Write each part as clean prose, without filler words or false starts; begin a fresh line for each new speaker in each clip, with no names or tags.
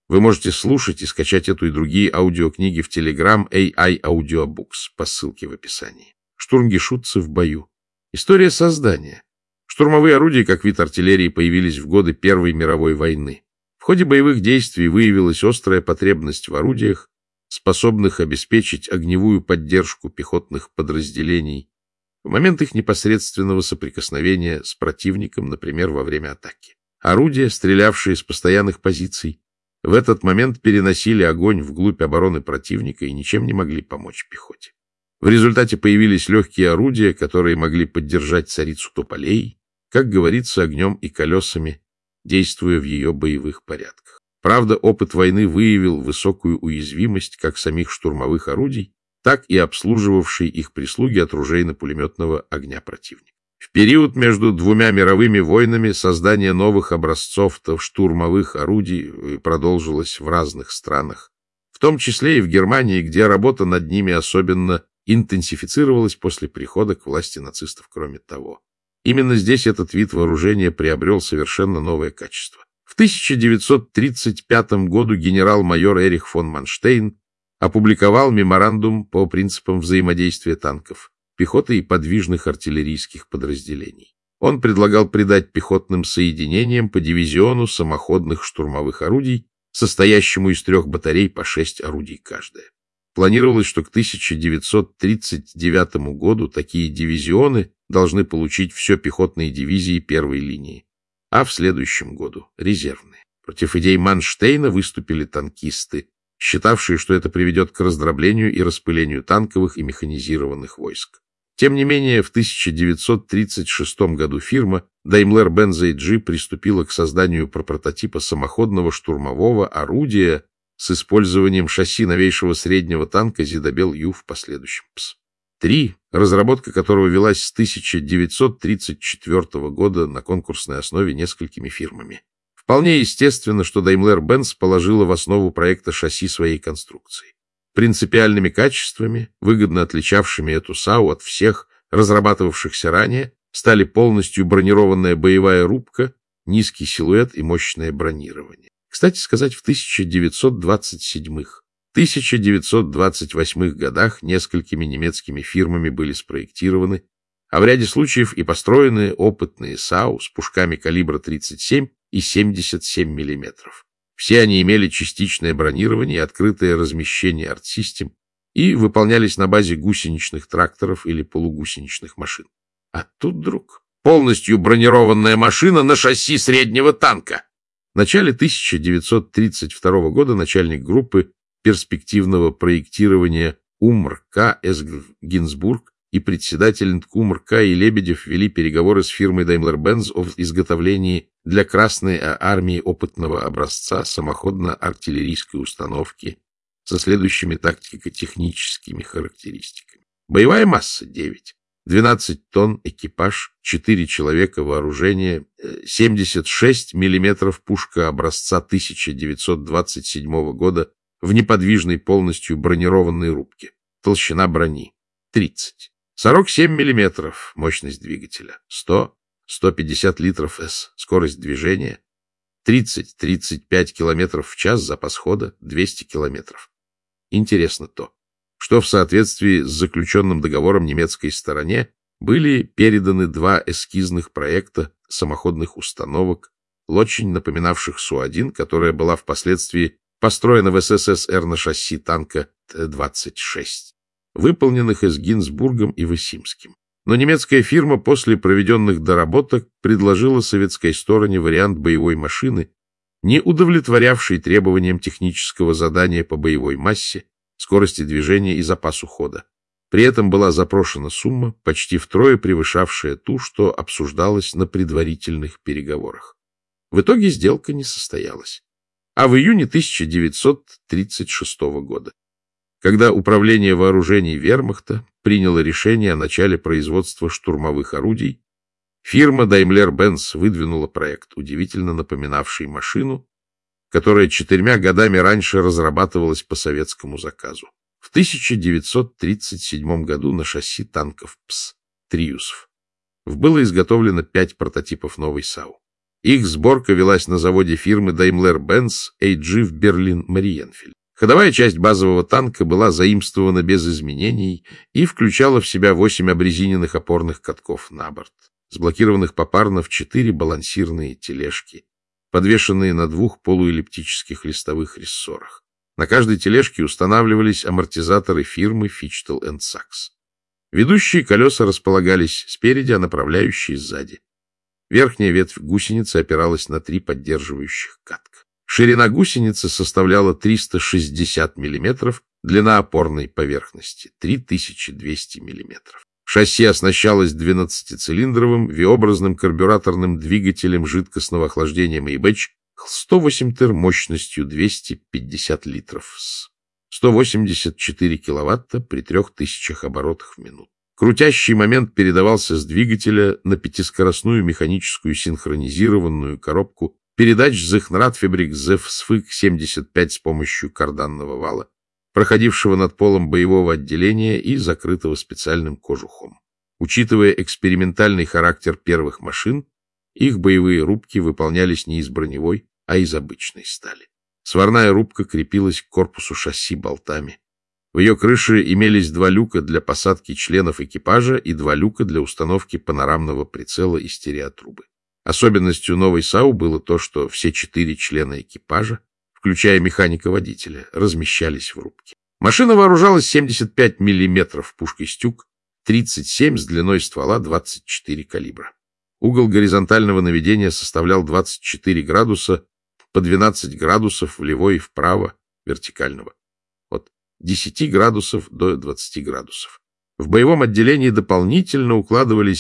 Вы можете слушать и скачать эту и другие аудиокниги в Telegram AI Audiobooks по ссылке в описании. Штурмгешутцы в бою. История создания. Штурмовые орудия, как вид артиллерии, появились в годы Первой мировой войны. В ходе боевых действий выявилась острая потребность в орудиях, способных обеспечить огневую поддержку пехотных подразделений в момент их непосредственного соприкосновения с противником, например, во время атаки. Орудия, стрелявшие с постоянных позиций, в этот момент переносили огонь вглубь обороны противника и ничем не могли помочь пехоте. В результате появились легкие орудия, которые могли поддержать царицу тополей, как говорится, огнем и колесами, действуя в ее боевых порядках. Правда, опыт войны выявил высокую уязвимость как самих штурмовых орудий, так и обслуживавшей их прислуги от ружейно-пулеметного огня противника. В период между двумя мировыми войнами создание новых образцов штурмовых орудий продолжилось в разных странах, в том числе и в Германии, где работа над ними особенно интенсифицировалась после прихода к власти нацистов. Кроме того, именно здесь этот вид вооружения приобрел совершенно новое качество. В 1935 году генерал-майор Эрих фон Манштейн опубликовал меморандум по принципам взаимодействия танков, пехоты и подвижных артиллерийских подразделений. Он предлагал придать пехотным соединениям по дивизиону самоходных штурмовых орудий, состоящему из 3 батарей по 6 орудий каждая. Планировалось, что к 1939 году такие дивизионы должны получить все пехотные дивизии первой линии, а в следующем году — резервные. Против идей Манштейна выступили танкисты, считавшие, что это приведет к раздроблению и распылению танковых и механизированных войск. Тем не менее, в 1936 году фирма Daimler-Benz AG приступила к созданию прототипа самоходного штурмового орудия с использованием шасси новейшего среднего танка Зидобел-Ю в последующем ПС-3, разработка которого велась с 1934 года на конкурсной основе несколькими фирмами. Вполне естественно, что Daimler-Benz положила в основу проекта шасси своей конструкции. Принципиальными качествами, выгодно отличавшими эту САУ от всех разрабатывавшихся ранее, стали полностью бронированная боевая рубка, низкий силуэт и мощное бронирование. Кстати сказать, в 1927-1928 годах несколькими немецкими фирмами были спроектированы, а в ряде случаев и построены опытные САУ с пушками калибра 37 и 77 мм. Все они имели частичное бронирование и открытое размещение артсистем и выполнялись на базе гусеничных тракторов или полугусеничных машин. А тут вдруг полностью бронированная машина на шасси среднего танка. В начале 1932 года начальник группы перспективного проектирования УМРК С. Гинзбург и председатель НКУМРК и Лебедев вели переговоры с фирмой Daimler-Benz об изготовлении для Красной армии опытного образца самоходно-артиллерийской установки со следующими тактико-техническими характеристиками. Боевая масса — 9, 12 тонн экипаж, 4 человека вооружение, 76 мм пушка образца 1927 года в неподвижной полностью бронированной рубке, толщина брони 30. 47 мм мощность двигателя, 100-150 литров С, скорость движения 30-35 км в час, запас хода 200 км. Интересно то, что в соответствии с заключенным договором немецкой стороне были переданы 2 эскизных проекта самоходных установок, очень напоминавших Су-1, которая была впоследствии построена в СССР на шасси танка Т-26. Выполненных с Гинзбургом и Васимским. Но немецкая фирма после проведенных доработок предложила советской стороне вариант боевой машины, не удовлетворявший требованиям технического задания по боевой массе, скорости движения и запасу хода. При этом была запрошена сумма, почти втрое превышавшая ту, что обсуждалась на предварительных переговорах. В итоге сделка не состоялась. А в июне 1936 года, когда Управление вооружений Вермахта приняло решение о начале производства штурмовых орудий, фирма Daimler-Benz выдвинула проект, удивительно напоминавший машину, которая 4 годами раньше разрабатывалась по советскому заказу. В 1937 году на шасси танков ПС «Триусов» было изготовлено 5 прототипов новой САУ. Их сборка велась на заводе фирмы Daimler-Benz AG в Берлин-Мариенфельд. Ходовая часть базового танка была заимствована без изменений и включала в себя 8 обрезиненных опорных катков на борт, сблокированных попарно в 4 балансирные тележки, подвешенные на 2 полуэллиптических листовых рессорах. На каждой тележке устанавливались амортизаторы фирмы Fichtel & Sachs. Ведущие колеса располагались спереди, а направляющие сзади. Верхняя ветвь гусеницы опиралась на 3 поддерживающих катка. Ширина гусеницы составляла 360 мм, длина опорной поверхности — 3200 мм. Шасси оснащалось 12-цилиндровым V-образным карбюраторным двигателем жидкостного охлаждения Maybach 108 тыр мощностью 250 литров с 184 киловатта при 3000 оборотах в минуту. Крутящий момент передавался с двигателя на 5-скоростную механическую синхронизированную коробку передач Zechnradfabrik ZEV 75 с помощью карданного вала, проходившего над полом боевого отделения и закрытого специальным кожухом. Учитывая экспериментальный характер первых машин, их боевые рубки выполнялись не из броневой, а из обычной стали. Сварная рубка крепилась к корпусу шасси болтами. В ее крыше имелись 2 люка для посадки членов экипажа и 2 люка для установки панорамного прицела и стереотрубы. Особенностью новой САУ было то, что все 4 члена экипажа, включая механика-водителя, размещались в рубке. Машина вооружалась 75 мм пушкой «Стюк», 37 с длиной ствола 24 калибра. Угол горизонтального наведения составлял 24 градуса, по 12 градусов влево и вправо вертикального, от 10 градусов до 20 градусов. В боевом отделении дополнительно укладывались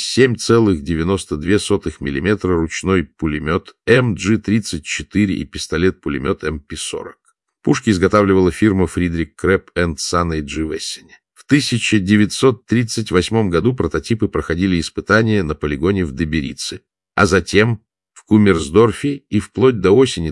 7,92 мм ручной пулемет МГ-34 и пистолет-пулемет МП-40. Пушки изготавливала фирма Friedrich Krebs & Son AG в Эссене. В 1938 году прототипы проходили испытания на полигоне в Деберице, а затем в Кумерсдорфе и вплоть до осени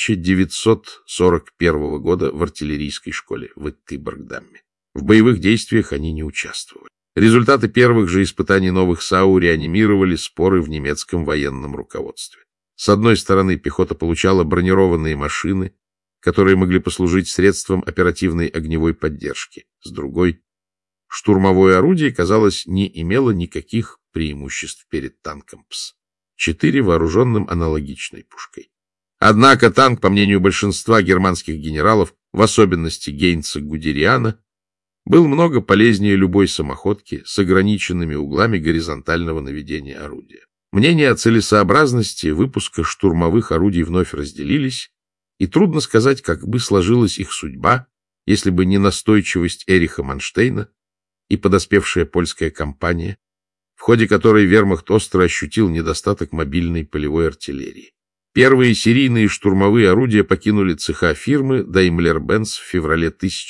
1941 года в артиллерийской школе в Иттыборгдамме. В боевых действиях они не участвовали. Результаты первых же испытаний новых САУ реанимировали споры в немецком военном руководстве. С одной стороны, пехота получала бронированные машины, которые могли послужить средством оперативной огневой поддержки. С другой, штурмовое орудие, казалось, не имело никаких преимуществ перед танком ПС-4, вооруженным аналогичной пушкой. Однако танк, по мнению большинства германских генералов, в особенности Гейнца Гудериана, был много полезнее любой самоходки с ограниченными углами горизонтального наведения орудия. Мнения о целесообразности выпуска штурмовых орудий вновь разделились, и трудно сказать, как бы сложилась их судьба, если бы не настойчивость Эриха Манштейна и подоспевшая польская кампания, в ходе которой вермахт остро ощутил недостаток мобильной полевой артиллерии. Первые серийные штурмовые орудия покинули цеха фирмы Daimler-Benz в феврале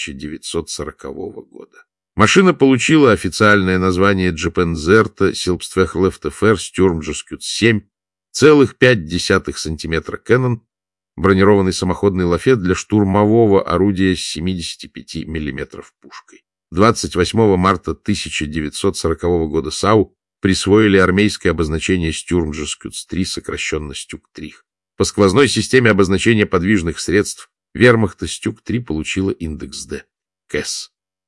1940 года. Машина получила официальное название Джепензерта Силпствехлефтефер Стюрмджескют 7, целых 0,5 см Кэннон, бронированный самоходный лафет для штурмового орудия с 75 мм пушкой. 28 марта 1940 года САУ присвоили армейское обозначение Стюрмджескютс-3, сокращенно Стюк-3. По сквозной системе обозначения подвижных средств вермахта Стюк-3 получила индекс Д. КЭС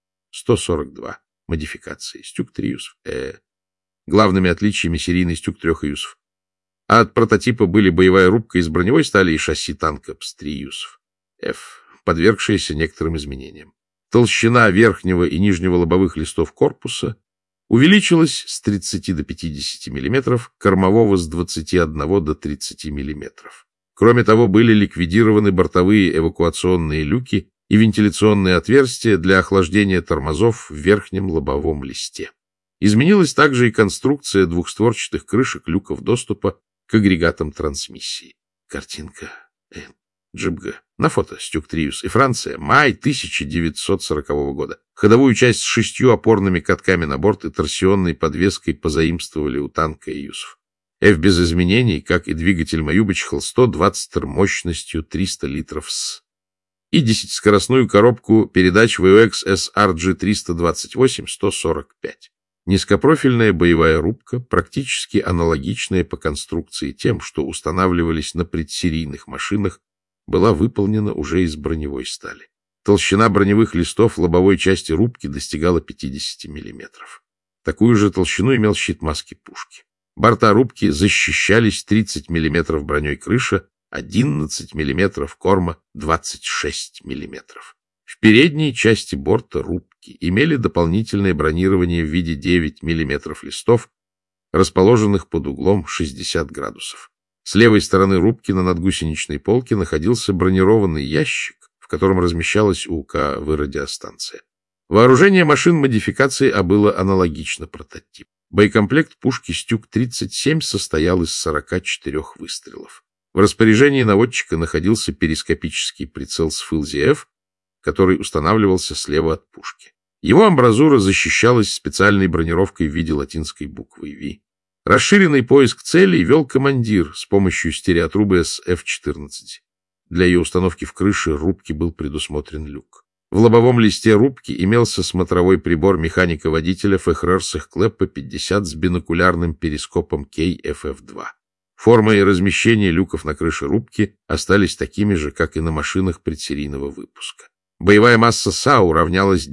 142. Модификации. Стюк-3 Юсов. Главными отличиями серийный Стюк-3 Юсов. А от прототипа были боевая рубка из броневой стали и шасси танка ПС-3 Юсов. Подвергшиеся некоторым изменениям. Толщина верхнего и нижнего лобовых листов корпуса увеличилась с 30 до 50 мм, кормового с 21 до 30 мм. Кроме того, были ликвидированы бортовые эвакуационные люки и вентиляционные отверстия для охлаждения тормозов в верхнем лобовом листе. Изменилась также и конструкция двухстворчатых крышек люков доступа к агрегатам трансмиссии. Картинка GBG. На фото Стюк-3 и Франция. Май 1940 года. Ходовую часть с 6 опорными катками на борт и торсионной подвеской позаимствовали у танка Юсов. Без изменений, как и двигатель Маюбочхал 120 тыр мощностью 300 литров с. И 10-скоростную коробку передач VOX SRG 328 145. Низкопрофильная боевая рубка, практически аналогичная по конструкции тем, что устанавливались на предсерийных машинах, была выполнена уже из броневой стали. Толщина броневых листов лобовой части рубки достигала 50 мм. Такую же толщину имел щит маски пушки. Борта рубки защищались 30 мм броней крыша, 11 мм корма, 26 мм. В передней части борта рубки имели дополнительное бронирование в виде 9 мм листов, расположенных под углом 60 градусов. С левой стороны рубки на надгусеничной полке находился бронированный ящик, в котором размещалась УКВ-радиостанция. Вооружение машин модификации было аналогично прототипу. Боекомплект пушки «Стюк-37» состоял из 44 выстрелов. В распоряжении наводчика находился перископический прицел с ФЛЗФ, который устанавливался слева от пушки. Его амбразура защищалась специальной бронировкой в виде латинской буквы «V». Расширенный поиск целей вел командир с помощью стереотрубы СФ-14. Для ее установки в крыше рубки был предусмотрен люк. В лобовом листе рубки имелся смотровой прибор механика-водителя ФХР Сехклеппа 50 с бинокулярным перископом KFF-2. Форма и размещение люков на крыше рубки остались такими же, как и на машинах предсерийного выпуска. Боевая масса САУ равнялась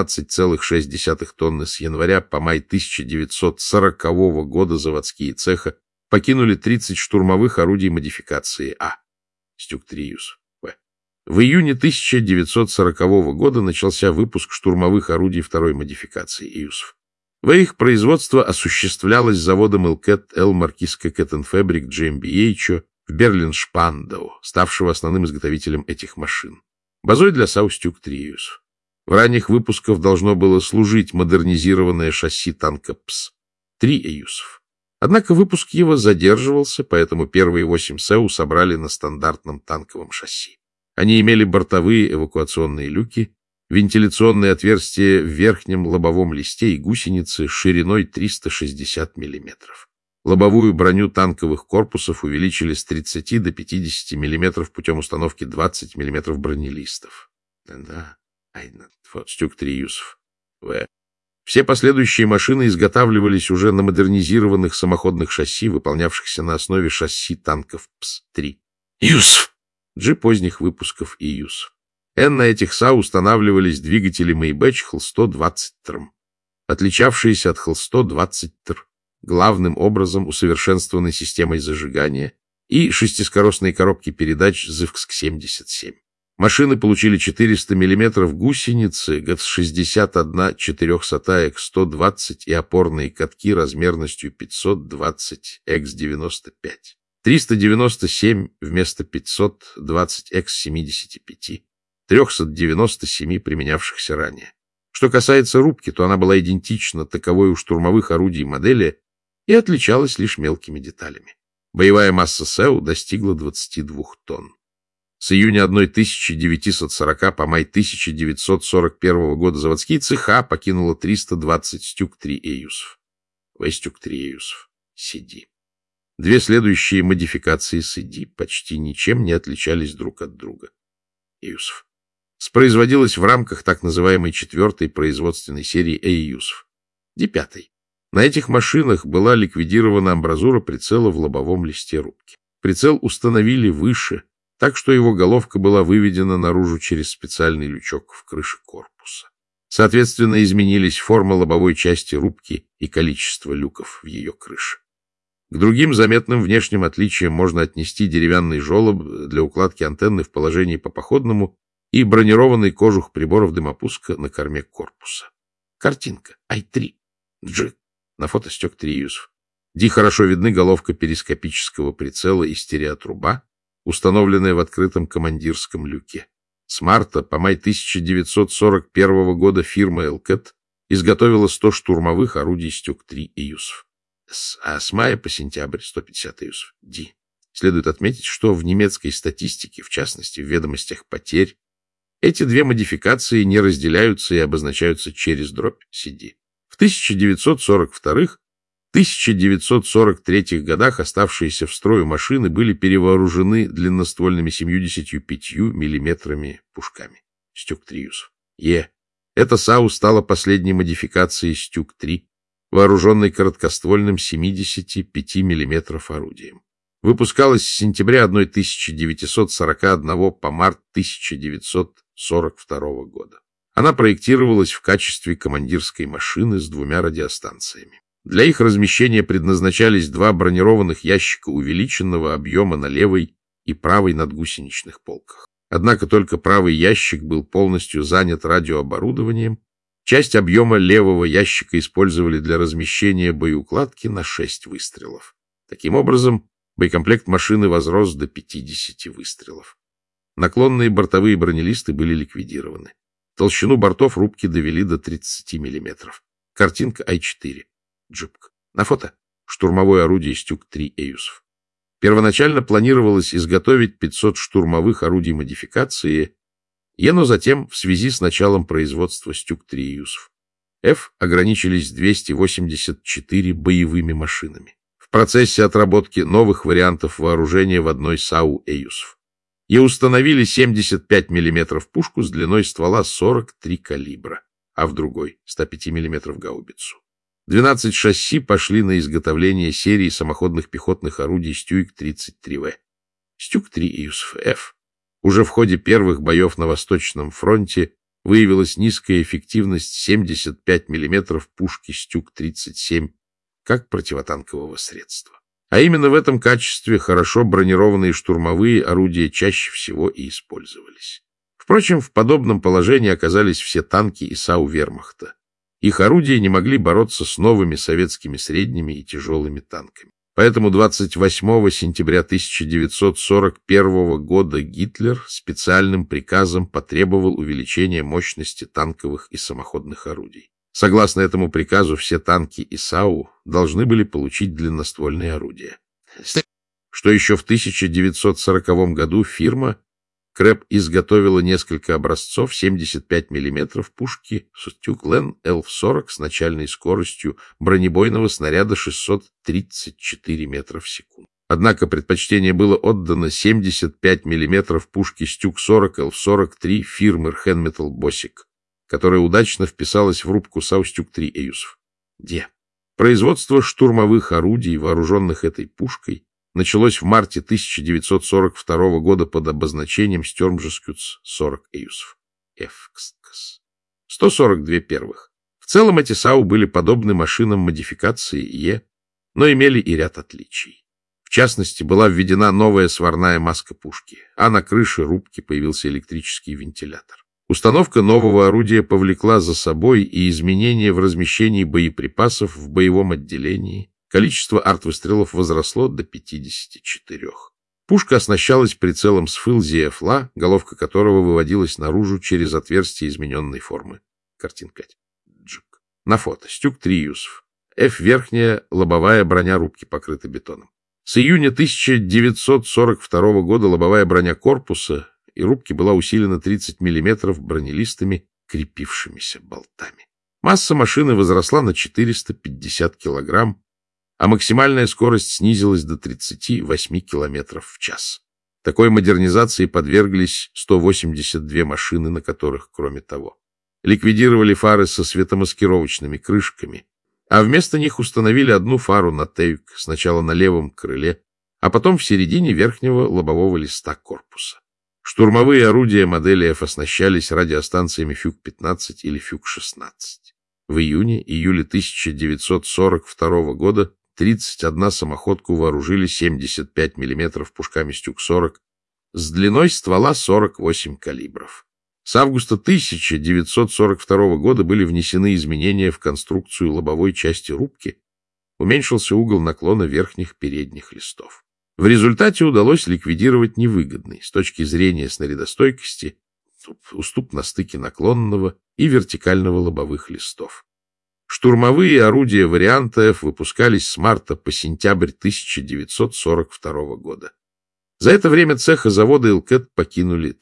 19,6 тонны. С января по май 1940 года заводские цеха покинули 30 штурмовых орудий модификации А. Стюк-3 Юсов. В июне 1940 года начался выпуск штурмовых орудий второй модификации Июсов. Их производство осуществлялось заводом Илкет Л. Маркизка Кеттенфабрик GmbH в Берлин-Шпандау, ставшего основным изготовителем этих машин. Базой для САУ Стюк-3 Июсов. В ранних выпусках должно было служить модернизированное шасси танка ПС-3 Июсов. Однако выпуск его задерживался, поэтому первые 8 СЭУ собрали на стандартном танковом шасси. Они имели бортовые эвакуационные люки, вентиляционные отверстия в верхнем лобовом листе и гусеницы шириной 360 мм. Лобовую броню танковых корпусов увеличили с 30 до 50 мм путем установки 20 мм бронелистов. Стюк-3 Юсов. Все последующие машины изготавливались уже на модернизированных самоходных шасси, выполнявшихся на основе шасси танков ПС-3. Юсов! G поздних выпусков Июсов. На этих САУ устанавливались двигатели Maybach Хл-120 отличавшиеся от Хл-120 главным образом усовершенствованной системой зажигания и шестискоростные коробки передач ЗИВКС-77. Машины получили 400 мм гусеницы, ГАТ-61 400X120 и опорные катки размерностью 520 X95. 397 вместо 520 X75, 397 применявшихся ранее. Что касается рубки, то она была идентична таковой у штурмовых орудий модели и отличалась лишь мелкими деталями. Боевая масса СЭУ достигла 22 тонн. С июня 1940 по май 1941 года заводские цеха покинуло 320 Стюк-3 Июсов. Стюк-3 Июсов. CD. Две следующие модификации CD почти ничем не отличались друг от друга. Июсов. Воспроизводилась в рамках так называемой 4-й производственной серии Июсов. D5. На этих машинах была ликвидирована амбразура прицела в лобовом листе рубки. Прицел установили выше, так что его головка была выведена наружу через специальный лючок в крыше корпуса. Соответственно, изменились форма лобовой части рубки и количество люков в ее крыше. К другим заметным внешним отличиям можно отнести деревянный желоб для укладки антенны в положении по походному и бронированный кожух приборов дымопуска на корме корпуса. Картинка. I3. G. На фото Стюк-3 Июсов. D хорошо видны головка перископического прицела и стереотруба, установленная в открытом командирском люке. С марта по май 1941 года фирма Элкет изготовила 100 штурмовых орудий Стюк-3 Июсов. А с мая по сентябрь 150 Июсов. D. Следует отметить, что в немецкой статистике, в частности в ведомостях потерь, эти две модификации не разделяются и обозначаются через дробь CD. В 1942-1943 годах оставшиеся в строю машины были перевооружены длинноствольными 75 мм пушками. Стюк-3 Июсов. Эта САУ стала последней модификацией Стюк-3, вооруженный короткоствольным 75 мм орудием. Выпускалась с сентября 1941 по март 1942 года. Она проектировалась в качестве командирской машины с двумя радиостанциями. Для их размещения предназначались два бронированных ящика увеличенного объема на левой и правой надгусеничных полках. Однако только правый ящик был полностью занят радиооборудованием. Часть объема левого ящика использовали для размещения боеукладки на 6 выстрелов. Таким образом, боекомплект машины возрос до 50 выстрелов. Наклонные бортовые бронелисты были ликвидированы. Толщину бортов рубки довели до 30 мм. Картинка А4. Джипка. На фото штурмовое орудие Стюк-3 Эюсов. Первоначально планировалось изготовить 500 штурмовых орудий модификации, но затем, в связи с началом производства Стюк-3 Эюсов, F ограничились 284 боевыми машинами. В процессе отработки новых вариантов вооружения в одной САУ Эюсов и установили 75 мм пушку с длиной ствола 43 калибра, а в другой 105 мм гаубицу. 12 шасси пошли на изготовление серии самоходных пехотных орудий Стюик-33В. Стюк-3 Эюсов F. Уже в ходе первых боев на Восточном фронте выявилась низкая эффективность 75 мм пушки Стюк-37 как противотанкового средства. А именно в этом качестве хорошо бронированные штурмовые орудия чаще всего и использовались. Впрочем, в подобном положении оказались все танки и САУ Вермахта. Их орудия не могли бороться с новыми советскими средними и тяжелыми танками. Поэтому 28 сентября 1941 года Гитлер специальным приказом потребовал увеличения мощности танковых и самоходных орудий. Согласно этому приказу, все танки и САУ должны были получить длинноствольные орудия. Что еще в 1940 году фирма Крэб изготовила несколько образцов 75 мм пушки Стюк-Лен Л-40 с начальной скоростью бронебойного снаряда 634 метра в секунду. Однако предпочтение было отдано 75 мм пушки Стюк-40 Л-43 фирмы Rheinmetall Bossig, которая удачно вписалась в рубку САУ Стюк-3 Эюсов. Производство штурмовых орудий, вооруженных этой пушкой, началось в марте 1942 года под обозначением Стёрмжескютс-40 Эюсов. 142 первых. В целом эти САУ были подобны машинам модификации Е, но имели и ряд отличий. В частности, была введена новая сварная маска пушки, а на крыше рубки появился электрический вентилятор. Установка нового орудия повлекла за собой и изменения в размещении боеприпасов в боевом отделении. Количество артвыстрелов возросло до 54. Пушка оснащалась прицелом с ФИЛ-ЗФЛА, головка которого выводилась наружу через отверстие измененной формы. Картинка. Джик. На фото. Стюк-3 Эюсов. F верхняя лобовая броня рубки покрыта бетоном. С июня 1942 года лобовая броня корпуса и рубки была усилена 30 мм бронелистами, крепившимися болтами. Масса машины возросла на 450 кг, а максимальная скорость снизилась до 38 км в час. Такой модернизации подверглись 182 машины, на которых, кроме того, ликвидировали фары со светомаскировочными крышками, а вместо них установили одну фару на тейк, сначала на левом крыле, а потом в середине верхнего лобового листа корпуса. Штурмовые орудия модели F оснащались радиостанциями Фюг-15 или Фюг-16. В июне-июле 1942 года 31 самоходку вооружили 75 мм пушками Стюк-40 с длиной ствола 48 калибров. С августа 1942 года были внесены изменения в конструкцию лобовой части рубки, уменьшился угол наклона верхних передних листов. В результате удалось ликвидировать невыгодный с точки зрения снарядостойкости уступ на стыке наклонного и вертикального лобовых листов. Штурмовые орудия варианта F выпускались с марта по сентябрь 1942 года. За это время цеха завода «Илкэт» покинули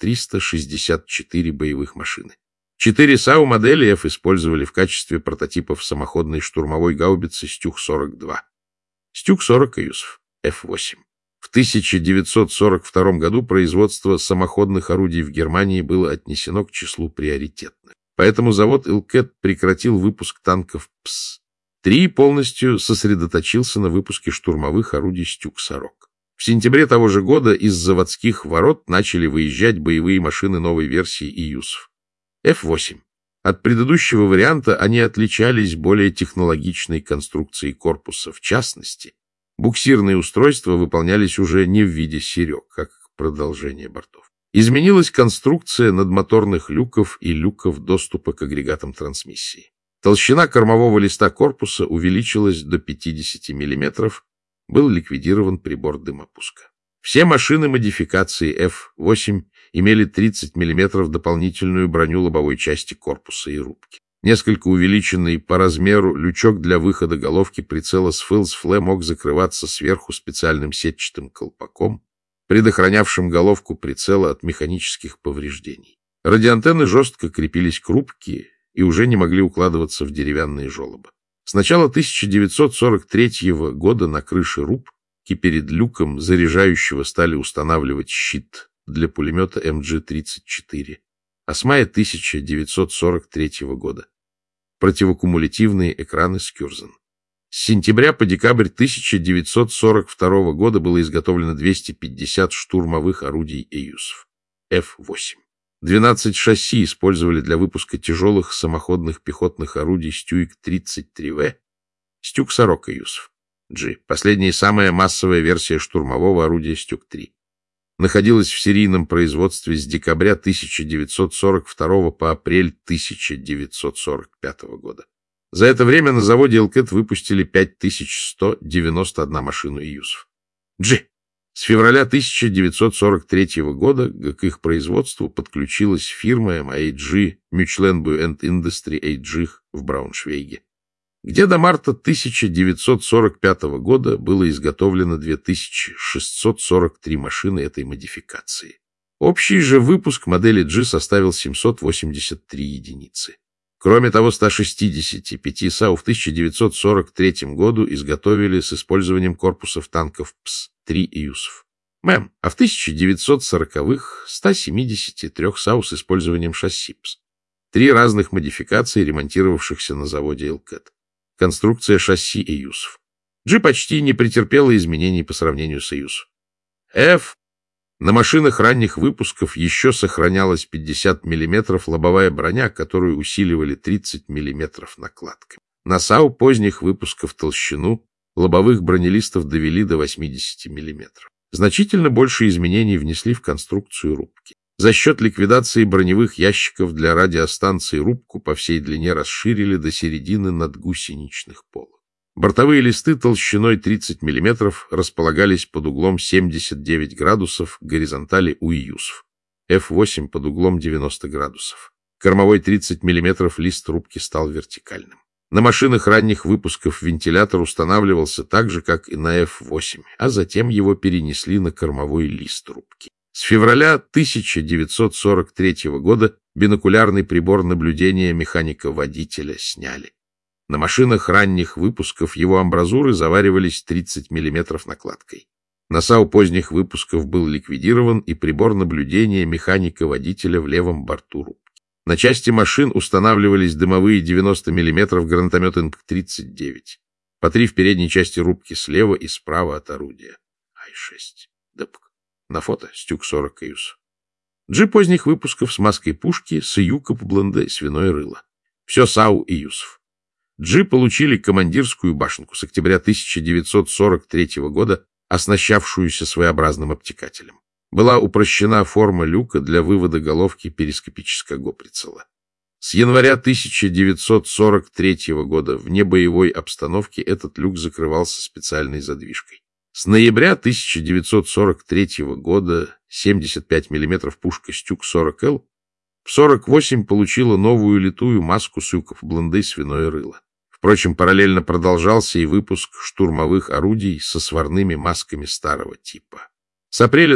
364 боевых машины. 4 САУ модели F использовали в качестве прототипов самоходной штурмовой гаубицы Стюк-42. Стюк-40 Эюсов F8. В 1942 году производство самоходных орудий в Германии было отнесено к числу приоритетных. Поэтому завод «Илкэт» прекратил выпуск танков ПС 3 полностью сосредоточился на выпуске штурмовых орудий «Стюк-Сорок». В сентябре того же года из заводских ворот начали выезжать боевые машины новой версии «Июсов». F-8. От предыдущего варианта они отличались более технологичной конструкцией корпуса. В частности, буксирные устройства выполнялись уже не в виде серег, как продолжение бортов. Изменилась конструкция надмоторных люков и люков доступа к агрегатам трансмиссии. Толщина кормового листа корпуса увеличилась до 50 мм, был ликвидирован прибор дымопуска. Все машины модификации F-8 имели 30 мм дополнительную броню лобовой части корпуса и рубки. Несколько увеличенный по размеру лючок для выхода головки прицела с Филс-Фле мог закрываться сверху специальным сетчатым колпаком, предохранявшим головку прицела от механических повреждений. Радиоантенны жестко крепились к рубке и уже не могли укладываться в деревянные желобы. С начала 1943 года на крыше рубки перед люком заряжающего стали устанавливать щит для пулемета МГ-34, а с мая 1943 года противокумулятивные экраны Скюрзен. С сентября по декабрь 1942 года было изготовлено 250 штурмовых орудий «Июсов» F-8. 12 шасси использовали для выпуска тяжелых самоходных пехотных орудий «Стюик-33В», «Стюк-Сорок» «Июсов» G. Последняя и самая массовая версия штурмового орудия «Стюк-3». Находилась в серийном производстве с декабря 1942 по апрель 1945 года. За это время на заводе «Элкет» выпустили 5191 машину «Июсов». G. С февраля 1943 года к их производству подключилась фирма MAG Michelin Buent Industry AG в Брауншвейге, где до марта 1945 года было изготовлено 2643 машины этой модификации. Общий же выпуск модели G составил 783 единицы. Кроме того, 165 САУ в 1943 году изготовили с использованием корпусов танков ПС-3 «Июсов». МЭМ, а в 1940-х 173 САУ с использованием шасси ПС. 3 разных модификации, ремонтировавшихся на заводе «Элкет». Конструкция шасси «Июсов». G почти не претерпела изменений по сравнению с «Июсов». F. На машинах ранних выпусков еще сохранялась 50 мм лобовая броня, которую усиливали 30 мм накладками. На САУ поздних выпусков толщину лобовых бронелистов довели до 80 мм. Значительно больше изменений внесли в конструкцию рубки. За счет ликвидации броневых ящиков для радиостанции рубку по всей длине расширили до середины надгусеничных полок. Бортовые листы толщиной 30 мм располагались под углом 79 градусов к горизонтали у «Июсов». F-8 под углом 90 градусов. Кормовой 30 мм лист рубки стал вертикальным. На машинах ранних выпусков вентилятор устанавливался так же, как и на F-8, а затем его перенесли на кормовой лист рубки. С февраля 1943 года бинокулярный прибор наблюдения механика-водителя сняли. На машинах ранних выпусков его амбразуры заваривались 30 мм накладкой. На САУ поздних выпусков был ликвидирован и прибор наблюдения механика-водителя в левом борту рубки. На части машин устанавливались дымовые 90 мм гранатомет ИНК-39, по 3 в передней части рубки слева и справа от орудия. Ай-6. ДЭПК. На фото Стюк-Сорок «Июсов». G поздних выпусков с маской пушки, с Юкоп-Бленде, свиное рыло. Все САУ «Июсов». G получили командирскую башенку с октября 1943 года, оснащавшуюся своеобразным обтекателем. Была упрощена форма люка для вывода головки перископического прицела. С января 1943 года в небоевой обстановке этот люк закрывался специальной задвижкой. С ноября 1943 года 75 мм пушка Стюк-40Л в 48 получила новую литую маску с Юкоп-Бленде свиное рыло. Впрочем, параллельно продолжался и выпуск штурмовых орудий со сварными масками старого типа. С апреля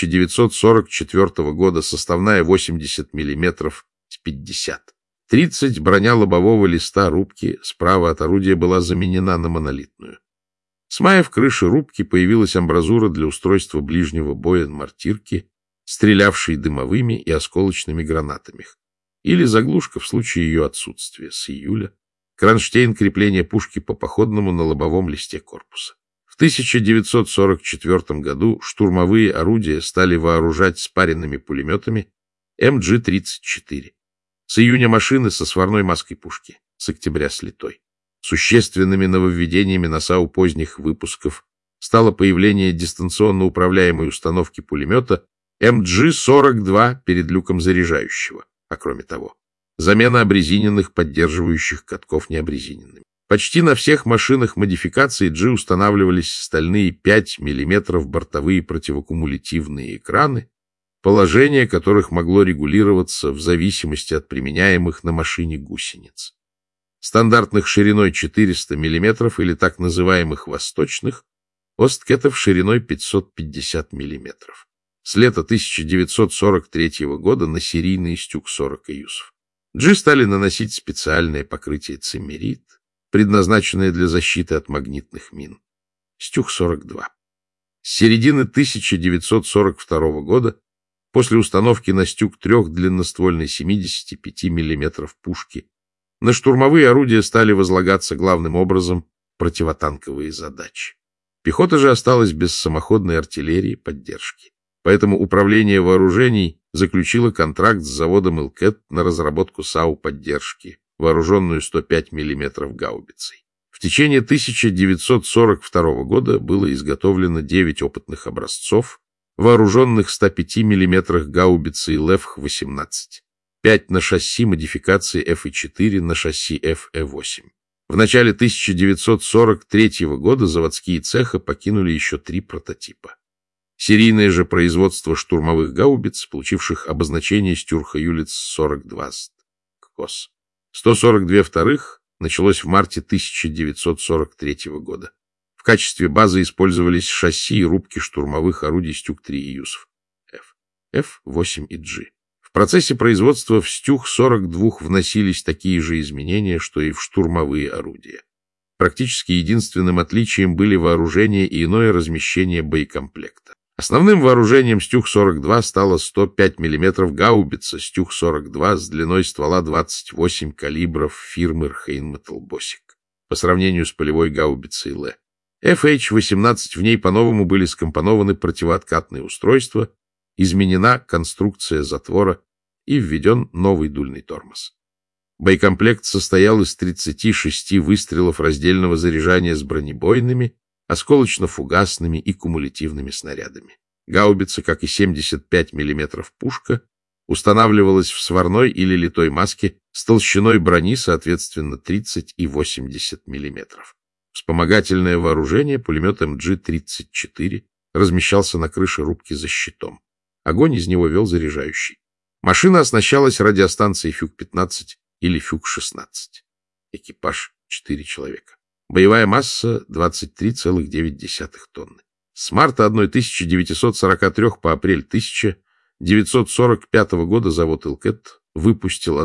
1944 года составная 80 мм с 50. 30 броня лобового листа рубки справа от орудия была заменена на монолитную. С мая в крыше рубки появилась амбразура для устройства ближнего боя мортирки, стрелявшей дымовыми и осколочными гранатами, или заглушка в случае ее отсутствия с июля Кронштейн крепления пушки по походному на лобовом листе корпуса. В 1944 году штурмовые орудия стали вооружать спаренными пулеметами МГ-34. С июня машины со сварной маской пушки, с октября с литой. Существенными нововведениями на САУ поздних выпусков стало появление дистанционно управляемой установки пулемета МГ-42 перед люком заряжающего, а кроме того, замена обрезиненных поддерживающих катков необрезиненными. Почти на всех машинах модификации G устанавливались стальные 5 мм бортовые противокумулятивные экраны, положение которых могло регулироваться в зависимости от применяемых на машине гусениц. Стандартных шириной 400 мм или так называемых восточных, осткетов шириной 550 мм. С лета 1943 года на серийные Стюк-40 Июсов. G стали наносить специальное покрытие циммерит, предназначенное для защиты от магнитных мин. Стюк-42. С середины 1942 года, после установки на Стюк-3 длинноствольной 75 мм пушки, на штурмовые орудия стали возлагаться главным образом противотанковые задачи. Пехота же осталась без самоходной артиллерии поддержки. Поэтому управление вооружений заключило контракт с заводом «Илкет» на разработку САУ поддержки, вооруженную 105 мм гаубицей. В течение 1942 года было изготовлено 9 опытных образцов, вооруженных 105 мм гаубицей Левх-18, 5 на шасси модификации Ф-4 на шасси Ф-8. В начале 1943 года заводские цеха покинули еще 3 прототипа. Серийное же производство штурмовых гаубиц, получивших обозначение Стюрха-Юлиц-42 КОС. 142 вторых началось в марте 1943 года. В качестве базы использовались шасси и рубки штурмовых орудий Стюк-3 Июсов F, F8 и G. В процессе производства в Стюк-42 вносились такие же изменения, что и в штурмовые орудия. Практически единственным отличием были вооружение и иное размещение боекомплекта. Основным вооружением Стюк-42 стала 105 мм гаубица Стюк-42 с длиной ствола 28 калибров фирмы Rheinmetall-Bossig по сравнению с полевой гаубицей Л. FH-18 в ней по-новому были скомпонованы противооткатные устройства, изменена конструкция затвора и введен новый дульный тормоз. Боекомплект состоял из 36 выстрелов раздельного заряжания с бронебойными, осколочно-фугасными и кумулятивными снарядами. Гаубица, как и 75 мм пушка, устанавливалась в сварной или литой маске с толщиной брони, соответственно, 30 и 80 мм. Вспомогательное вооружение, пулемет МГ-34, размещался на крыше рубки за щитом. Огонь из него вел заряжающий. Машина оснащалась радиостанцией Фюг-15 или Фюг-16. Экипаж 4 человека. Боевая масса 23,9 тонны. С марта 1943 по апрель 1945 года завод «Илкет» выпустил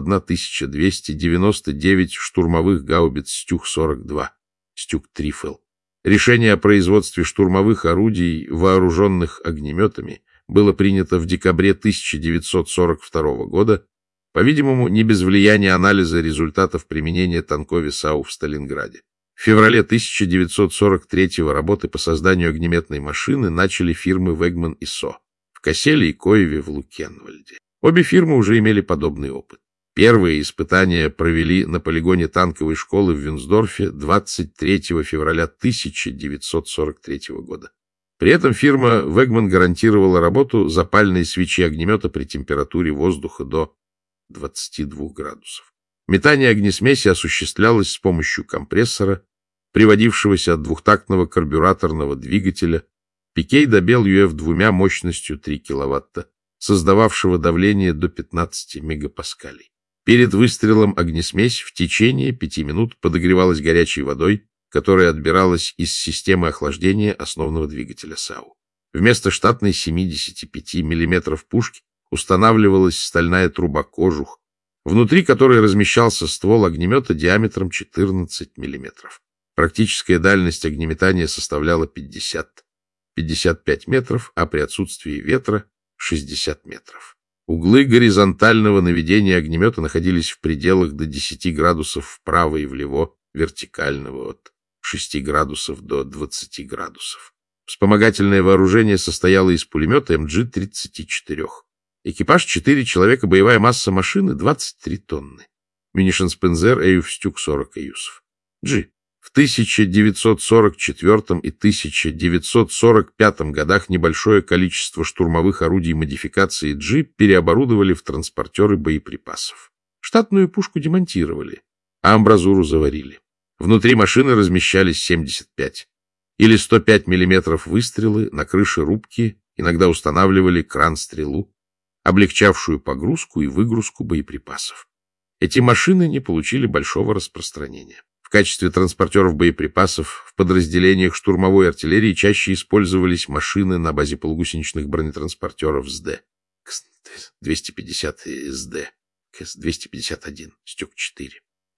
1299 штурмовых гаубиц Стюк-42, Стюк-Трифл. Решение о производстве штурмовых орудий, вооруженных огнеметами, было принято в декабре 1942 года, по-видимому, не без влияния анализа результатов применения танковой САУ в Сталинграде. В феврале 1943 работы по созданию огнеметной машины начали фирмы Вегман и Со в Касселе и Коеве в Лукенвальде. Обе фирмы уже имели подобный опыт. Первые испытания провели на полигоне танковой школы в Вюнсдорфе 23 февраля 1943 года. При этом фирма Вегман гарантировала работу запальной свечи огнемета при температуре воздуха до 22 градусов. Метание огнесмеси осуществлялось с помощью компрессора, приводившегося от двухтактного карбюраторного двигателя Пикей добел ЮФ-2 мощностью 3 кВт, создававшего давление до 15 мегапаскалей. Перед выстрелом огнесмесь в течение 5 минут подогревалась горячей водой, которая отбиралась из системы охлаждения основного двигателя САУ. Вместо штатной 75 мм пушки устанавливалась стальная труба кожух, внутри которой размещался ствол огнемета диаметром 14 мм. Практическая дальность огнеметания составляла 50-55 метров, а при отсутствии ветра — 60 метров. Углы горизонтального наведения огнемета находились в пределах до 10 градусов вправо и влево, вертикального от 6 градусов до 20 градусов. Вспомогательное вооружение состояло из пулемета МГ-34. Экипаж 4 человека, боевая масса машины 23 тонны. Мюнишен Спензер, Эюфстюк 40 эюсов. G. В 1944 и 1945 годах небольшое количество штурмовых орудий модификации G переоборудовали в транспортеры боеприпасов. Штатную пушку демонтировали, а амбразуру заварили. Внутри машины размещались 75 или 105 мм выстрелы, на крыше рубки иногда устанавливали кран-стрелу, облегчавшую погрузку и выгрузку боеприпасов. Эти машины не получили большого распространения. В качестве транспортеров боеприпасов в подразделениях штурмовой артиллерии чаще использовались машины на базе полугусеничных бронетранспортеров СД, КС-250 и СД, КС-251, Стюк-4.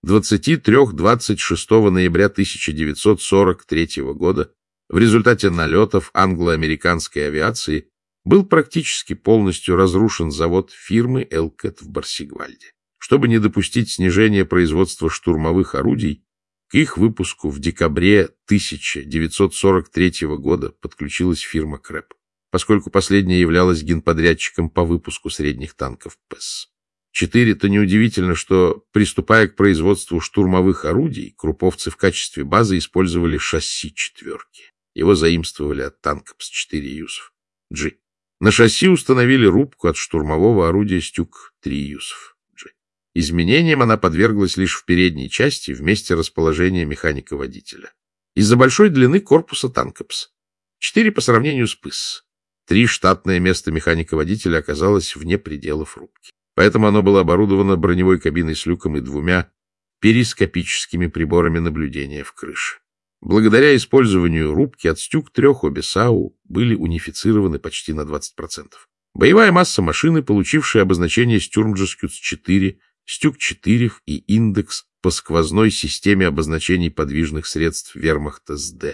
23-26 ноября 1943 года в результате налетов англо-американской авиации был практически полностью разрушен завод фирмы Элкет в Барсигвальде. Чтобы не допустить снижения производства штурмовых орудий, к их выпуску в декабре 1943 года подключилась фирма Крэп, поскольку последняя являлась генподрядчиком по выпуску средних танков ПЭС. 4. неудивительно, что, приступая к производству штурмовых орудий, круповцы в качестве базы использовали шасси «четверки». Его заимствовали от танка ПС-4 Юсов. G. На шасси установили рубку от штурмового орудия «Стюк-3 Юсов». G. Изменениям она подверглась лишь в передней части в месте расположения механика-водителя. Из-за большой длины корпуса танка ПС. 4 по сравнению с ПС. 3 штатное место механика-водителя оказалось вне пределов рубки. Поэтому оно было оборудовано броневой кабиной с люком и 2 перископическими приборами наблюдения в крыше. Благодаря использованию рубки от Стюк-3 обе САУ были унифицированы почти на 20%. Боевая масса машины, получившая обозначение Стюрмджескюц-4, Стюк-4 и индекс по сквозной системе обозначений подвижных средств вермахта СД,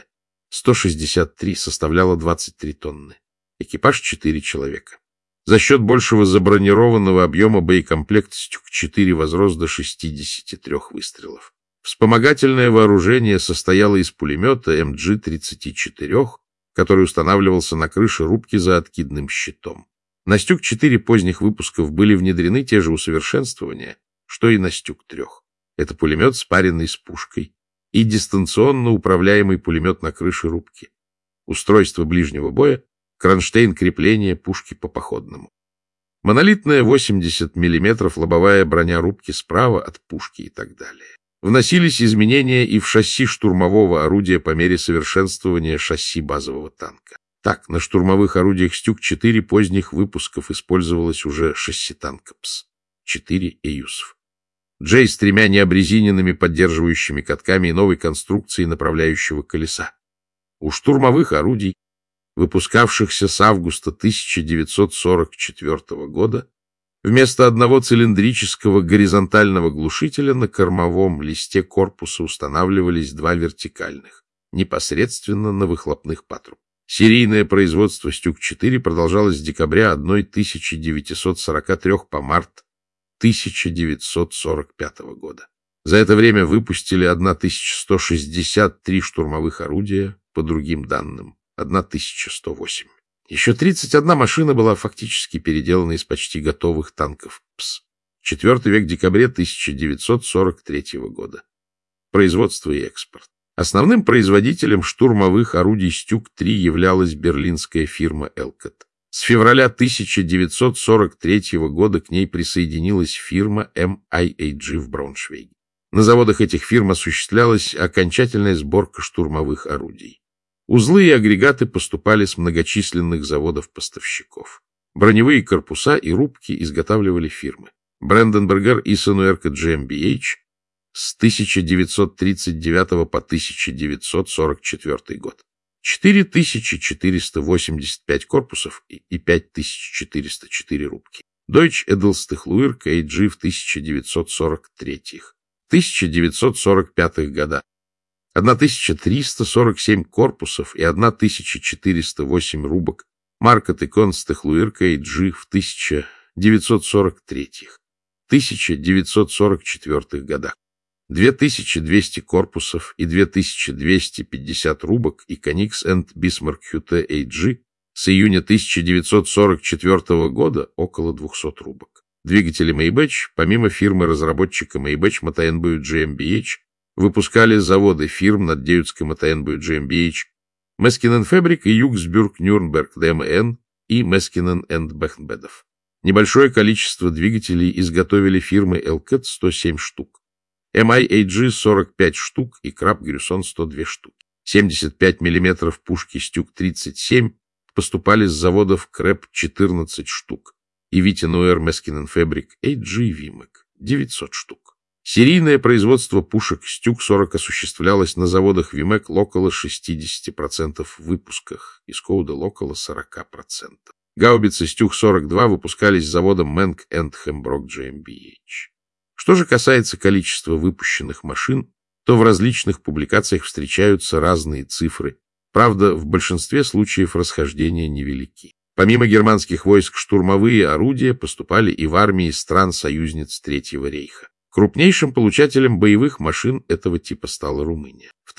163, составляла 23 тонны. Экипаж 4 человека. За счет большего забронированного объема боекомплект Стюк-4 возрос до 63 выстрелов. Вспомогательное вооружение состояло из пулемета МГ-34, который устанавливался на крыше рубки за откидным щитом. На Стюк-4 поздних выпусков были внедрены те же усовершенствования, что и на Стюк-3. Это пулемет, спаренный с пушкой, и дистанционно управляемый пулемет на крыше рубки. Устройство ближнего боя, кронштейн крепления пушки по походному. Монолитная 80 мм лобовая броня рубки справа от пушки и так далее. Вносились изменения и в шасси штурмового орудия по мере совершенствования шасси базового танка. Так, на штурмовых орудиях Стюк-4 поздних выпусков использовалось уже шасси танка ПС-4 Эюсов. Джей с 3 необрезиненными поддерживающими катками и новой конструкцией направляющего колеса. У штурмовых орудий, выпускавшихся с августа 1944 года, вместо одного цилиндрического горизонтального глушителя на кормовом листе корпуса устанавливались 2 вертикальных, непосредственно на выхлопных патрубках. Серийное производство Стюк-4 продолжалось с декабря 1943 по март 1945 года. За это время выпустили 1163 штурмовых орудия, по другим данным 1108. Еще 31 машина была фактически переделана из почти готовых танков ПС. 4 век, декабре 1943 года. Производство и экспорт. Основным производителем штурмовых орудий Стюк-3 являлась берлинская фирма Элкет. С февраля 1943 года к ней присоединилась фирма MIAG в Брауншвейге. На заводах этих фирм осуществлялась окончательная сборка штурмовых орудий. Узлы и агрегаты поступали с многочисленных заводов-поставщиков. Броневые корпуса и рубки изготавливали фирмы Бранденбергер и Сонуэрка GmbH с 1939 по 1944 год. 4485 корпусов и 5404 рубки. Deutsche Edelstahlwerk AG в 1943. 1945 годах. 1347 корпусов и 1408 рубок марка Текон Стехлуирка AG в 1943, 1944 годах, 2200 корпусов и 2250 рубок и Koenigs and Bismarck Hütte AG с июня 1944 года около 200 рубок. Двигатели Maybach, помимо фирмы-разработчика Maybach Motorenbau GmbH, выпускали заводы фирм Надеютской Motorenbau GmbH, Meskinen Fabrik и Югсбюрг Нюрнберг ДМН и Meskinen and Bechenbedов. Небольшое количество двигателей изготовили фирмы Elket 107 штук, MIAG 45 штук и Краб Грюсон 102 штуки. 75 мм пушки Стюк-37 поступали с заводов Крэп 14 штук и Витинуэр Meskinen Fabrik AG Вимек 900 штук. Серийное производство пушек Стюк-40 осуществлялось на заводах Вимек около 60% в выпусках и Скоудел около 40%. Гаубицы Стюк-42 выпускались заводом Менк энд Хемброк GmbH. Что же касается количества выпущенных машин, то в различных публикациях встречаются разные цифры. Правда, в большинстве случаев расхождения невелики. Помимо германских войск, штурмовые орудия поступали и в армии стран-союзниц Третьего рейха. Крупнейшим получателем боевых машин этого типа стала Румыния. В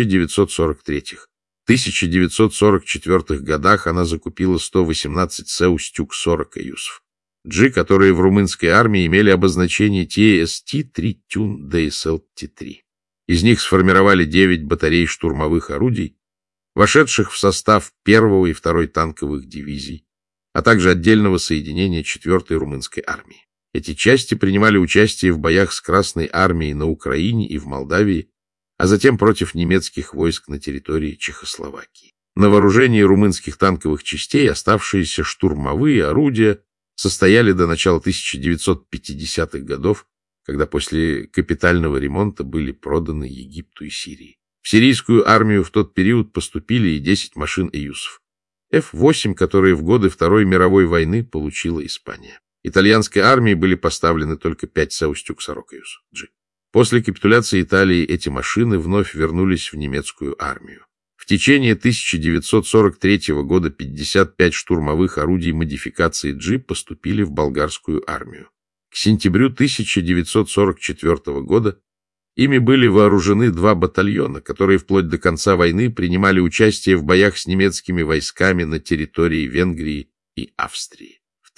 1943-1944 годах она закупила 118 СЭУ Стюк-40 Юсов G, которые в румынской армии имели обозначение TST-3 Tune DSL-T3. Из них сформировали 9 батарей штурмовых орудий, вошедших в состав 1-й и 2-й танковых дивизий, а также отдельного соединения 4-й румынской армии. Эти части принимали участие в боях с Красной армией на Украине и в Молдавии, а затем против немецких войск на территории Чехословакии. На вооружении румынских танковых частей оставшиеся штурмовые орудия состояли до начала 1950-х годов, когда после капитального ремонта были проданы Египту и Сирии. В сирийскую армию в тот период поступили и 10 машин Июсов. F-8, которые в годы Второй мировой войны получила Испания. Итальянской армии были поставлены только 5 СЭУ Стюк-40 G. После капитуляции Италии эти машины вновь вернулись в немецкую армию. В течение 1943 года 55 штурмовых орудий модификации G поступили в болгарскую армию. К сентябрю 1944 года ими были вооружены 2 батальона, которые вплоть до конца войны принимали участие в боях с немецкими войсками на территории Венгрии и Австрии. В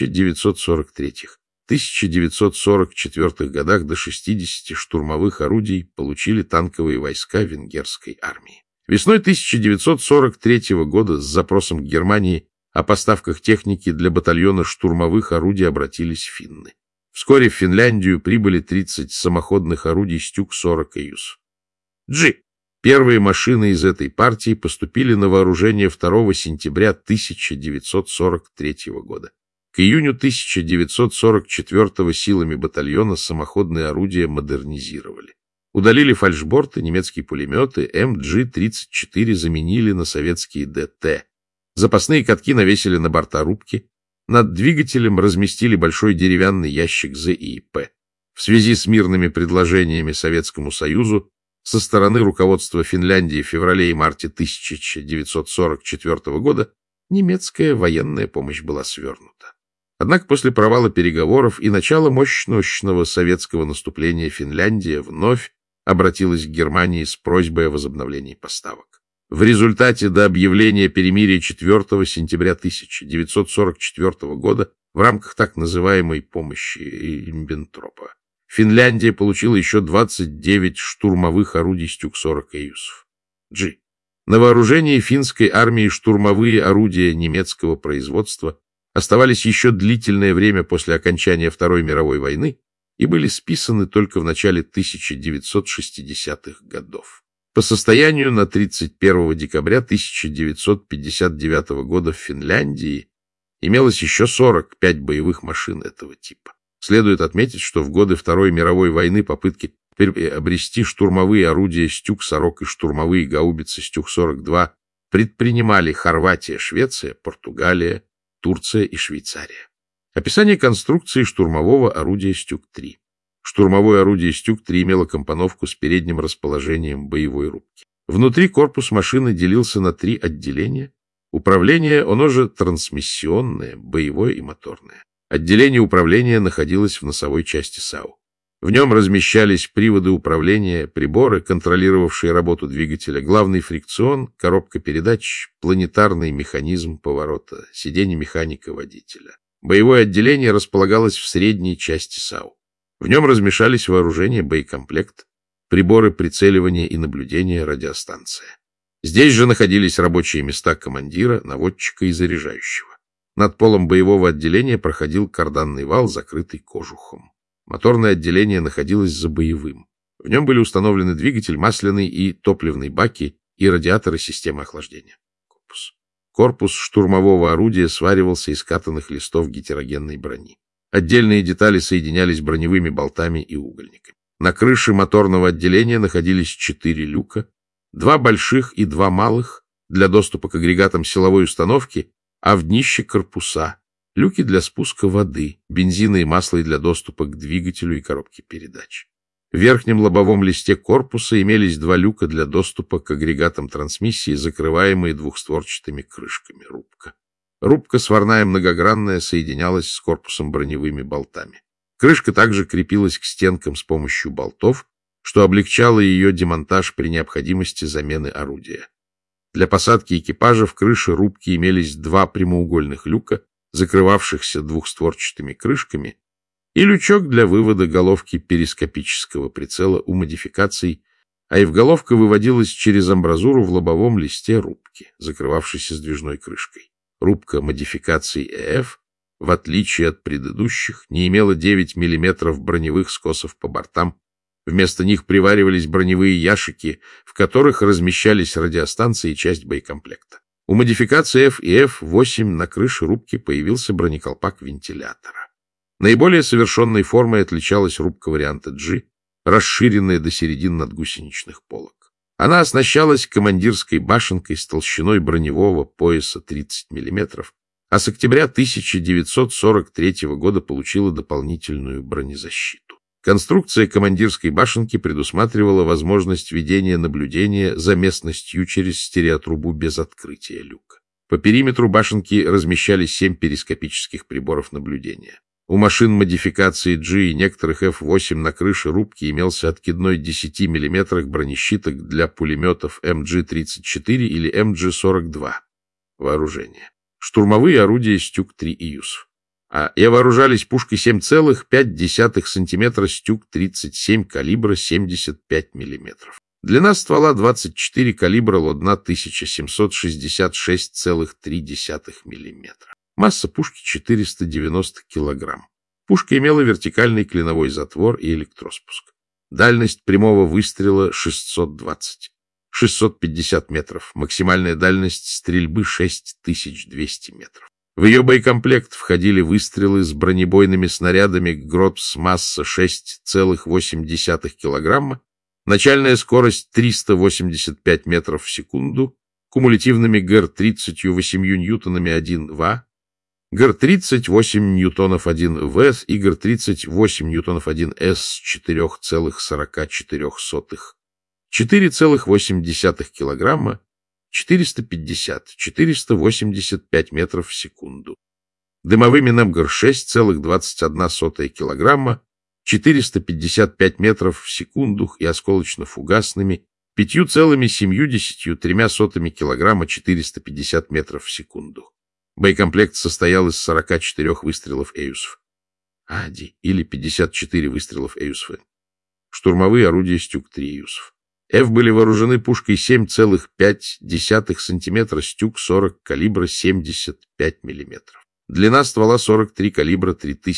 1943-1944 годах до 60 штурмовых орудий получили танковые войска венгерской армии. Весной 1943 года с запросом к Германии о поставках техники для батальона штурмовых орудий обратились финны. Вскоре в Финляндию прибыли 30 самоходных орудий Стюк-40 Юс G. Первые машины из этой партии поступили на вооружение 2 сентября 1943 года. К июню 1944 силами батальона самоходные орудия модернизировали. Удалили фальшборты, немецкие пулеметы, МГ-34 заменили на советские ДТ. Запасные катки навесили на борта рубки. Над двигателем разместили большой деревянный ящик ЗИП. В связи с мирными предложениями Советскому Союзу со стороны руководства Финляндии в феврале и марте 1944 года немецкая военная помощь была свернута. Однако после провала переговоров и начала мощного советского наступления Финляндия вновь обратилась к Германии с просьбой о возобновлении поставок. В результате до объявления перемирия 4 сентября 1944 года в рамках так называемой помощи Риббентропа Финляндия получила еще 29 штурмовых орудий Стюк-40 Юсов G. На вооружении финской армии штурмовые орудия немецкого производства оставались еще длительное время после окончания Второй мировой войны и были списаны только в начале 1960-х годов. По состоянию на 31 декабря 1959 года в Финляндии имелось еще 45 боевых машин этого типа. Следует отметить, что в годы Второй мировой войны попытки приобрести штурмовые орудия Стюк-40 и штурмовые гаубицы Стюк-42 предпринимали Хорватия, Швеция, Португалия, Турция и Швейцария. Описание конструкции штурмового орудия Стюк-3. Штурмовое орудие Стюк-3 имело компоновку с передним расположением боевой рубки. Внутри корпус машины делился на 3 отделения. Управление, оно же трансмиссионное, боевое и моторное. Отделение управления находилось в носовой части САУ. В нем размещались приводы управления, приборы, контролировавшие работу двигателя, главный фрикцион, коробка передач, планетарный механизм поворота, сиденье механика-водителя. Боевое отделение располагалось в средней части САУ. В нем размещались вооружение, боекомплект, приборы прицеливания и наблюдения, радиостанция. Здесь же находились рабочие места командира, наводчика и заряжающего. Над полом боевого отделения проходил карданный вал, закрытый кожухом. Моторное отделение находилось за боевым. В нем были установлены двигатель, масляный и топливный баки и радиаторы системы охлаждения. Корпус штурмового орудия сваривался из катанных листов гетерогенной брони. Отдельные детали соединялись броневыми болтами и угольниками. На крыше моторного отделения находились 4 люка, 2 больших и 2 малых для доступа к агрегатам силовой установки, а в днище корпуса люки для спуска воды, бензина и масла для доступа к двигателю и коробке передач. В верхнем лобовом листе корпуса имелись 2 люка для доступа к агрегатам трансмиссии, закрываемые двухстворчатыми крышками. Рубка сварная многогранная соединялась с корпусом броневыми болтами. Крышка также крепилась к стенкам с помощью болтов, что облегчало ее демонтаж при необходимости замены орудия. Для посадки экипажа в крыше рубки имелись 2 прямоугольных люка, закрывавшихся двухстворчатыми крышками, и лючок для вывода головки перископического прицела у модификаций, а ивголовка выводилась через амбразуру в лобовом листе рубки, закрывавшейся сдвижной крышкой. Рубка модификации ЭФ, в отличие от предыдущих, не имела 9 мм броневых скосов по бортам. Вместо них приваривались броневые ящики, в которых размещались радиостанции и часть боекомплекта. У модификации F и F8 на крыше рубки появился бронеколпак вентилятора. Наиболее совершенной формой отличалась рубка варианта G, расширенная до середин надгусеничных полок. Она оснащалась командирской башенкой с толщиной броневого пояса 30 мм, а с октября 1943 года получила дополнительную бронезащиту. Конструкция командирской башенки предусматривала возможность ведения наблюдения за местностью через стереотрубу без открытия люка. По периметру башенки размещались 7 перископических приборов наблюдения. У машин модификации G и некоторых F8 на крыше рубки имелся откидной 10 мм бронещиток для пулеметов МГ-34 или МГ-42. Вооружение. Штурмовые орудия Стюк-3 и Юсов. И вооружались пушкой 7,5 см Стюк-37 калибра 75 мм. Длина ствола 24, калибра Лодна 1766,3 мм. Масса пушки 490 кг. Пушка имела вертикальный клиновой затвор и электроспуск. Дальность прямого выстрела 650 метров. Максимальная дальность стрельбы 6200 метров. В ее боекомплект входили выстрелы с бронебойными снарядами Гротс масса 6,8 кг, начальная скорость 385 метров в секунду, кумулятивными ГР-30 8 ньютонами 1 ва, ГР-30 8 ньютонов 1 ВС и ГР-30 ньютонов 1 С с 4,44, 4,8 килограмма, 450-485 метров в секунду. Дымовыми НМГР 6,21 килограмма, 455 метров в секунду и осколочно-фугасными 5,73 килограмма, 450 метров в секунду. Боекомплект состоял из 44 выстрелов Эюсов АДИ или 54 выстрелов Эюсов. Штурмовые орудия Стюк-3 Эюсов. F были вооружены пушкой 7,5 см Стюк-40 калибра 75 мм. Длина ствола 43, калибра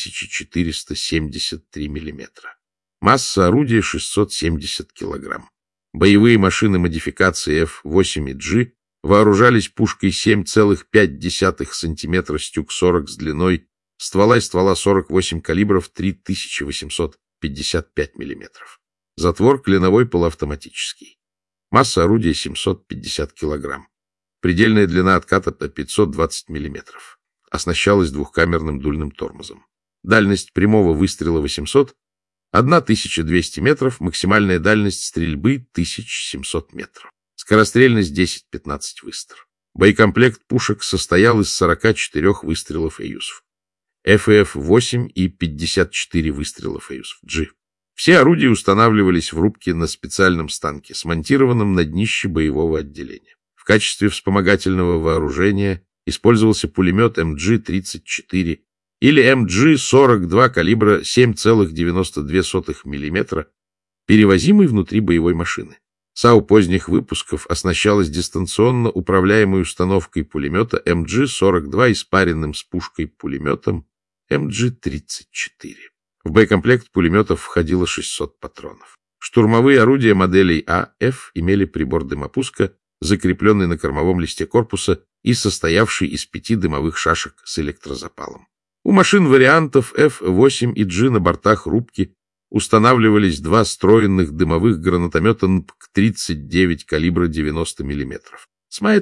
3473 мм. Масса орудия 670 кг. Боевые машины модификации F8 и G вооружались пушкой 7,5 см Стюк-40 с длиной ствола 48 калибров 3855 мм. Затвор клиновой полуавтоматический. Масса орудия 750 кг. Предельная длина отката 520 мм. Оснащалась двухкамерным дульным тормозом. Дальность прямого выстрела 800, 1200 метров, максимальная дальность стрельбы 1700 метров. Скорострельность 10-15 выстрелов. Боекомплект пушек состоял из 44 выстрелов Эюсов. ФФ-8 и 54 выстрела ФЮСФ-G. Все орудия устанавливались в рубке на специальном станке, смонтированном на днище боевого отделения. В качестве вспомогательного вооружения использовался пулемет МГ-34 или МГ-42 калибра 7,92 мм, перевозимый внутри боевой машины. САУ поздних выпусков оснащалась дистанционно управляемой установкой пулемета МГ-42 и спаренным с пушкой пулеметом МГ-34. В боекомплект пулеметов входило 600 патронов. Штурмовые орудия моделей АФ имели прибор дымопуска, закрепленный на кормовом листе корпуса и состоявший из 5 дымовых шашек с электрозапалом. У машин вариантов F8 и G на бортах рубки устанавливались 2 встроенных дымовых гранатомета НПК-39 калибра 90 мм. С мая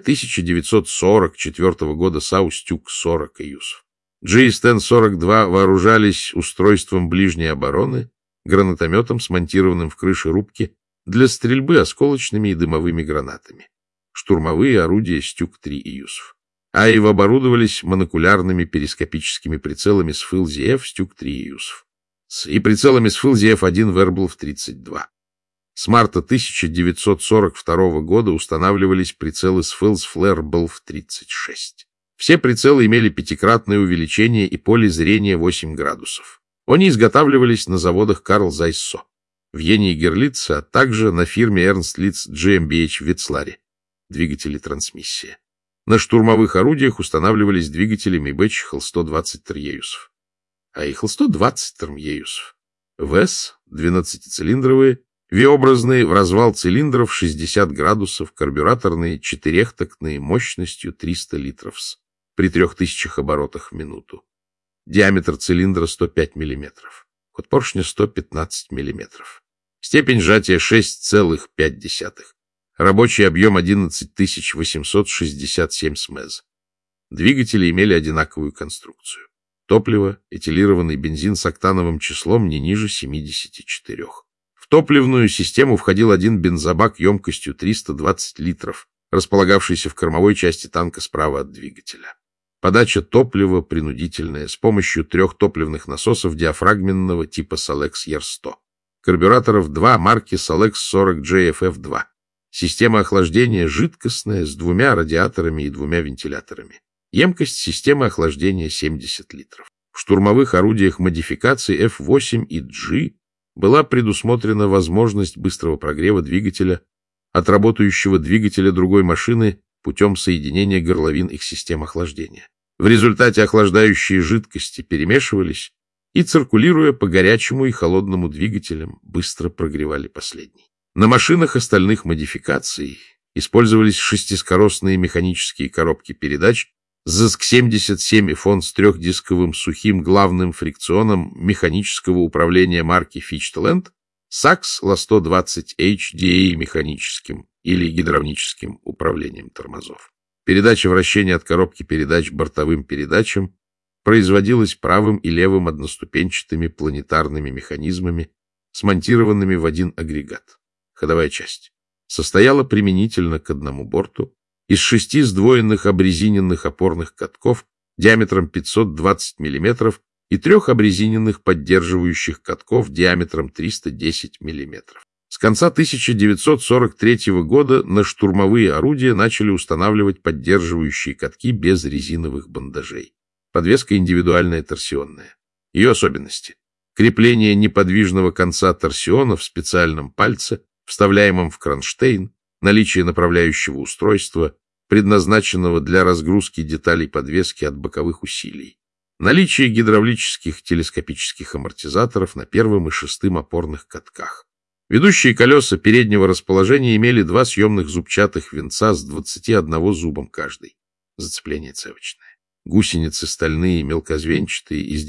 1944 года САУ «Стюк-40» ИЮСов. G и Стен-42 вооружались устройством ближней обороны, гранатометом, смонтированным в крыше рубки, для стрельбы осколочными и дымовыми гранатами. Штурмовые орудия «Стюк-3» ИЮСов. АИВ оборудовались монокулярными перископическими прицелами с ФИЛ-ЗФ «Стюк-3» ИЮСов и прицелами с ФИЛ-ЗФ-1 Верблов-32. С марта 1942 года устанавливались прицелы с ФИЛ-ФЛЭР-БЛФ-36. Все прицелы имели 5-кратное увеличение и поле зрения 8 градусов. Они изготавливались на заводах Карл Zeiss СО в Йене и Герлитце, а также на фирме Ernst Litz GmbH в Вицларе. Двигатели трансмиссия. На штурмовых орудиях устанавливались двигатели Мибеч Хл-120 Терьеюсов. А и Хл-120 Терьеюсов. ВЭС 12-цилиндровые, V-образные в развал цилиндров 60 градусов, карбюраторные 4-тактные мощностью 300 литров при 3000 оборотах в минуту. Диаметр цилиндра 105 мм. Ход поршня 115 мм. Степень сжатия 6,5. Рабочий объем 11867 смез. Двигатели имели одинаковую конструкцию. Топливо, этилированный бензин с октановым числом не ниже 74. В топливную систему входил один бензобак емкостью 320 литров, располагавшийся в кормовой части танка справа от двигателя. Подача топлива принудительная с помощью 3 топливных насосов диафрагменного типа Solex ER100. Карбюраторов 2 марки Solex 40JFF2. Система охлаждения жидкостная с 2 радиаторами и 2 вентиляторами. Емкость системы охлаждения 70 литров. В штурмовых орудиях модификации F8 и G была предусмотрена возможность быстрого прогрева двигателя от работающего двигателя другой машины путем соединения горловин их систем охлаждения. В результате охлаждающие жидкости перемешивались и, циркулируя по горячему и холодному двигателям, быстро прогревали последний. На машинах остальных модификаций использовались 6-скоростные механические коробки передач ЗСК-77 и фон с 3-дисковым сухим главным фрикционом механического управления марки Fichtland, САКС ЛА-120 HDA механическим или гидравлическим управлением тормозов. Передача вращения от коробки передач бортовым передачам производилась правым и левым одноступенчатыми планетарными механизмами, смонтированными в один агрегат. Ходовая часть состояла применительно к одному борту из 6 сдвоенных обрезиненных опорных катков диаметром 520 мм и 3 обрезиненных поддерживающих катков диаметром 310 мм. С конца 1943 года на штурмовые орудия начали устанавливать поддерживающие катки без резиновых бандажей. Подвеска индивидуальная торсионная. Ее особенности: крепление неподвижного конца торсиона в специальном пальце, вставляемом в кронштейн, наличие направляющего устройства, предназначенного для разгрузки деталей подвески от боковых усилий, наличие гидравлических телескопических амортизаторов на 1-м и 6-м опорных катках. Ведущие колеса переднего расположения имели 2 съемных зубчатых винца с 21 зубом каждый. Зацепление цевочное. Гусеницы стальные мелкозвенчатые из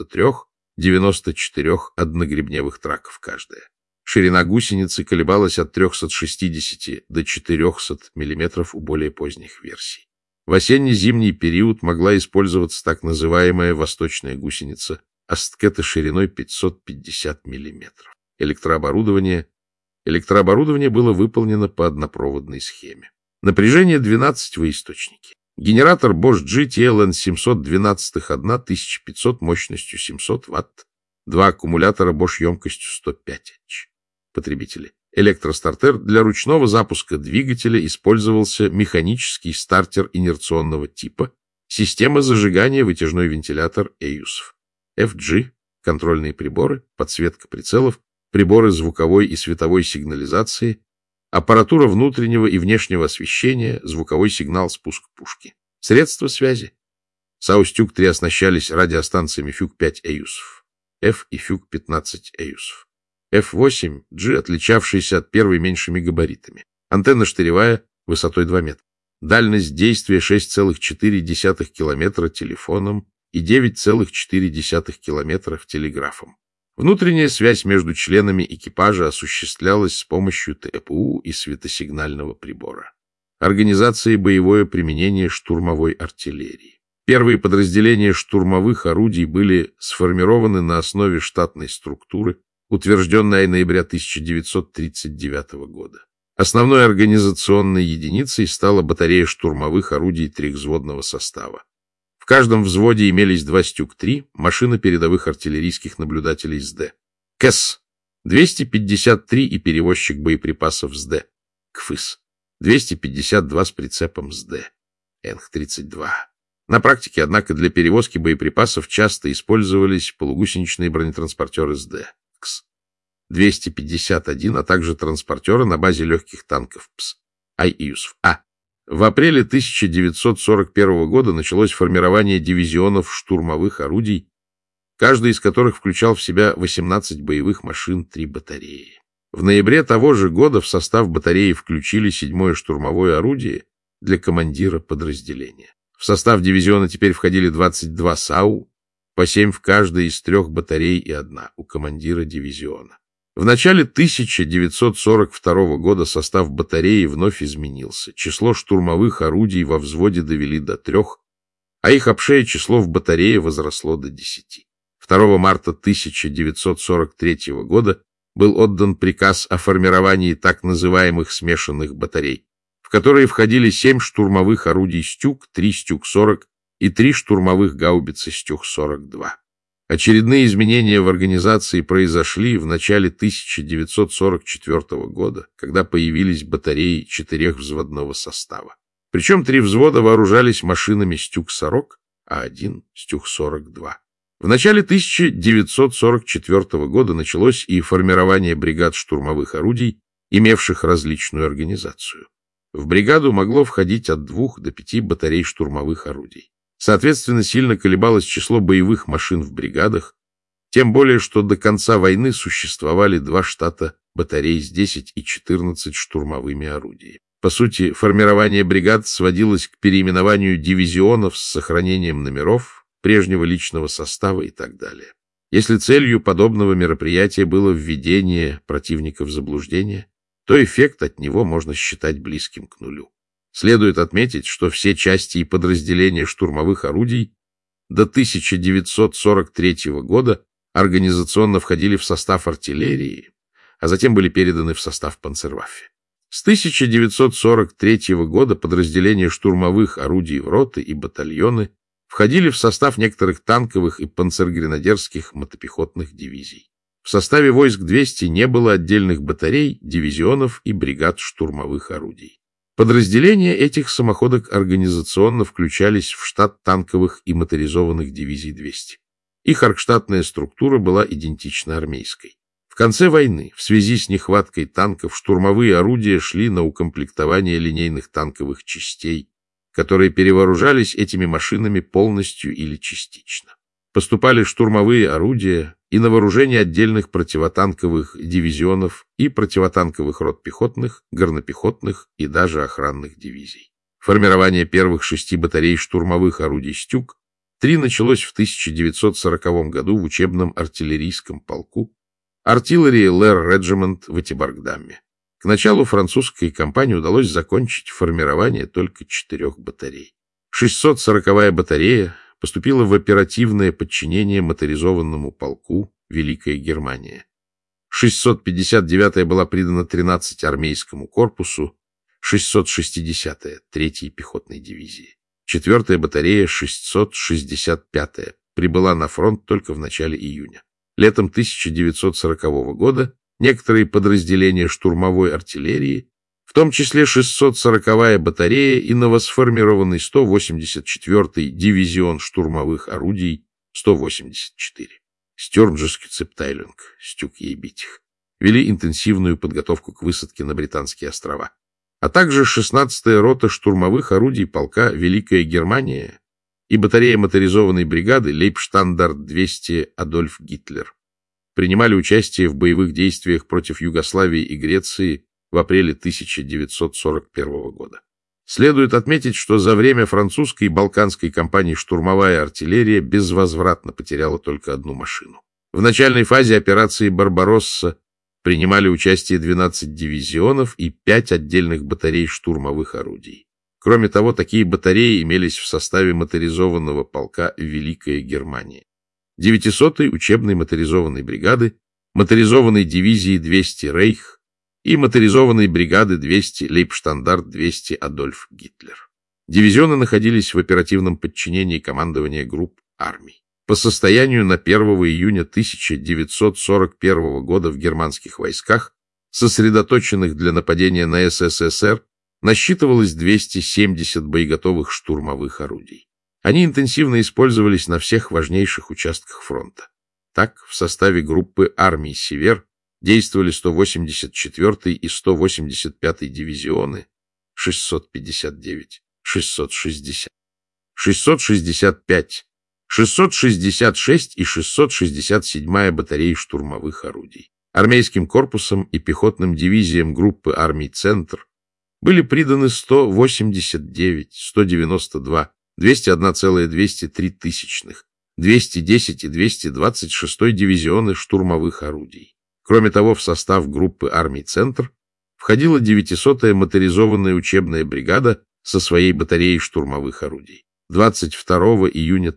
93-94 одногребневых траков каждая. Ширина гусеницы колебалась от 360 до 400 мм у более поздних версий. В осенне-зимний период могла использоваться так называемая восточная гусеница Асткета шириной 550 мм. Электрооборудование было выполнено по однопроводной схеме. Напряжение 12 во источнике. Генератор Bosch GTLN 712-1 1500 мощностью 700 Вт. Два аккумулятора Bosch емкостью 105 H. Потребители. Электростартер. Для ручного запуска двигателя использовался механический стартер инерционного типа. Система зажигания, вытяжной вентилятор EUSF. FG. Контрольные приборы, подсветка прицелов, приборы звуковой и световой сигнализации, аппаратура внутреннего и внешнего освещения, звуковой сигнал, спуск пушки. Средства связи. САУ «Стюк-3» оснащались радиостанциями ФЮГ-5 EUSF, F и ФЮГ-15 EUSF. F8G, отличавшиеся от первой меньшими габаритами. Антенна штыревая, высотой 2 метра. Дальность действия 6,4 километра телефоном и 9,4 километра телеграфом. Внутренняя связь между членами экипажа осуществлялась с помощью ТПУ и светосигнального прибора. Организация и боевое применение штурмовой артиллерии. Первые подразделения штурмовых орудий были сформированы на основе штатной структуры, утвержденной ноября 1939 года. Основной организационной единицей стала батарея штурмовых орудий трехвзводного состава. В каждом взводе имелись 2 «Стюк-3», машина передовых артиллерийских наблюдателей СД. КЭС — 253 и перевозчик боеприпасов СД. КФИС — 252 с прицепом СД. ЭНХ-32. На практике, однако, для перевозки боеприпасов часто использовались полугусеничные бронетранспортеры СД. КС. 251, а также транспортеры на базе легких танков ПС. IUSF. В апреле 1941 года началось формирование дивизионов штурмовых орудий, каждый из которых включал в себя 18 боевых машин, 3 батареи. В ноябре того же года в состав батареи включили 7-е штурмовое орудие для командира подразделения. В состав дивизиона теперь входили 22 САУ, по 7 в каждой из 3 батарей и 1 у командира дивизиона. В начале 1942 года состав батареи вновь изменился. Число штурмовых орудий во взводе довели до 3, а их обшее число в батарее возросло до 10. 2 марта 1943 года был отдан приказ о формировании так называемых смешанных батарей, в которые входили 7 штурмовых орудий «Стюк», 3 «Стюк-40» и 3 штурмовых гаубицы «Стюк-42». Очередные изменения в организации произошли в начале 1944 года, когда появились батареи 4-взводного состава. Причем 3 взвода вооружались машинами «Стюк-40», а 1 «Стюк-42». В начале 1944 года началось и формирование бригад штурмовых орудий, имевших различную организацию. В бригаду могло входить от 2 до 5 батарей штурмовых орудий. Соответственно, сильно колебалось число боевых машин в бригадах, тем более, что до конца войны существовали 2 штата батарей с 10 и 14 штурмовыми орудиями. По сути, формирование бригад сводилось к переименованию дивизионов с сохранением номеров, прежнего личного состава и так далее. Если целью подобного мероприятия было введение противника в заблуждение, то эффект от него можно считать близким к нулю. Следует отметить, что все части и подразделения штурмовых орудий до 1943 года организационно входили в состав артиллерии, а затем были переданы в состав панцерваффе. С 1943 года подразделения штурмовых орудий в роты и батальоны входили в состав некоторых танковых и панцергренадерских мотопехотных дивизий. В составе войск 200 не было отдельных батарей, дивизионов и бригад штурмовых орудий. Подразделения этих самоходок организационно включались в штат танковых и моторизованных дивизий 200. Их оргштатная структура была идентична армейской. В конце войны, в связи с нехваткой танков, штурмовые орудия шли на укомплектование линейных танковых частей, которые перевооружались этими машинами полностью или частично. Поступали штурмовые орудия и на вооружение отдельных противотанковых дивизионов и противотанковых рот пехотных, горнопехотных и даже охранных дивизий. Формирование первых 6 батарей штурмовых орудий «Стюк-3» началось в 1940 году в учебном артиллерийском полку Artillery Lair Regiment в Этиборг-Дамме. К началу французской кампании удалось закончить формирование только 4 батарей. 640-я батарея поступила в оперативное подчинение моторизованному полку «Великая Германия». 659-я была придана 13 армейскому корпусу, 660-я — 3-й пехотной дивизии. 4-я батарея 665-я прибыла на фронт только в начале июня. Летом 1940 года некоторые подразделения штурмовой артиллерии, в том числе 640-я батарея и новосформированный 184-й дивизион штурмовых орудий 184, Стюрмджескюцептайлинг, Стюк-Ейбитих, вели интенсивную подготовку к высадке на Британские острова, а также 16-я рота штурмовых орудий полка «Великая Германия» и батарея моторизованной бригады Лейбштандарт-200 Адольф Гитлер принимали участие в боевых действиях против Югославии и Греции в апреле 1941 года. Следует отметить, что за время французской и балканской кампаний штурмовая артиллерия безвозвратно потеряла только одну машину. В начальной фазе операции «Барбаросса» принимали участие 12 дивизионов и 5 отдельных батарей штурмовых орудий. Кроме того, такие батареи имелись в составе моторизованного полка «Великая Германия», 900-й учебной моторизованной бригады, моторизованной дивизии 200 «Рейх» и моторизованной бригады 200 Лейбштандарт-200 Адольф Гитлер. Дивизионы находились в оперативном подчинении командования групп армий. По состоянию на 1 июня 1941 года в германских войсках, сосредоточенных для нападения на СССР, насчитывалось 270 боеготовых штурмовых орудий. Они интенсивно использовались на всех важнейших участках фронта. Так, в составе группы армий «Север» действовали 184-й и 185-й дивизионы, 659, 660, 665, 666 и 667-я батареи штурмовых орудий. Армейским корпусом и пехотным дивизиям группы армий «Центр» были приданы 189, 192, 201,203 тысячных, 210 и 226 дивизионы штурмовых орудий. Кроме того, в состав группы армий «Центр» входила 900-я моторизованная учебная бригада со своей батареей штурмовых орудий. 22 июня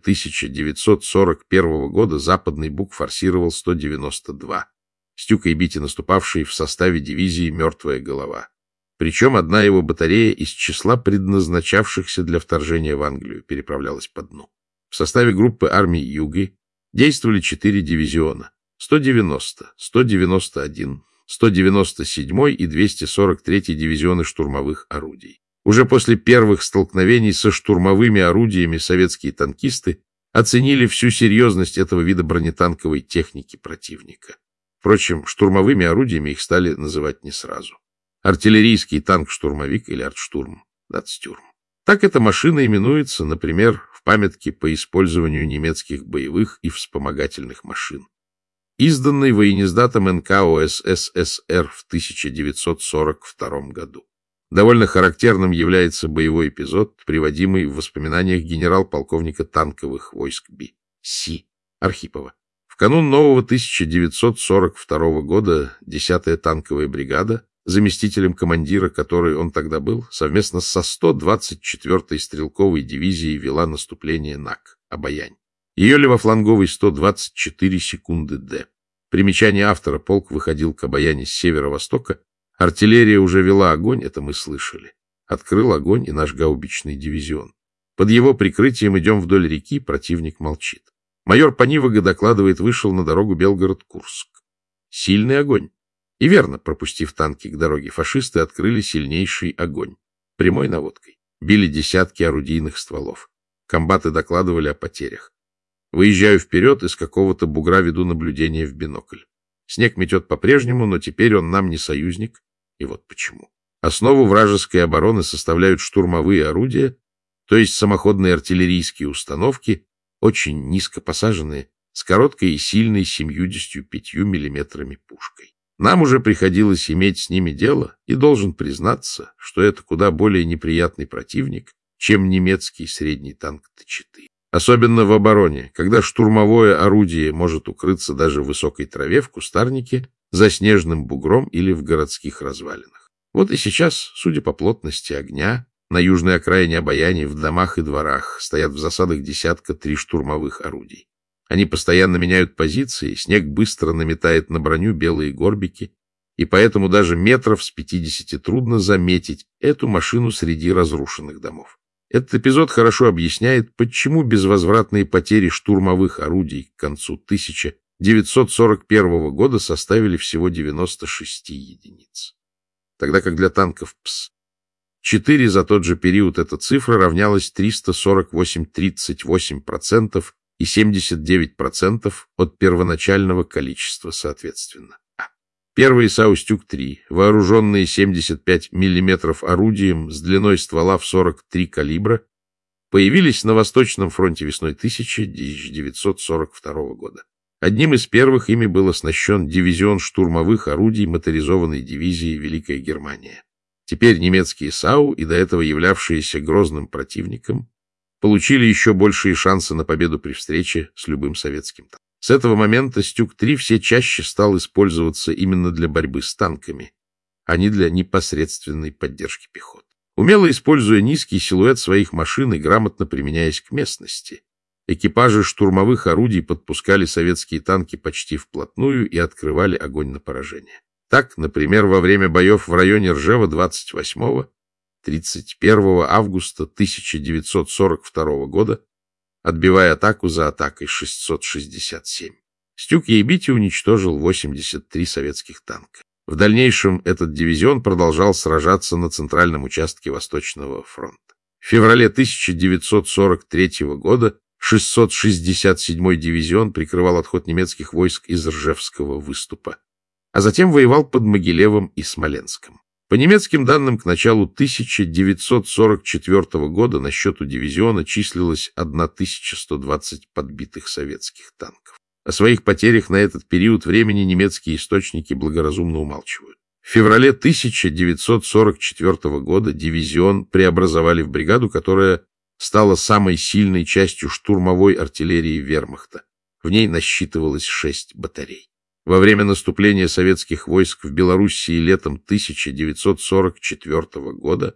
1941 года Западный Буг форсировал 192, Стюк-Ейбити, наступавший в составе дивизии «Мертвая голова». Причем одна его батарея из числа предназначавшихся для вторжения в Англию переправлялась по дну. В составе группы армий Юги действовали 4 дивизиона: 190, 191, 197 и 243 дивизионы штурмовых орудий. Уже после первых столкновений со штурмовыми орудиями советские танкисты оценили всю серьезность этого вида бронетанковой техники противника. Впрочем, штурмовыми орудиями их стали называть не сразу. Артиллерийский танк-штурмовик или артштурм, датстюрм. Так эта машина именуется, например, в памятке по использованию немецких боевых и вспомогательных машин, изданной воениздатом НК ОСС СССР в 1942 году. Довольно характерным является боевой эпизод, приводимый в воспоминаниях генерал-полковника танковых войск Си Архипова. В канун нового 1942 года 10-я танковая бригада, заместителем командира которой он тогда был, совместно со 124-й стрелковой дивизией вела наступление НАК Обаянь. Ее левофланговый 124 секунды Д. Примечание автора: полк выходил к Обаяни с северо-востока, артиллерия уже вела огонь, это мы слышали. Открыл огонь и наш гаубичный дивизион. Под его прикрытием идем вдоль реки, противник молчит. Майор Панивага докладывает: вышел на дорогу Белгород-Курск. Сильный огонь. И верно, пропустив танки к дороге, фашисты открыли сильнейший огонь. Прямой наводкой. Били десятки орудийных стволов. Комбаты докладывали о потерях. Выезжаю вперед, из какого-то бугра веду наблюдение в бинокль. Снег метет по-прежнему, но теперь он нам не союзник. И вот почему. Основу вражеской обороны составляют штурмовые орудия, то есть самоходные артиллерийские установки, очень низко посаженные, с короткой и сильной 75 миллиметрами пушкой. Нам уже приходилось иметь с ними дело, и должен признаться, что это куда более неприятный противник, чем немецкий средний танк Т-4. Особенно в обороне, когда штурмовое орудие может укрыться даже в высокой траве, в кустарнике, за снежным бугром или в городских развалинах. Вот и сейчас, судя по плотности огня, на южной окраине Обаяни в домах и дворах стоят в засадах 10-3 штурмовых орудий. Они постоянно меняют позиции, снег быстро наметает на броню белые горбики, и поэтому даже метров с 50 трудно заметить эту машину среди разрушенных домов. Этот эпизод хорошо объясняет, почему безвозвратные потери штурмовых орудий к концу 1941 года составили всего 96 единиц, тогда как для танков ПС-4 за тот же период эта цифра равнялась 348,38% и 79% от первоначального количества соответственно. Первые САУ-Стюк-3, вооруженные 75 мм орудием с длиной ствола в 43 калибра, появились на Восточном фронте весной 1942 года. Одним из первых ими был оснащен дивизион штурмовых орудий моторизованной дивизии «Великая Германия». Теперь немецкие САУ, и до этого являвшиеся грозным противником, получили еще большие шансы на победу при встрече с любым советским танком. С этого момента Стюк-3 все чаще стал использоваться именно для борьбы с танками, а не для непосредственной поддержки пехоты. Умело используя низкий силуэт своих машин и грамотно применяясь к местности, экипажи штурмовых орудий подпускали советские танки почти вплотную и открывали огонь на поражение. Так, например, во время боев в районе Ржева 28-31 августа 1942 года, отбивая атаку за атакой 667. Стюк-Ейбити уничтожил 83 советских танка. В дальнейшем этот дивизион продолжал сражаться на центральном участке Восточного фронта. В феврале 1943 года 667-й дивизион прикрывал отход немецких войск из Ржевского выступа, а затем воевал под Могилевом и Смоленском. По немецким данным, к началу 1944 года на счету дивизиона числилось 1120 подбитых советских танков. О своих потерях на этот период времени немецкие источники благоразумно умалчивают. В феврале 1944 года дивизион преобразовали в бригаду, которая стала самой сильной частью штурмовой артиллерии вермахта. В ней насчитывалось 6 батарей. Во время наступления советских войск в Белоруссии летом 1944 года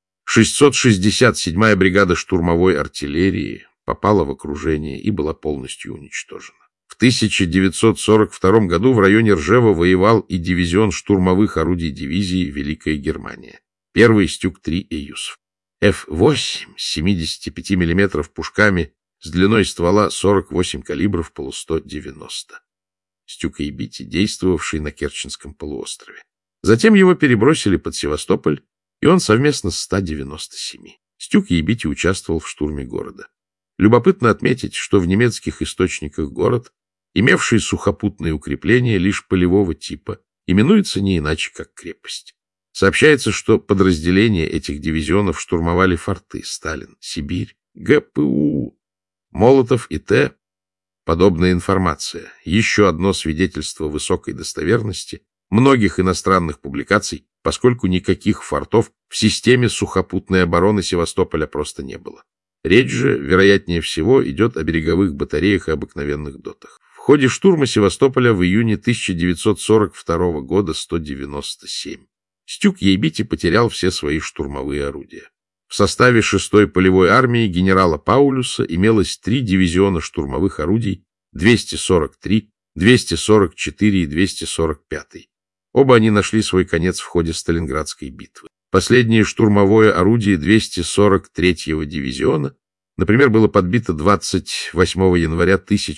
667-я бригада штурмовой артиллерии попала в окружение и была полностью уничтожена. В 1942 году в районе Ржева воевал и дивизион штурмовых орудий дивизии «Великая Германия», первый Стюк-3 «Июсов». F-8 с 75 мм пушками с длиной ствола 48 калибров полу-190. Стюк-Ейбити, действовавший на Керченском полуострове. Затем его перебросили под Севастополь, и он совместно с 197. Стюк-Ейбити участвовал в штурме города. Любопытно отметить, что в немецких источниках город, имевший сухопутные укрепления лишь полевого типа, именуется не иначе, как крепость. Сообщается, что подразделения этих дивизионов штурмовали форты Сталин, Сибирь, ГПУ, Молотов и Т. Подобная информация – еще одно свидетельство высокой достоверности многих иностранных публикаций, поскольку никаких фортов в системе сухопутной обороны Севастополя просто не было. Речь же, вероятнее всего, идет о береговых батареях и обыкновенных дотах. В ходе штурма Севастополя в июне 1942 года 197 Стюк-Ейбити потерял все свои штурмовые орудия. В составе 6-й полевой армии генерала Паулюса имелось 3 дивизиона штурмовых орудий 243, 244 и 245. Оба они нашли свой конец в ходе Сталинградской битвы. Последнее штурмовое орудие 243-го дивизиона, например, было подбито 28 января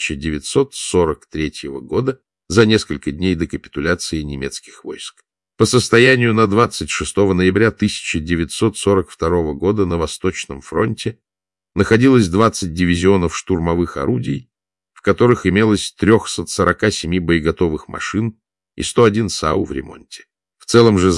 1943 года за несколько дней до капитуляции немецких войск. По состоянию на 26 ноября 1942 года на Восточном фронте находилось 20 дивизионов штурмовых орудий, в которых имелось 347 боеготовых машин и 101 САУ в ремонте. В целом же за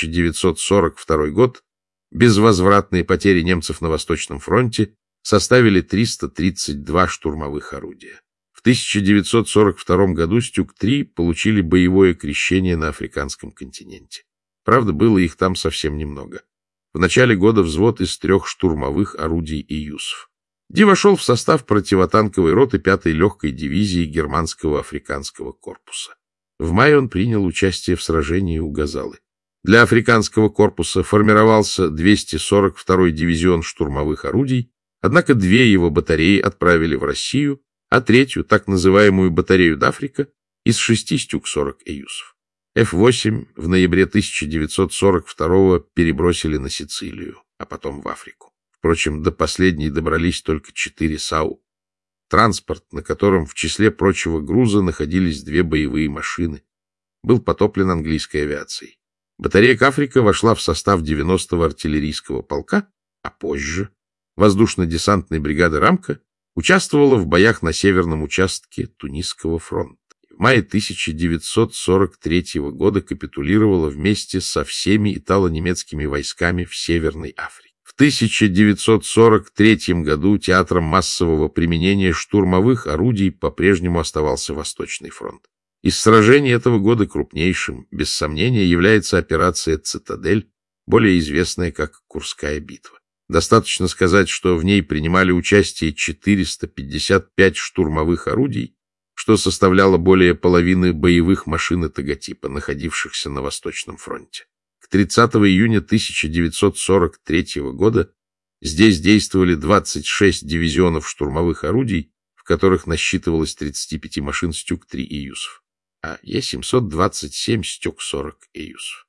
1942 год безвозвратные потери немцев на Восточном фронте составили 332 штурмовых орудия. В 1942 году Стюк-3 получили боевое крещение на африканском континенте. Правда, было их там совсем немного. В начале года взвод из 3 штурмовых орудий «Июсов». Ди вошел в состав противотанковой роты 5-й легкой дивизии германского африканского корпуса. В мае он принял участие в сражении у Газалы. Для африканского корпуса формировался 242-й дивизион штурмовых орудий, однако 2 его батареи отправили в Россию, а 3-ю, так называемую батарею Дафрика, из 6 Стюк-40 «Июсов». F-8 в ноябре 1942 перебросили на Сицилию, а потом в Африку. Впрочем, до последней добрались только 4 САУ. Транспорт, на котором в числе прочего груза находились 2 боевые машины, был потоплен английской авиацией. Батарея «Кафрика» вошла в состав 90-го артиллерийского полка, а позже воздушно-десантной бригады «Рамка» участвовала в боях на северном участке Тунисского фронта. В мае 1943 года капитулировала вместе со всеми итало-немецкими войсками в Северной Африке. В 1943 году театром массового применения штурмовых орудий по-прежнему оставался Восточный фронт. Из сражений этого года крупнейшим, без сомнения, является операция «Цитадель», более известная как Курская битва. Достаточно сказать, что в ней принимали участие 455 штурмовых орудий, что составляло более половины боевых машин этого типа, находившихся на Восточном фронте. К 30 июня 1943 года здесь действовали 26 дивизионов штурмовых орудий, в которых насчитывалось 35 машин Стюк-3 и Юсов, а Е-727 Стюк-40 и Юсов.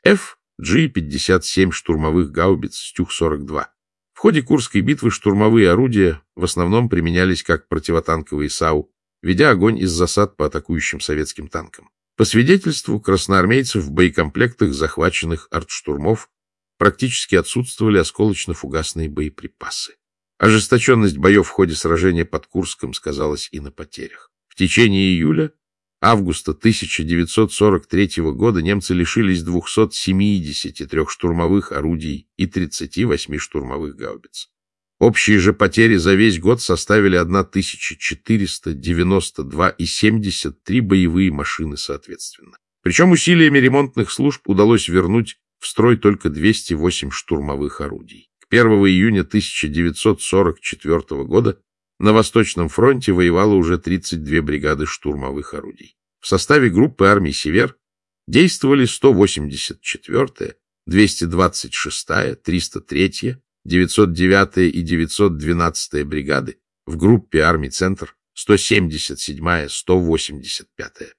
G-57 штурмовых гаубиц Стюк-42. В ходе Курской битвы штурмовые орудия в основном применялись как противотанковые САУ, ведя огонь из засад по атакующим советским танкам. По свидетельству красноармейцев, в боекомплектах захваченных артштурмов практически отсутствовали осколочно-фугасные боеприпасы. Ожесточенность боев в ходе сражения под Курском сказалась и на потерях. В течение июля-августа 1943 года немцы лишились 273 штурмовых орудий и 38 штурмовых гаубиц. Общие же потери за весь год составили 1492 и 73 боевые машины соответственно. Причем усилиями ремонтных служб удалось вернуть в строй только 208 штурмовых орудий. К 1 июня 1944 года на Восточном фронте воевало уже 32 бригады штурмовых орудий. В составе группы армий «Север» действовали 184-я, 226-я, 303-я, 909-я и 912-я бригады, в группе армий «Центр» 177-я, 185-я,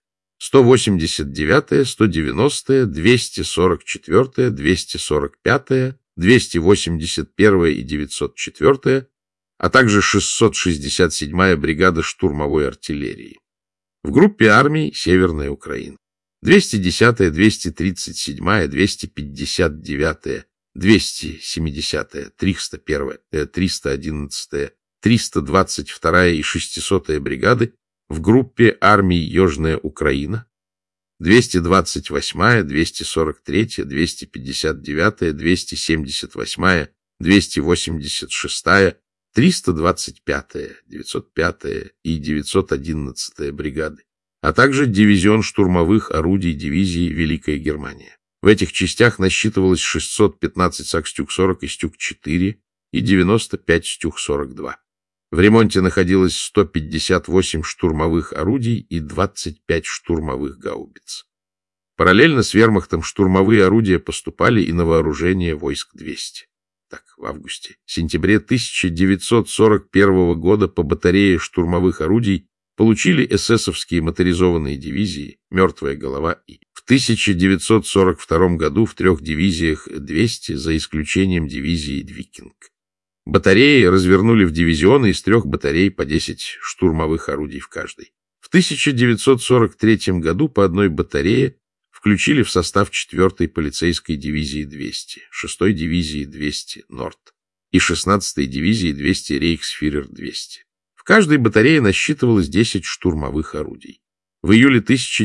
189-я, 190-я, 244-я, 245-я, 281-я и 904-я, а также 667-я бригада штурмовой артиллерии. В группе армий «Северная Украина» 210-я, 237-я, 259-я, 270-я, 301-я, 311-я, 322-я и 600-я бригады в группе армий Южная Украина, 228-я, 243-я, 259-я, 278-я, 286-я, 325-я, 905-я и 911-я бригады, а также дивизион штурмовых орудий дивизии Великая Германия. В этих частях насчитывалось 615 САК-Стюк-40 и Стюк-4 и 95 Стюк-42. В ремонте находилось 158 штурмовых орудий и 25 штурмовых гаубиц. Параллельно с вермахтом штурмовые орудия поступали и на вооружение войск 200. Так, в августе-сентябре 1941 года по батарее штурмовых орудий получили эсэсовские моторизованные дивизии «Мертвая голова» и в 1942 году в 3 дивизиях 200, за исключением дивизии «Викинг». Батареи развернули в дивизионы из 3 батарей по 10 штурмовых орудий в каждой. В 1943 году по одной батарее включили в состав 4-й полицейской дивизии 200, 6-й дивизии 200 Норд и 16-й дивизии 200 Рейхсфюрер 200. В каждой батарее насчитывалось 10 штурмовых орудий. В июле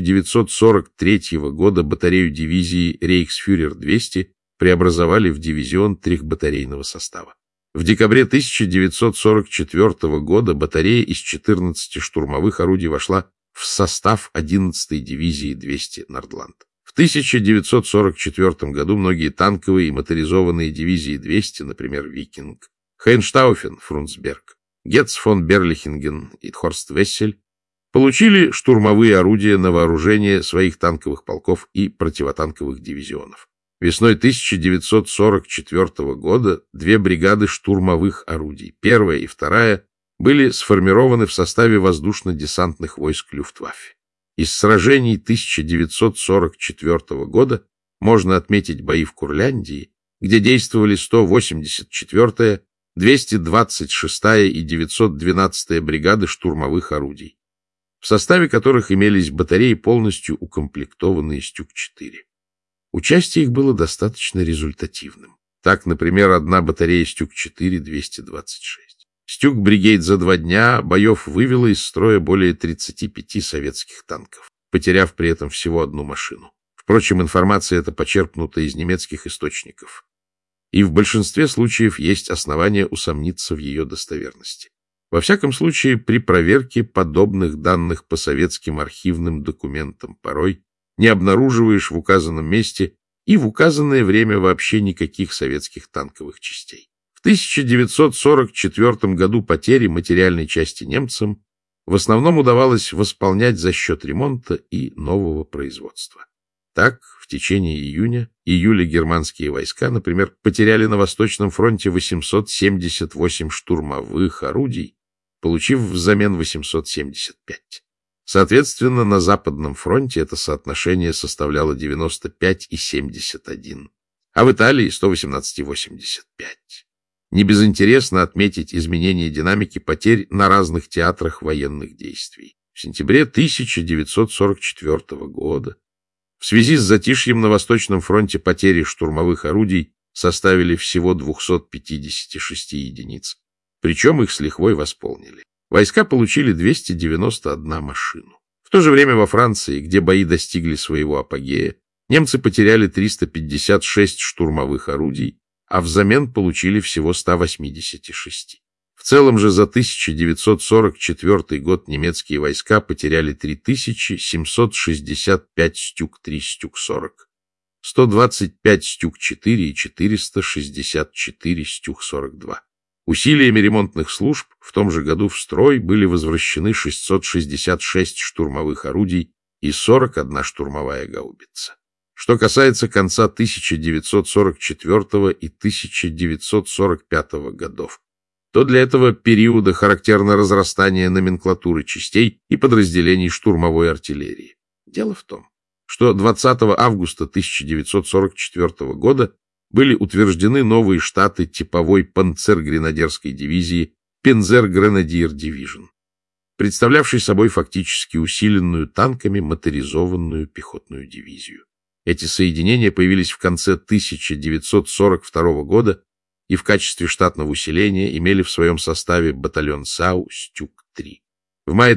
1943 года батарею дивизии Рейхсфюрер 200 преобразовали в дивизион трехбатарейного состава. В декабре 1944 года батарея из 14 штурмовых орудий вошла в состав 11-й дивизии 200 Нордланд. В 1944 году многие танковые и моторизованные дивизии 200, например, «Викинг», Хейнштауфен, Фрунцберг, Гетц фон Берлихинген и Хорст-Вессель, получили штурмовые орудия на вооружение своих танковых полков и противотанковых дивизионов. Весной 1944 года 2 бригады штурмовых орудий, 1-я и 2-я, были сформированы в составе воздушно-десантных войск Люфтваффе. Из сражений 1944 года можно отметить бои в Курляндии, где действовали 184-я, 226-я и 912-я бригады штурмовых орудий, в составе которых имелись батареи, полностью укомплектованные «Стюк-4». Участие их было достаточно результативным. Так, например, одна батарея «Стюк-4» 226. «Стюк-бригейд» за 2 дня боев вывела из строя более 35 советских танков, потеряв при этом всего 1 машину. Впрочем, информация эта почерпнута из немецких источников, и в большинстве случаев есть основания усомниться в ее достоверности. Во всяком случае, при проверке подобных данных по советским архивным документам порой не обнаруживаешь в указанном месте и в указанное время вообще никаких советских танковых частей. В 1944 году потери материальной части немцам в основном удавалось восполнять за счет ремонта и нового производства. Так, в течение июля германские войска, например, потеряли на Восточном фронте 878 штурмовых орудий, получив взамен 875. Соответственно, на Западном фронте это соотношение составляло 95,71, а в Италии 118,85. Не безинтересно отметить изменение динамики потерь на разных театрах военных действий. В сентябре 1944 года в связи с затишьем на Восточном фронте потери штурмовых орудий составили всего 256 единиц, причем их с лихвой восполнили. Войска получили 291 машину. В то же время во Франции, где бои достигли своего апогея, немцы потеряли 356 штурмовых орудий, а взамен получили всего 186. В целом же за 1944 год немецкие войска потеряли 3765 Стюк-3, Стюк-40, 125 Стюк-4 и 464 Стюк-42. Усилиями ремонтных служб в том же году в строй были возвращены 666 штурмовых орудий и 41 штурмовая гаубица. Что касается конца 1944 и 1945 годов, то для этого периода характерно разрастание номенклатуры частей и подразделений штурмовой артиллерии. Дело в том, что 20 августа 1944 года были утверждены новые штаты типовой панцергренадерской дивизии Пензер-Гренадьер Дивижн, представлявшей собой фактически усиленную танками моторизованную пехотную дивизию. Эти соединения появились в конце 1942 года и в качестве штатного усиления имели в своем составе батальон САУ «Стюк-3». В мае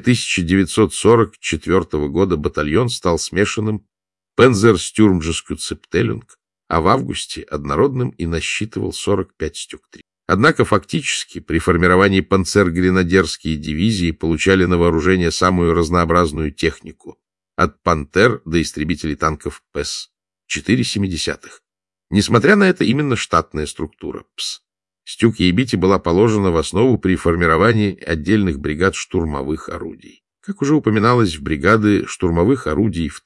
1944 года батальон стал смешанным Пензер-Стюрмджескюцептелюнг, а в августе однородным и насчитывал 45 Стюк-3. Однако фактически при формировании панцергренадерские дивизии получали на вооружение самую разнообразную технику, от «Пантер» до истребителей танков ПЭС, 4,7. Несмотря на это, именно штатная структура ПС Стюк-Ейбити была положена в основу при формировании отдельных бригад штурмовых орудий. Как уже упоминалось, в бригады штурмовых орудий в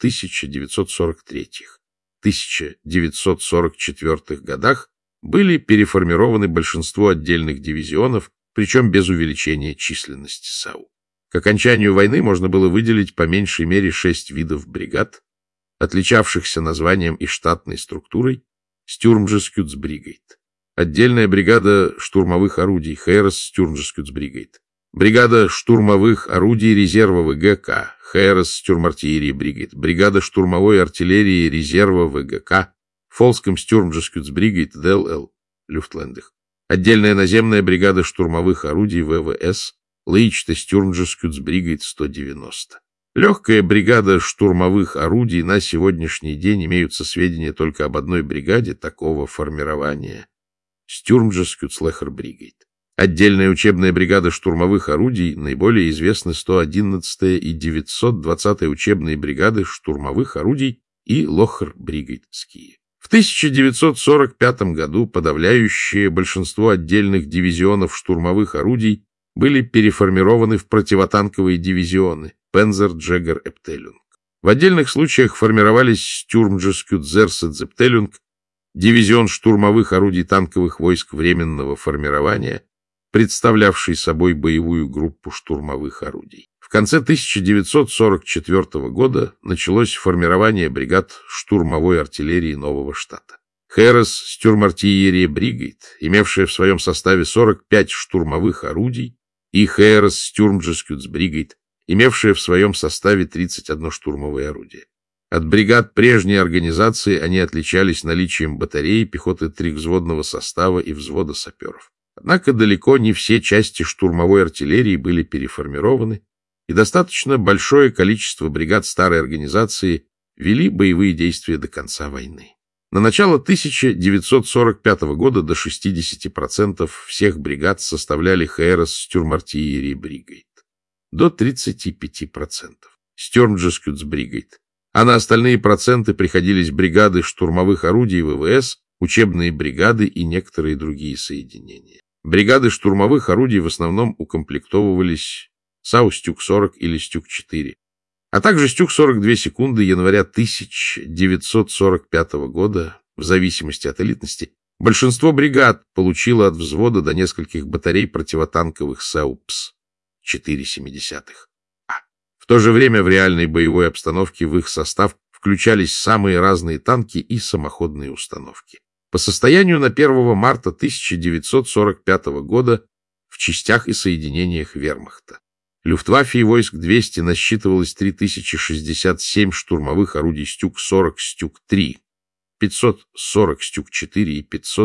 1943-1944 годах были переформированы большинство отдельных дивизионов, причем без увеличения численности САУ. К окончанию войны можно было выделить по меньшей мере 6 видов бригад, отличавшихся названием и штатной структурой Стюрмджескюцбригейд. Отдельная бригада штурмовых орудий Хейрес Стюрмджескюцбригейд. Бригада штурмовых орудий резерва ВГК Хейрес Стюрмартиллерии Бригейд. Бригада штурмовой артиллерии резерва ВГК Фолском Стюрмджескюцбригейд ДЛЛ Люфтлендах. Отдельная наземная бригада штурмовых орудий ВВС Лейчте Стюрмджескюцбригейд 190. Легкая бригада штурмовых орудий на сегодняшний день имеются сведения только об одной бригаде такого формирования Стюрмджескюцлехербригейд. Отдельная учебная бригада штурмовых орудий наиболее известны 111-я и 920-я учебные бригады штурмовых орудий и Лохер-бригейдские. В 1945 году подавляющее большинство отдельных дивизионов штурмовых орудий были переформированы в противотанковые дивизионы Пензер-Джеггер-Эптелюнг. В отдельных случаях формировались Стюрмджескюцзерсетзептелюнг, дивизион штурмовых орудий танковых войск временного формирования, представлявший собой боевую группу штурмовых орудий. В конце 1944 года началось формирование бригад штурмовой артиллерии нового штата. Хэрос Стюрмартиллерия Бригейд, имевшая в своем составе 45 штурмовых орудий, и Хэрос Стюрмджескютс Бригейд, имевшая в своем составе 31 штурмовое орудие. От бригад прежней организации они отличались наличием батареи, пехоты трехвзводного состава и взвода саперов. Однако далеко не все части штурмовой артиллерии были переформированы, и достаточно большое количество бригад старой организации вели боевые действия до конца войны. На начало 1945 года до 60% всех бригад составляли Хэрос Стюрмартиллерии Бригейд, до 35% Стюрмджескютс Бригейд, а на остальные проценты приходились бригады штурмовых орудий ВВС, учебные бригады и некоторые другие соединения. Бригады штурмовых орудий в основном укомплектовывались САУ Стюк-40 или Стюк-4, а также Стюк-42 секунды января 1945 года, в зависимости от элитности. Большинство бригад получило от взвода до нескольких батарей противотанковых САУ ПС-4 70-х. В то же время в реальной боевой обстановке в их состав включались самые разные танки и самоходные установки. По состоянию на 1 марта 1945 года в частях и соединениях вермахта Люфтваффе и войск 200 насчитывалось 3067 штурмовых орудий Стюк-40 Стюк-3, 540 Стюк-4 и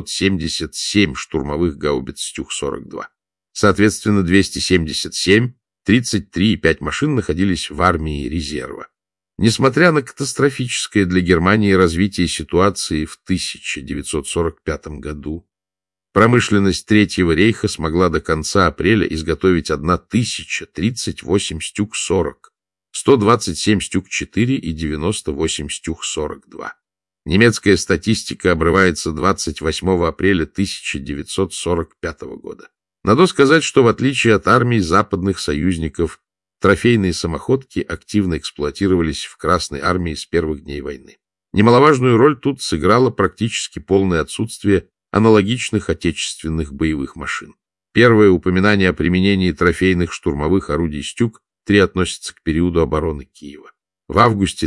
577 штурмовых гаубиц Стюк-42. Соответственно, 277, 33 и 5 машин находились в армии резерва. Несмотря на катастрофическое для Германии развитие ситуации в 1945 году, промышленность Третьего рейха смогла до конца апреля изготовить 1038 Стюк-40, 127 Стюк-4 и 98 Стюк-42. Немецкая статистика обрывается 28 апреля 1945 года. Надо сказать, что в отличие от армий западных союзников, трофейные самоходки активно эксплуатировались в Красной армии с первых дней войны. Немаловажную роль тут сыграло практически полное отсутствие аналогичных отечественных боевых машин. Первое упоминание о применении трофейных штурмовых орудий Стюк-3 относится к периоду обороны Киева. В августе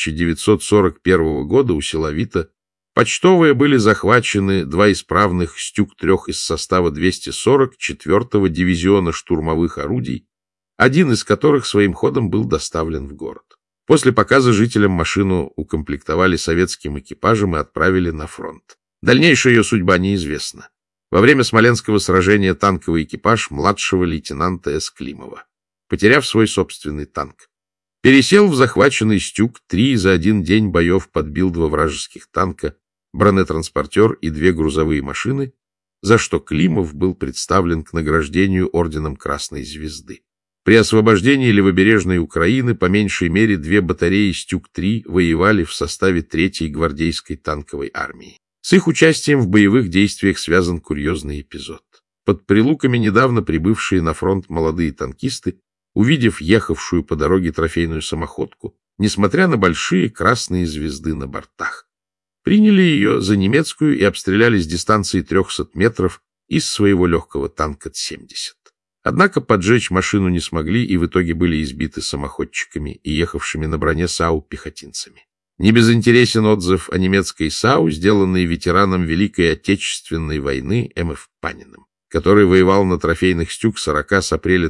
1941 года у села Вита почтовые были захвачены 2 исправных Стюк-3 из состава 244-го дивизиона штурмовых орудий, один из которых своим ходом был доставлен в город. После показа жителям машину укомплектовали советским экипажем и отправили на фронт. Дальнейшая ее судьба неизвестна. Во время Смоленского сражения танковый экипаж младшего лейтенанта С. Климова, потеряв свой собственный танк, пересел в захваченный Стюк-3 и за один день боев подбил 2 вражеских танка, бронетранспортер и 2 грузовые машины, за что Климов был представлен к награждению орденом Красной Звезды. При освобождении левобережной Украины по меньшей мере 2 батареи Стюк-3 воевали в составе 3-й гвардейской танковой армии. С их участием в боевых действиях связан курьезный эпизод. Под Прилуками недавно прибывшие на фронт молодые танкисты, увидев ехавшую по дороге трофейную самоходку, несмотря на большие красные звезды на бортах, приняли ее за немецкую и обстреляли с дистанции 300 метров из своего легкого танка Т-70. Однако поджечь машину не смогли и в итоге были избиты самоходчиками и ехавшими на броне САУ пехотинцами. Небезынтересен отзыв о немецкой САУ, сделанный ветераном Великой Отечественной войны М.Ф. Паниным, который воевал на трофейных Стюк-40 с апреля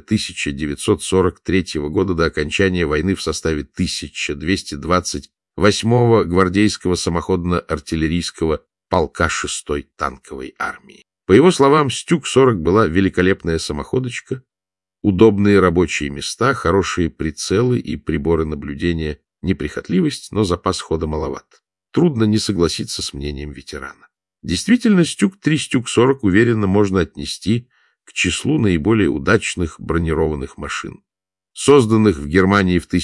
1943 года до окончания войны в составе 1228-го гвардейского самоходно-артиллерийского полка 6-й танковой армии. По его словам, Стюк-40 была великолепная самоходочка, удобные рабочие места, хорошие прицелы и приборы наблюдения, неприхотливость, но запас хода маловат. Трудно не согласиться с мнением ветерана. Действительно, Стюк-3, Стюк-40 уверенно можно отнести к числу наиболее удачных бронированных машин, созданных в Германии в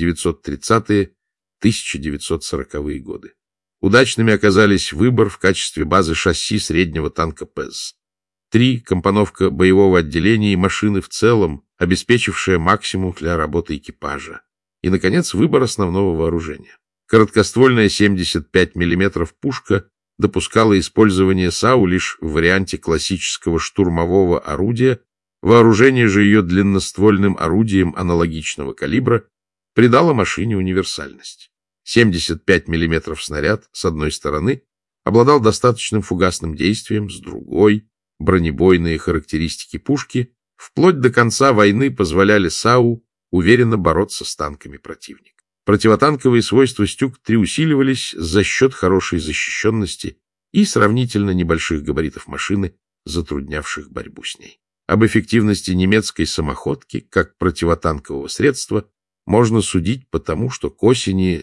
1930-1940-е годы. Удачными оказались выбор в качестве базы шасси среднего танка ПЭЗ-3, компоновка боевого отделения и машины в целом, обеспечившая максимум для работы экипажа. И, наконец, выбор основного вооружения. Короткоствольная 75 мм пушка допускала использование САУ лишь в варианте классического штурмового орудия, вооружение же ее длинноствольным орудием аналогичного калибра придало машине универсальность. 75 мм снаряд с одной стороны, обладал достаточным фугасным действием, с другой — бронебойные характеристики пушки вплоть до конца войны позволяли САУ уверенно бороться с танками противника. Противотанковые свойства Стюк-3 усиливались за счет хорошей защищенности и сравнительно небольших габаритов машины, затруднявших борьбу с ней. Об эффективности немецкой самоходки как противотанкового средства можно судить потому, что к осени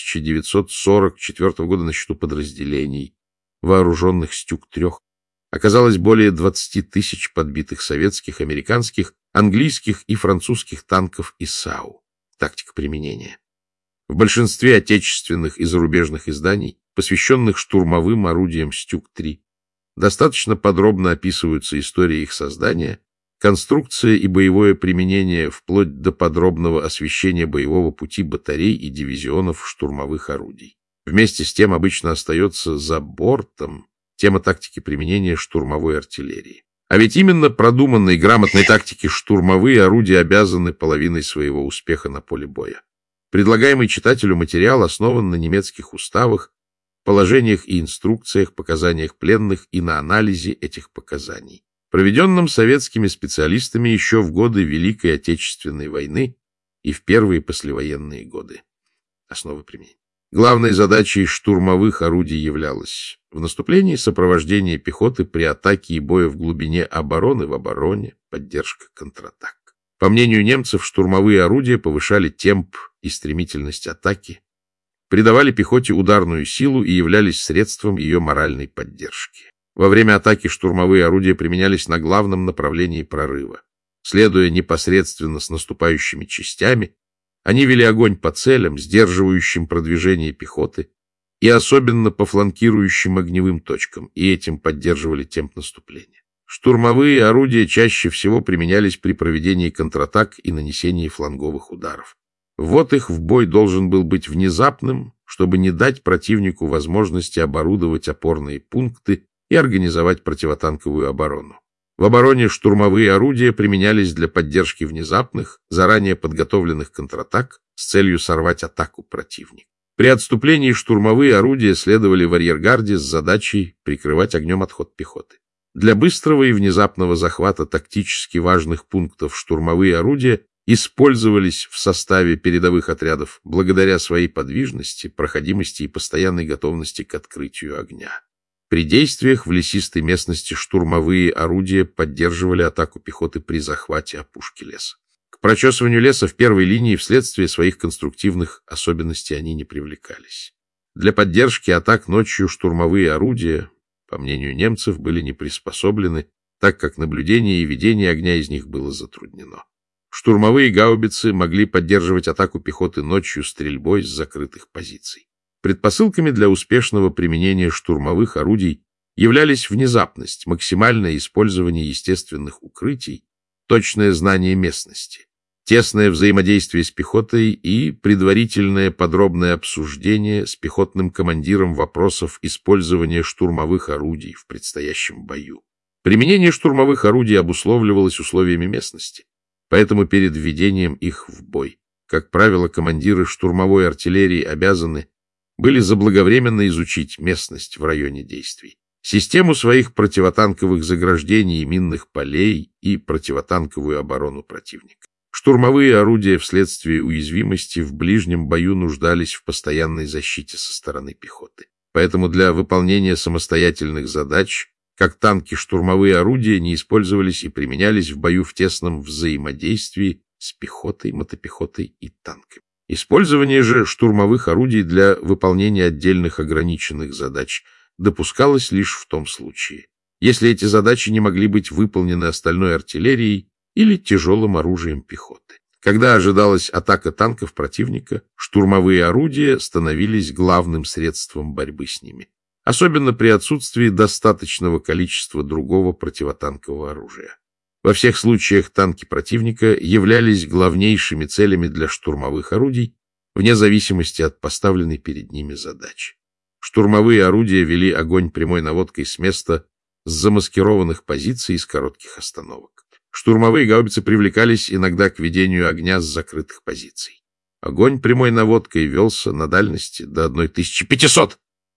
1944 года на счету подразделений, вооруженных Стюк-3, оказалось более 20 тысяч подбитых советских, американских, английских и французских танков и САУ. Тактика применения. В большинстве отечественных и зарубежных изданий, посвященных штурмовым орудиям Стюк-3, достаточно подробно описываются истории их создания, конструкция и боевое применение вплоть до подробного освещения боевого пути батарей и дивизионов штурмовых орудий. Вместе с тем обычно остается за бортом тема тактики применения штурмовой артиллерии. А ведь именно продуманной грамотной тактике штурмовые орудия обязаны половиной своего успеха на поле боя. Предлагаемый читателю материал основан на немецких уставах, положениях и инструкциях, показаниях пленных и на анализе этих показаний, проведенном советскими специалистами еще в годы Великой Отечественной войны и в первые послевоенные годы. Основы применения. Главной задачей штурмовых орудий являлось в наступлении сопровождение пехоты при атаке и бое в глубине обороны, в обороне, поддержка контратак. По мнению немцев, штурмовые орудия повышали темп и стремительность атаки, придавали пехоте ударную силу и являлись средством ее моральной поддержки. Во время атаки штурмовые орудия применялись на главном направлении прорыва. Следуя непосредственно с наступающими частями, они вели огонь по целям, сдерживающим продвижение пехоты, и особенно по фланкирующим огневым точкам, и этим поддерживали темп наступления. Штурмовые орудия чаще всего применялись при проведении контратак и нанесении фланговых ударов. Ввод их в бой должен был быть внезапным, чтобы не дать противнику возможности оборудовать опорные пункты и организовать противотанковую оборону. В обороне штурмовые орудия применялись для поддержки внезапных, заранее подготовленных контратак с целью сорвать атаку противника. При отступлении штурмовые орудия следовали в арьергарде с задачей прикрывать огнем отход пехоты. Для быстрого и внезапного захвата тактически важных пунктов штурмовые орудия использовались в составе передовых отрядов благодаря своей подвижности, проходимости и постоянной готовности к открытию огня. При действиях в лесистой местности штурмовые орудия поддерживали атаку пехоты при захвате опушки леса. К прочесыванию леса в первой линии вследствие своих конструктивных особенностей они не привлекались. Для поддержки атак ночью штурмовые орудия, по мнению немцев, были не приспособлены, так как наблюдение и ведение огня из них было затруднено. Штурмовые гаубицы могли поддерживать атаку пехоты ночью стрельбой с закрытых позиций. Предпосылками для успешного применения штурмовых орудий являлись внезапность, максимальное использование естественных укрытий, точное знание местности, тесное взаимодействие с пехотой и предварительное подробное обсуждение с пехотным командиром вопросов использования штурмовых орудий в предстоящем бою. Применение штурмовых орудий обусловливалось условиями местности, поэтому перед введением их в бой, как правило, командиры штурмовой артиллерии обязаны были заблаговременно изучить местность в районе действий, систему своих противотанковых заграждений и минных полей и противотанковую оборону противника. Штурмовые орудия вследствие уязвимости в ближнем бою нуждались в постоянной защите со стороны пехоты. Поэтому для выполнения самостоятельных задач, как танки, штурмовые орудия не использовались и применялись в бою в тесном взаимодействии с пехотой, мотопехотой и танками. Использование же штурмовых орудий для выполнения отдельных ограниченных задач допускалось лишь в том случае, если эти задачи не могли быть выполнены остальной артиллерией или тяжелым оружием пехоты. Когда ожидалась атака танков противника, штурмовые орудия становились главным средством борьбы с ними, особенно при отсутствии достаточного количества другого противотанкового оружия. Во всех случаях танки противника являлись главнейшими целями для штурмовых орудий, вне зависимости от поставленной перед ними задачи. Штурмовые орудия вели огонь прямой наводкой с места с замаскированных позиций и с коротких остановок. Штурмовые гаубицы привлекались иногда к ведению огня с закрытых позиций. Огонь прямой наводкой велся на дальности до 1500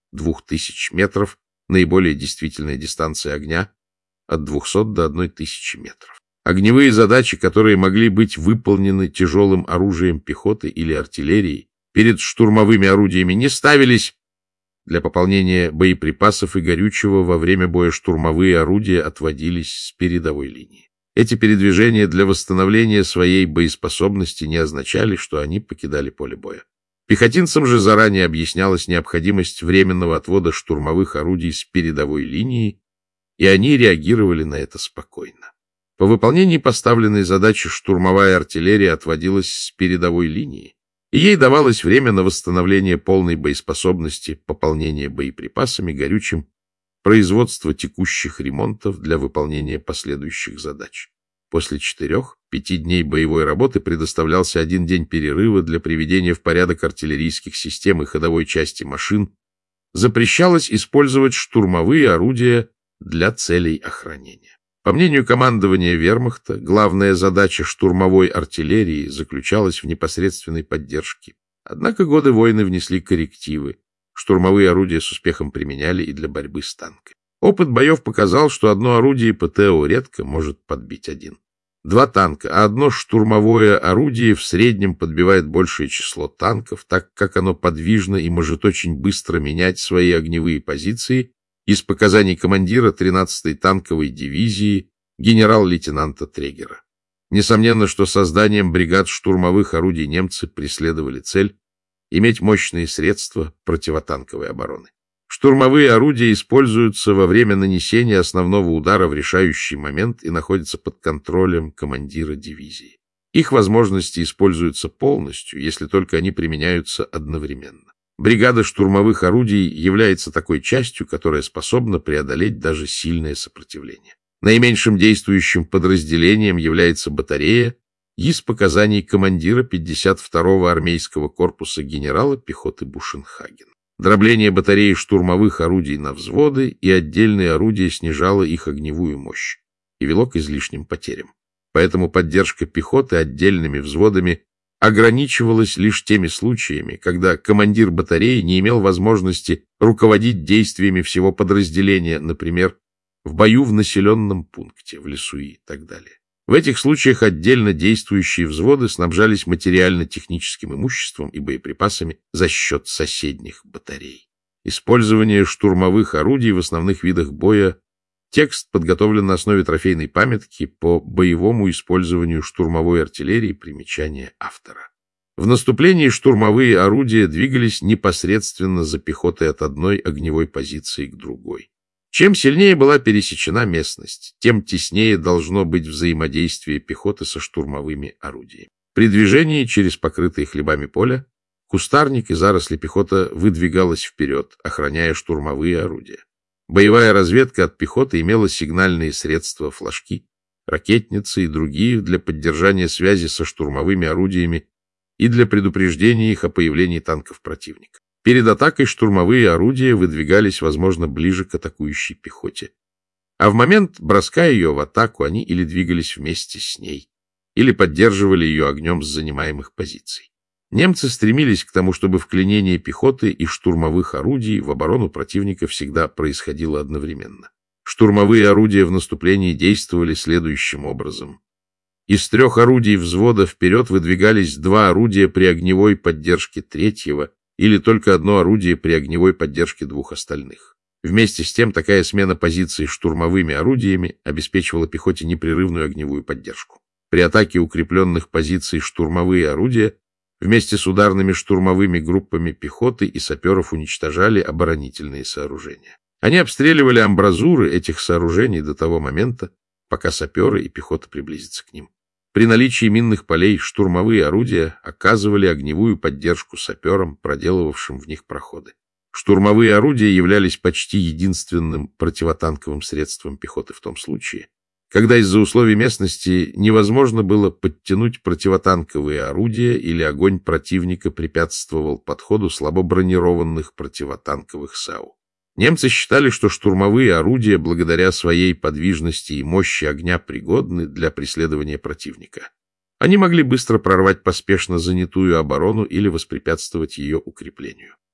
2000 метров, наиболее действительная дистанция огня от 200 до 1000 метров. Огневые задачи, которые могли быть выполнены тяжелым оружием пехоты или артиллерии, перед штурмовыми орудиями не ставились. Для пополнения боеприпасов и горючего во время боя штурмовые орудия отводились с передовой линии. Эти передвижения для восстановления своей боеспособности не означали, что они покидали поле боя. Пехотинцам же заранее объяснялась необходимость временного отвода штурмовых орудий с передовой линии, и они реагировали на это спокойно. По выполнении поставленной задачи штурмовая артиллерия отводилась с передовой линии, и ей давалось время на восстановление полной боеспособности, пополнение боеприпасами, горючим, производство текущих ремонтов для выполнения последующих задач. После 4-5 дней боевой работы предоставлялся 1 день перерыва для приведения в порядок артиллерийских систем и ходовой части машин. Запрещалось использовать штурмовые орудия для целей охранения. По мнению командования вермахта, главная задача штурмовой артиллерии заключалась в непосредственной поддержке. Однако годы войны внесли коррективы. Штурмовые орудия с успехом применяли и для борьбы с танками. Опыт боев показал, что одно орудие ПТО редко может подбить один. 2 танка, а одно штурмовое орудие в среднем подбивает большее число танков, так как оно подвижно и может очень быстро менять свои огневые позиции. Из показаний командира 13-й танковой дивизии генерал-лейтенанта Трегера. Несомненно, что созданием бригад штурмовых орудий немцы преследовали цель иметь мощные средства противотанковой обороны. Штурмовые орудия используются во время нанесения основного удара в решающий момент и находятся под контролем командира дивизии. Их возможности используются полностью, если только они применяются одновременно. Бригада штурмовых орудий является такой частью, которая способна преодолеть даже сильное сопротивление. Наименьшим действующим подразделением является батарея из показаний командира 52-го армейского корпуса генерала пехоты Бушенхагена. Дробление батареи штурмовых орудий на взводы и отдельные орудия снижало их огневую мощь и вело к излишним потерям. Поэтому поддержка пехоты отдельными взводами ограничивалась лишь теми случаями, когда командир батареи не имел возможности руководить действиями всего подразделения, например, в бою в населенном пункте, в лесу и так далее. В этих случаях отдельно действующие взводы снабжались материально-техническим имуществом и боеприпасами за счет соседних батарей. Использование штурмовых орудий в основных видах боя. Текст подготовлен на основе трофейной памятки по боевому использованию штурмовой артиллерии, примечание автора. В наступлении штурмовые орудия двигались непосредственно за пехотой от одной огневой позиции к другой. Чем сильнее была пересечена местность, тем теснее должно быть взаимодействие пехоты со штурмовыми орудиями. При движении через покрытые хлебами поля кустарник и заросли пехота выдвигалась вперед, охраняя штурмовые орудия. Боевая разведка от пехоты имела сигнальные средства, флажки, ракетницы и другие для поддержания связи со штурмовыми орудиями и для предупреждения их о появлении танков противника. Перед атакой штурмовые орудия выдвигались, возможно, ближе к атакующей пехоте. А в момент броска ее в атаку они или двигались вместе с ней, или поддерживали ее огнем с занимаемых позиций. Немцы стремились к тому, чтобы вклинение пехоты и штурмовых орудий в оборону противника всегда происходило одновременно. Штурмовые орудия в наступлении действовали следующим образом. Из 3 орудий взвода вперед выдвигались 2 орудия при огневой поддержке 3-го или только 1 орудие при огневой поддержке 2 остальных. Вместе с тем, такая смена позиций штурмовыми орудиями обеспечивала пехоте непрерывную огневую поддержку. При атаке укрепленных позиций штурмовые орудия вместе с ударными штурмовыми группами пехоты и саперов уничтожали оборонительные сооружения. Они обстреливали амбразуры этих сооружений до того момента, пока саперы и пехота приблизятся к ним. При наличии минных полей штурмовые орудия оказывали огневую поддержку саперам, проделывавшим в них проходы. Штурмовые орудия являлись почти единственным противотанковым средством пехоты в том случае, когда из-за условий местности невозможно было подтянуть противотанковые орудия или огонь противника препятствовал подходу слабо бронированных противотанковых САУ. Немцы считали, что штурмовые орудия, благодаря своей подвижности и мощи огня, пригодны для преследования противника. Они могли быстро прорвать поспешно занятую оборону или воспрепятствовать ее укреплению.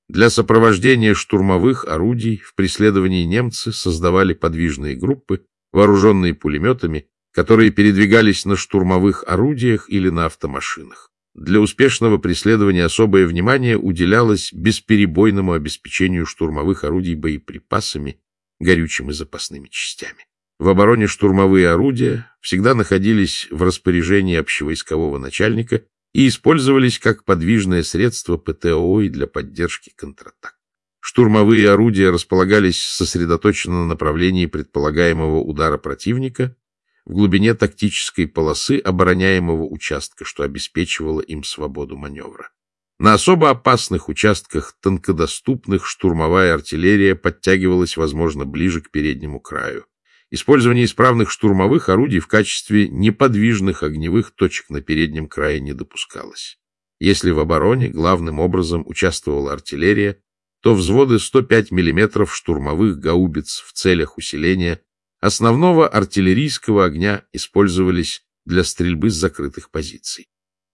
Для сопровождения штурмовых орудий в преследовании немцы создавали подвижные группы, вооруженные пулеметами, которые передвигались на штурмовых орудиях или на автомашинах. Для успешного преследования особое внимание уделялось бесперебойному обеспечению штурмовых орудий боеприпасами, горючим и запасными частями. В обороне штурмовые орудия всегда находились в распоряжении общевойскового начальника и использовались как подвижное средство ПТО и для поддержки контратак. Штурмовые орудия располагались сосредоточенно на направлении предполагаемого удара противника в глубине тактической полосы обороняемого участка, что обеспечивало им свободу маневра. На особо опасных участках, тонкодоступных, штурмовая артиллерия подтягивалась, возможно, ближе к переднему краю. Использование исправных штурмовых орудий в качестве неподвижных огневых точек на переднем крае не допускалось. Если в обороне главным образом участвовала артиллерия, то взводы 105 мм штурмовых гаубиц в целях усиления основного артиллерийского огня использовались для стрельбы с закрытых позиций.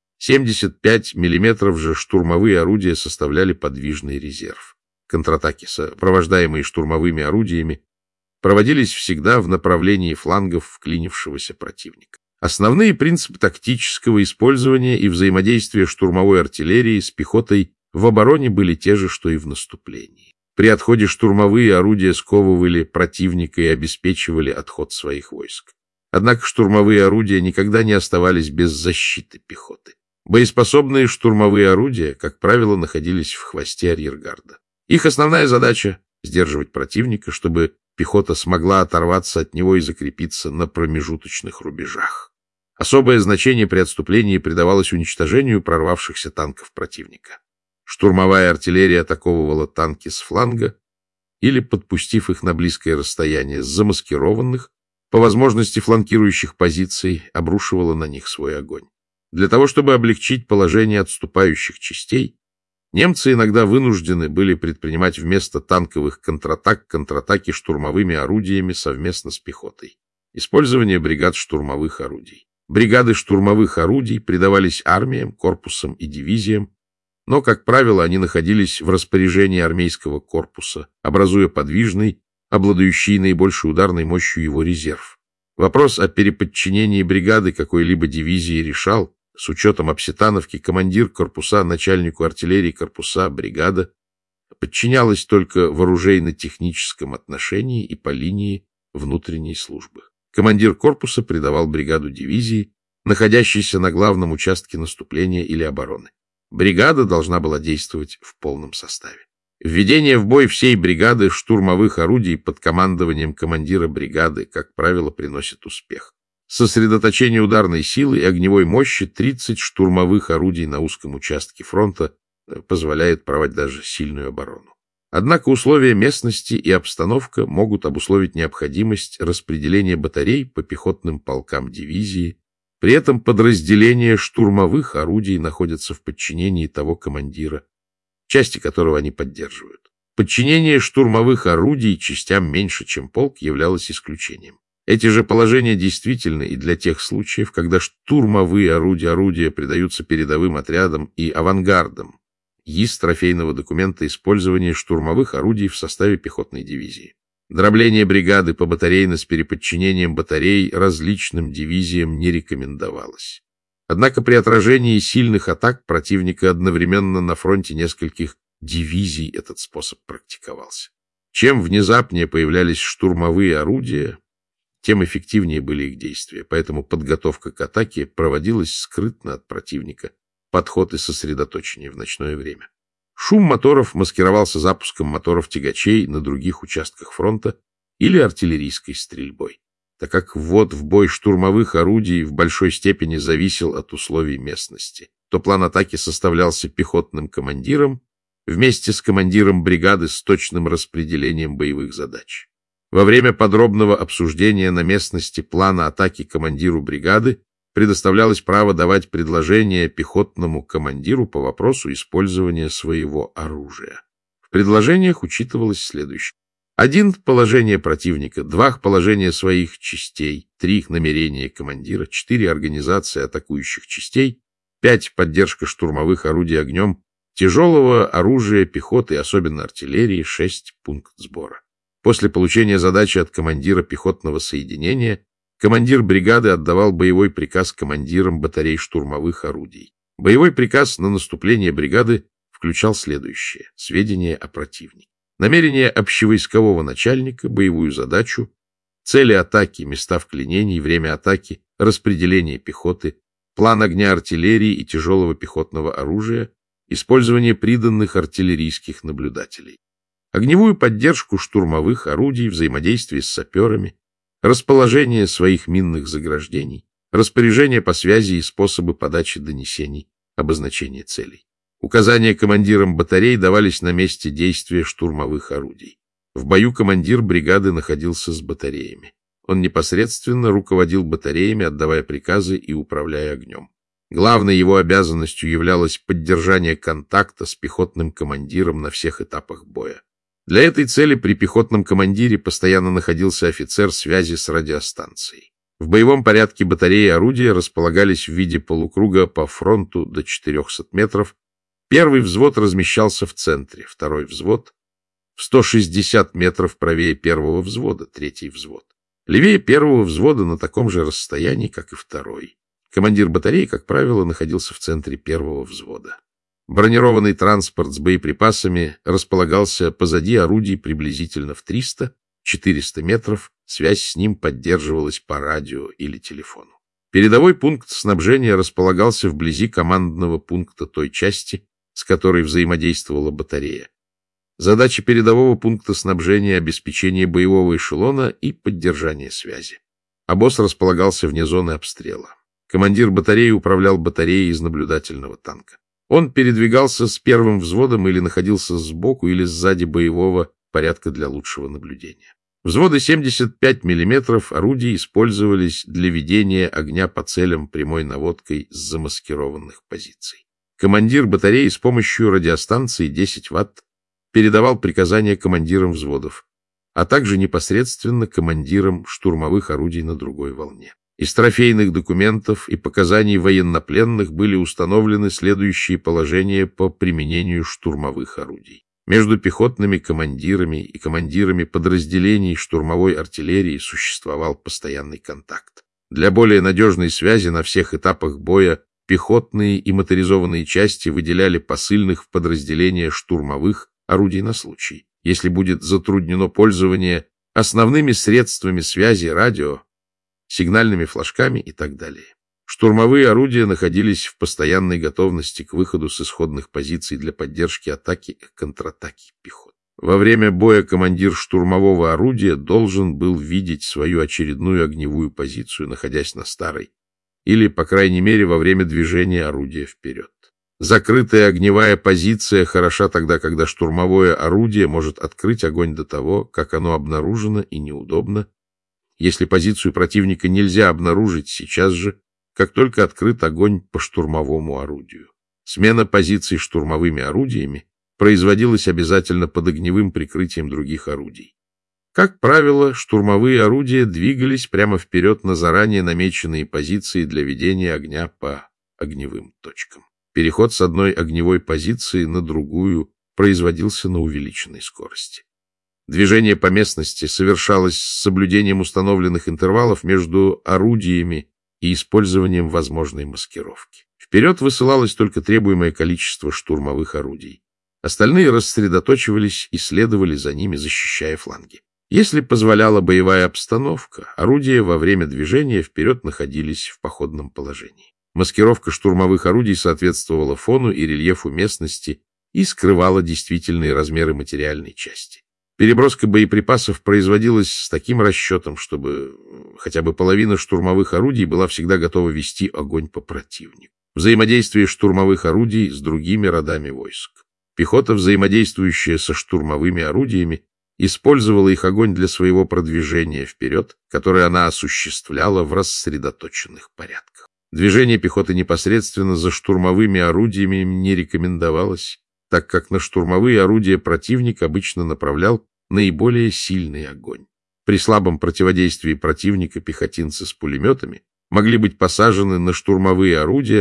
75 мм же штурмовые орудия составляли подвижный резерв. Контратаки, сопровождаемые штурмовыми орудиями, проводились всегда в направлении флангов вклинившегося противника. Основные принципы тактического использования и взаимодействия штурмовой артиллерии с пехотой в обороне были те же, что и в наступлении. При отходе штурмовые орудия сковывали противника и обеспечивали отход своих войск. Однако штурмовые орудия никогда не оставались без защиты пехоты. Боеспособные штурмовые орудия, как правило, находились в хвосте арьергарда. Их основная задача — сдерживать противника, чтобы пехота смогла оторваться от него и закрепиться на промежуточных рубежах. Особое значение при отступлении придавалось уничтожению прорвавшихся танков противника. Штурмовая артиллерия атаковывала танки с фланга или, подпустив их на близкое расстояние с замаскированных, по возможности фланкирующих позиций, обрушивала на них свой огонь. Для того, чтобы облегчить положение отступающих частей, немцы иногда вынуждены были предпринимать вместо танковых контратаки штурмовыми орудиями совместно с пехотой. Использование бригад штурмовых орудий. Бригады штурмовых орудий придавались армиям, корпусам и дивизиям, но, как правило, они находились в распоряжении армейского корпуса, образуя подвижный, обладающий наибольшей ударной мощью его резерв. Вопрос о переподчинении бригады какой-либо дивизии решал, с учетом Обсетановки, командир корпуса начальнику артиллерии корпуса бригада подчинялась только в оружейно-техническом отношении и по линии внутренней службы. Командир корпуса придавал бригаду дивизии, находящейся на главном участке наступления или обороны. Бригада должна была действовать в полном составе. Введение в бой всей бригады штурмовых орудий под командованием командира бригады, как правило, приносит успех. Сосредоточение ударной силы и огневой мощи 30 штурмовых орудий на узком участке фронта позволяет проводить даже сильную оборону. Однако условия местности и обстановка могут обусловить необходимость распределения батарей по пехотным полкам дивизии. При этом подразделения штурмовых орудий находятся в подчинении того командира, части которого они поддерживают. Подчинение штурмовых орудий частям меньше, чем полк, являлось исключением. Эти же положения действительны и для тех случаев, когда штурмовые орудия придаются передовым отрядам и авангардам. ИС трофейного документа использования штурмовых орудий в составе пехотной дивизии. Дробление бригады побатарейно с переподчинением батарей различным дивизиям не рекомендовалось. Однако при отражении сильных атак противника одновременно на фронте нескольких дивизий этот способ практиковался. Чем внезапнее появлялись штурмовые орудия, тем эффективнее были их действия, поэтому подготовка к атаке проводилась скрытно от противника, подход и сосредоточение в ночное время. Шум моторов маскировался запуском моторов-тягачей на других участках фронта или артиллерийской стрельбой, так как ввод в бой штурмовых орудий в большой степени зависел от условий местности. То план атаки составлялся пехотным командиром вместе с командиром бригады с точным распределением боевых задач. Во время подробного обсуждения на местности плана атаки командиру бригады предоставлялось право давать предложения пехотному командиру по вопросу использования своего оружия. В предложениях учитывалось следующее. 1 — положение противника, 2 — положение своих частей, 3 — намерения командира, 4 — организация атакующих частей, 5 — поддержка штурмовых орудий огнем Тяжелого оружия, пехоты, особенно артиллерии, 6 пункт сбора. После получения задачи от командира пехотного соединения командир бригады отдавал боевой приказ командирам батарей штурмовых орудий. Боевой приказ на наступление бригады включал следующее: сведения о противнике, намерение общевойскового начальника, боевую задачу, цели атаки, места вклинений, время атаки, распределение пехоты, план огня артиллерии и тяжелого пехотного оружия, использование приданных артиллерийских наблюдателей, огневую поддержку штурмовых орудий, взаимодействие с саперами, расположение своих минных заграждений, распоряжение по связи и способы подачи донесений, обозначение целей. Указания командирам батарей давались на месте действия штурмовых орудий. В бою командир бригады находился с батареями. Он непосредственно руководил батареями, отдавая приказы и управляя огнем. Главной его обязанностью являлось поддержание контакта с пехотным командиром на всех этапах боя. Для этой цели при пехотном командире постоянно находился офицер связи с радиостанцией. В боевом порядке батареи орудия располагались в виде полукруга по фронту до 400 метров. Первый взвод размещался в центре, второй взвод в 160 метров правее первого взвода, третий взвод. Левее первого взвода на таком же расстоянии, как и второй. Командир батареи, как правило, находился в центре первого взвода. Бронированный транспорт с боеприпасами располагался позади орудий приблизительно в 300-400 метров, связь с ним поддерживалась по радио или телефону. Передовой пункт снабжения располагался вблизи командного пункта той части, с которой взаимодействовала батарея. Задача передового пункта снабжения — обеспечение боевого эшелона и поддержание связи. Обоз располагался вне зоны обстрела. Командир батареи управлял батареей из наблюдательного танка. Он передвигался с первым взводом или находился сбоку или сзади боевого порядка для лучшего наблюдения. Взводы 75 мм орудий использовались для ведения огня по целям прямой наводкой с замаскированных позиций. Командир батареи с помощью радиостанции 10 Вт передавал приказания командирам взводов, а также непосредственно командирам штурмовых орудий на другой волне. Из трофейных документов и показаний военнопленных были установлены следующие положения по применению штурмовых орудий. Между пехотными командирами и командирами подразделений штурмовой артиллерии существовал постоянный контакт. Для более надежной связи на всех этапах боя пехотные и моторизованные части выделяли посыльных в подразделения штурмовых орудий на случай, если будет затруднено пользование основными средствами связи радио, сигнальными флажками и так далее. Штурмовые орудия находились в постоянной готовности к выходу с исходных позиций для поддержки атаки и контратаки пехоты. Во время боя командир штурмового орудия должен был видеть свою очередную огневую позицию, находясь на старой, или, по крайней мере, во время движения орудия вперед. Закрытая огневая позиция хороша тогда, когда штурмовое орудие может открыть огонь до того, как оно обнаружено и неудобно, если позицию противника нельзя обнаружить сейчас же, как только открыт огонь по штурмовому орудию. Смена позиций штурмовыми орудиями производилась обязательно под огневым прикрытием других орудий. Как правило, штурмовые орудия двигались прямо вперед на заранее намеченные позиции для ведения огня по огневым точкам. Переход с одной огневой позиции на другую производился на увеличенной скорости. Движение по местности совершалось с соблюдением установленных интервалов между орудиями и использованием возможной маскировки. Вперед высылалось только требуемое количество штурмовых орудий. Остальные рассредоточивались и следовали за ними, защищая фланги. Если позволяла боевая обстановка, орудия во время движения вперед находились в походном положении. Маскировка штурмовых орудий соответствовала фону и рельефу местности и скрывала действительные размеры материальной части. Переброска боеприпасов производилась с таким расчетом, чтобы хотя бы половина штурмовых орудий была всегда готова вести огонь по противнику. Взаимодействие штурмовых орудий с другими родами войск. Пехота, взаимодействующая со штурмовыми орудиями, использовала их огонь для своего продвижения вперед, которое она осуществляла в рассредоточенных порядках. Движение пехоты непосредственно за штурмовыми орудиями не рекомендовалось, так как на штурмовые орудия противник обычно направлял наиболее сильный огонь. При слабом противодействии противника пехотинцы с пулеметами могли быть посажены на штурмовые орудия,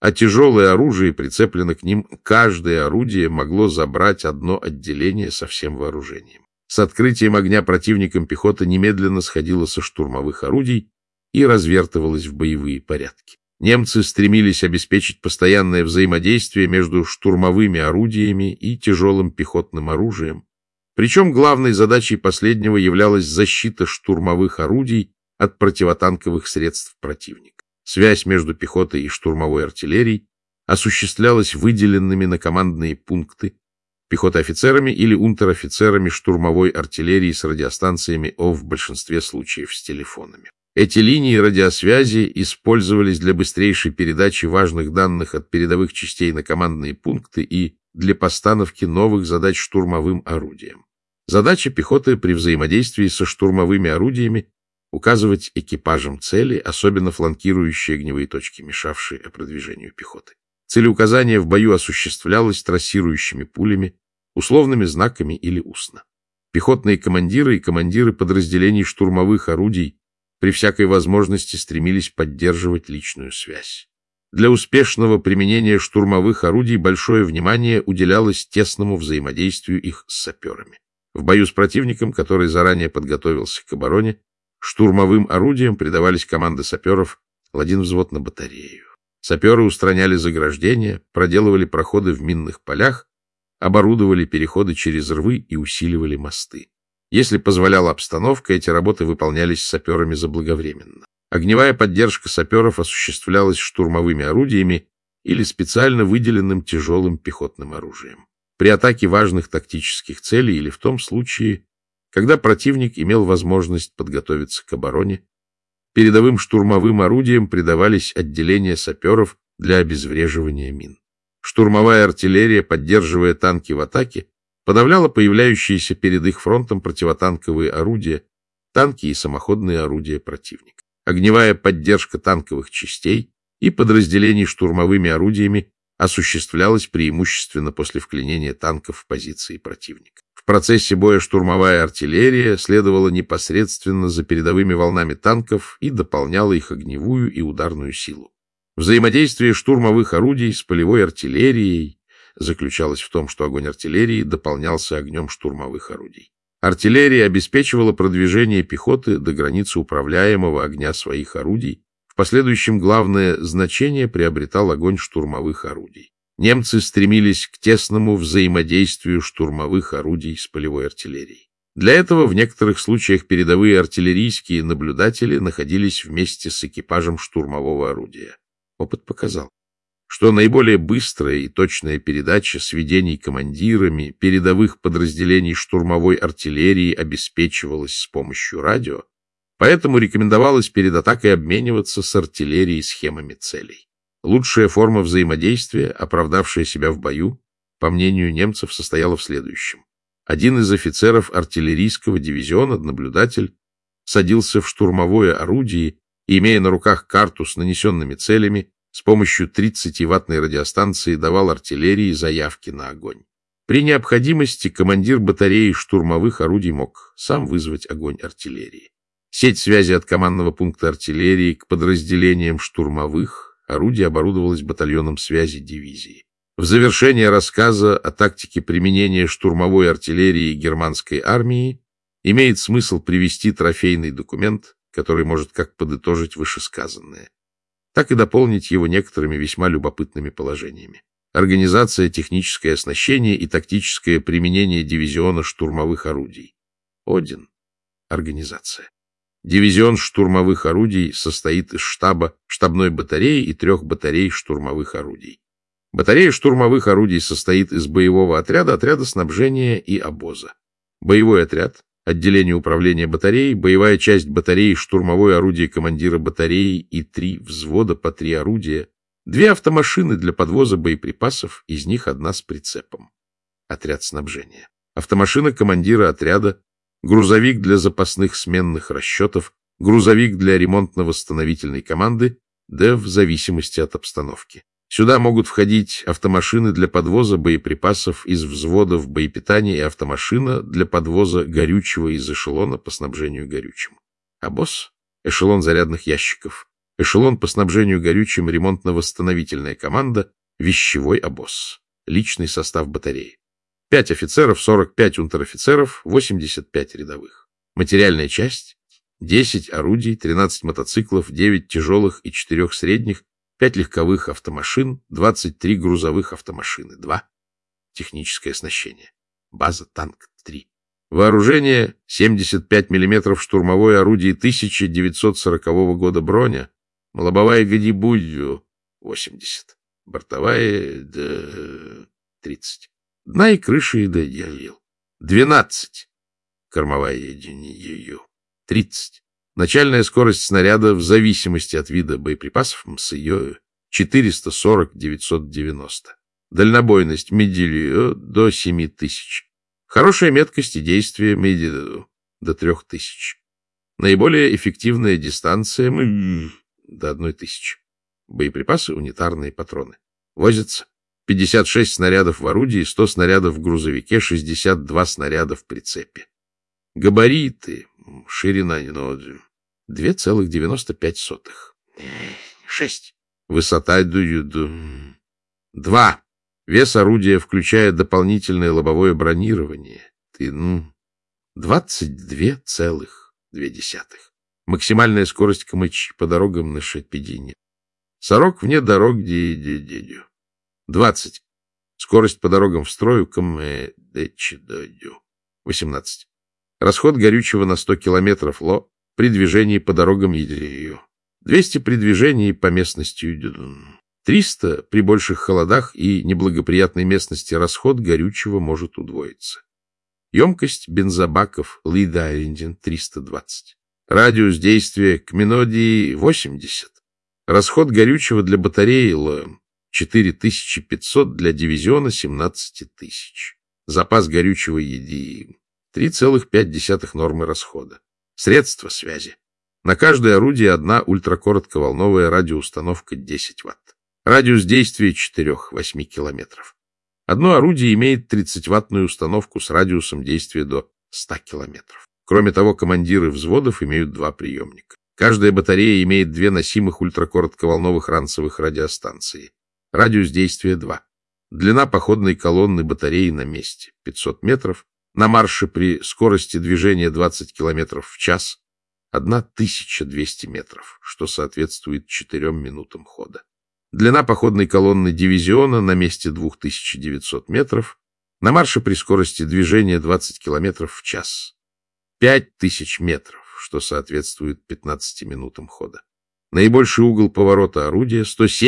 а тяжелое оружие прицеплено к ним, каждое орудие могло забрать одно отделение со всем вооружением. С открытием огня противником пехота немедленно сходила со штурмовых орудий и развертывалась в боевые порядки. Немцы стремились обеспечить постоянное взаимодействие между штурмовыми орудиями и тяжелым пехотным оружием. Причем главной задачей последнего являлась защита штурмовых орудий от противотанковых средств противника. Связь между пехотой и штурмовой артиллерией осуществлялась выделенными на командные пункты пехотоофицерами или унтер-офицерами штурмовой артиллерии с радиостанциями ОВ, в большинстве случаев с телефонами. Эти линии радиосвязи использовались для быстрейшей передачи важных данных от передовых частей на командные пункты и для постановки новых задач штурмовым орудиям. Задача пехоты при взаимодействии со штурмовыми орудиями указывать экипажам цели, особенно фланкирующие огневые точки, мешавшие продвижению пехоты. Целеуказание в бою осуществлялось трассирующими пулями, условными знаками или устно. Пехотные командиры и командиры подразделений штурмовых орудий при всякой возможности стремились поддерживать личную связь. Для успешного применения штурмовых орудий большое внимание уделялось тесному взаимодействию их с саперами. В бою с противником, который заранее подготовился к обороне, штурмовым орудиям придавались команды саперов один взвод на батарею. Саперы устраняли заграждения, проделывали проходы в минных полях, оборудовали переходы через рвы и усиливали мосты. Если позволяла обстановка, эти работы выполнялись саперами заблаговременно. Огневая поддержка саперов осуществлялась штурмовыми орудиями или специально выделенным тяжелым пехотным оружием. При атаке важных тактических целей или в том случае, когда противник имел возможность подготовиться к обороне, передовым штурмовым орудиям придавались отделения саперов для обезвреживания мин. Штурмовая артиллерия, поддерживая танки в атаке, подавляла появляющиеся перед их фронтом противотанковые орудия, танки и самоходные орудия противника. Огневая поддержка танковых частей и подразделений штурмовыми орудиями осуществлялась преимущественно после вклинения танков в позиции противника. В процессе боя штурмовая артиллерия следовала непосредственно за передовыми волнами танков и дополняла их огневую и ударную силу. Взаимодействие штурмовых орудий с полевой артиллерией заключалось в том, что огонь артиллерии дополнялся огнем штурмовых орудий. Артиллерия обеспечивала продвижение пехоты до границы управляемого огня своих орудий. В последующем главное значение приобретал огонь штурмовых орудий. Немцы стремились к тесному взаимодействию штурмовых орудий с полевой артиллерией. Для этого в некоторых случаях передовые артиллерийские наблюдатели находились вместе с экипажем штурмового орудия. Опыт показал, что наиболее быстрая и точная передача сведений командирами передовых подразделений штурмовой артиллерии обеспечивалась с помощью радио, поэтому рекомендовалось перед атакой обмениваться с артиллерией схемами целей. Лучшая форма взаимодействия, оправдавшая себя в бою, по мнению немцев, состояла в следующем. Один из офицеров артиллерийского дивизиона, наблюдатель, садился в штурмовое орудие и, имея на руках карту с нанесенными целями, с помощью 30-ваттной радиостанции давал артиллерии заявки на огонь. При необходимости командир батареи штурмовых орудий мог сам вызвать огонь артиллерии. Сеть связи от командного пункта артиллерии к подразделениям штурмовых орудий оборудовалась батальоном связи дивизии. В завершение рассказа о тактике применения штурмовой артиллерии германской армии имеет смысл привести трофейный документ, который может как подытожить вышесказанное, так и дополнить его некоторыми весьма любопытными положениями. Организация, техническое оснащение и тактическое применение дивизиона штурмовых орудий. Один. Организация. Дивизион штурмовых орудий состоит из штаба, штабной батареи и 3 батарей штурмовых орудий. Батарея штурмовых орудий состоит из боевого отряда, отряда снабжения и обоза. Боевой отряд, отделение управления батареей, боевая часть батареи, штурмовое орудие командира батареи и 3 взвода по 3 орудия, 2 автомашины для подвоза боеприпасов, из них 1 с прицепом. Отряд снабжения. Автомашина командира отряда, грузовик для запасных сменных расчетов, грузовик для ремонтно-восстановительной команды, да в зависимости от обстановки. Сюда могут входить автомашины для подвоза боеприпасов из взводов боепитания и автомашина для подвоза горючего из эшелона по снабжению горючим. Обоз — эшелон зарядных ящиков, Эшелон по снабжению горючим, ремонтно-восстановительная команда, вещевой обоз. Личный состав батареи. 5 офицеров, 45 унтер-офицеров, 85 рядовых. Материальная часть. 10 орудий, 13 мотоциклов, 9 тяжелых и 4 средних, 5 легковых автомашин, 23 грузовых автомашины, 2. Техническое оснащение. База танк 3. Вооружение 75 мм штурмовое орудие 1940 года броня, лобовая гадибудью 80, бортовая 30, дна и крыши 12, кормовая 30. Начальная скорость снаряда в зависимости от вида боеприпасов с ее 440-990. Дальнобойность медилью до 7000. Хорошая меткость и действие до 3000. Наиболее эффективная дистанция до 1000. Боеприпасы унитарные патроны. Возятся 56 снарядов в орудии, 100 снарядов в грузовике, 62 снаряда в прицепе. Габариты. Ширина 2,95. 6. Высота 2. Вес орудия, включая дополнительное лобовое бронирование, 22,2. Максимальная скорость КМЧ по дорогам на Шепедине. Сорок вне дорог 20. Скорость по дорогам в строю КМ 18. Расход горючего на 100 километров ЛО при движении по дорогам 200 при движении по местности 300 при больших холодах и неблагоприятной местности расход горючего может удвоиться. Емкость бензобаков Лида-Эринден 320. Радиус действия Кминодии 80. Расход горючего для батареи ЛО 4500, для дивизиона 17000. Запас горючего ЕДИ 3,5 нормы расхода. Средства связи. На каждое орудие одна ультракоротковолновая радиоустановка 10 Вт. Радиус действия 4-8 километров. Одно орудие имеет 30-ваттную установку с радиусом действия до 100 километров. Кроме того, командиры взводов имеют 2 приемника. Каждая батарея имеет 2 носимых ультракоротковолновых ранцевых радиостанции. Радиус действия 2. Длина походной колонны батареи на месте 500 метров. На марше при скорости движения 20 километров в час 1200 метров, что соответствует 4 минутам хода. Длина походной колонны дивизиона на месте 2900 метров, на марше при скорости движения 20 километров в час 5000 метров, что соответствует 15 минутам хода. Наибольший угол поворота орудия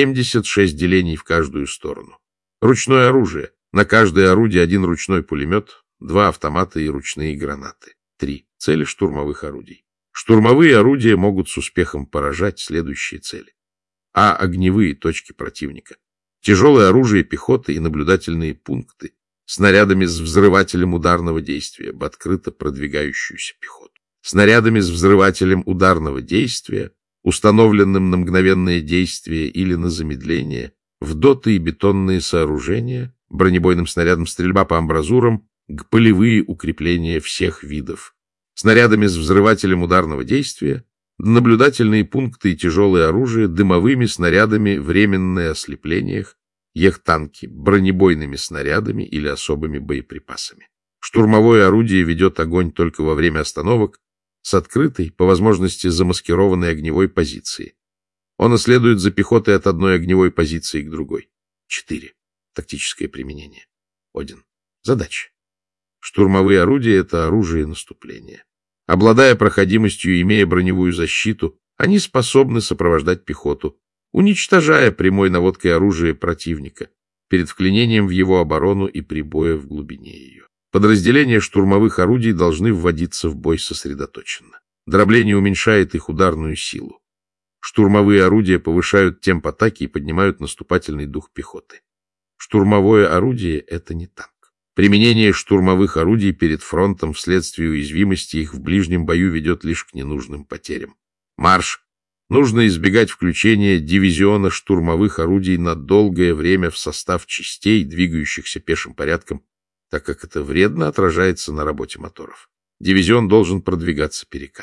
176 делений в каждую сторону. Ручное оружие. На каждое орудие 1 ручной пулемет, 2 автомата и ручные гранаты. 3 цели штурмовых орудий. Штурмовые орудия могут с успехом поражать следующие цели. А. Огневые точки противника. Тяжелое оружие пехоты и наблюдательные пункты. Снарядами с взрывателем ударного действия об открыто продвигающуюся пехоту. Снарядами с взрывателем ударного действия, установленным на мгновенное действие или на замедление, в доты и бетонные сооружения, бронебойным снарядом стрельба по амбразурам, полевые укрепления всех видов. Снарядами с взрывателем ударного действия, наблюдательные пункты и тяжелое оружие, дымовыми снарядами, временное ослеплениях, ехтанки, бронебойными снарядами или особыми боеприпасами. Штурмовое орудие ведет огонь только во время остановок с открытой, по возможности замаскированной огневой позиции. Он следует за пехотой от одной огневой позиции к другой. 4. Тактическое применение. 1. Задача. Штурмовые орудия — это оружие наступления. Обладая проходимостью и имея броневую защиту, они способны сопровождать пехоту, уничтожая прямой наводкой оружие противника перед вклинением в его оборону и при бое в глубине ее. Подразделения штурмовых орудий должны вводиться в бой сосредоточенно. Дробление уменьшает их ударную силу. Штурмовые орудия повышают темп атаки и поднимают наступательный дух пехоты. Штурмовое орудие — это не танк. Применение штурмовых орудий перед фронтом вследствие уязвимости их в ближнем бою ведет лишь к ненужным потерям. Марш! Нужно избегать включения дивизиона штурмовых орудий на долгое время в состав частей, двигающихся пешим порядком, так как это вредно отражается на работе моторов. Дивизион должен продвигаться перекатами.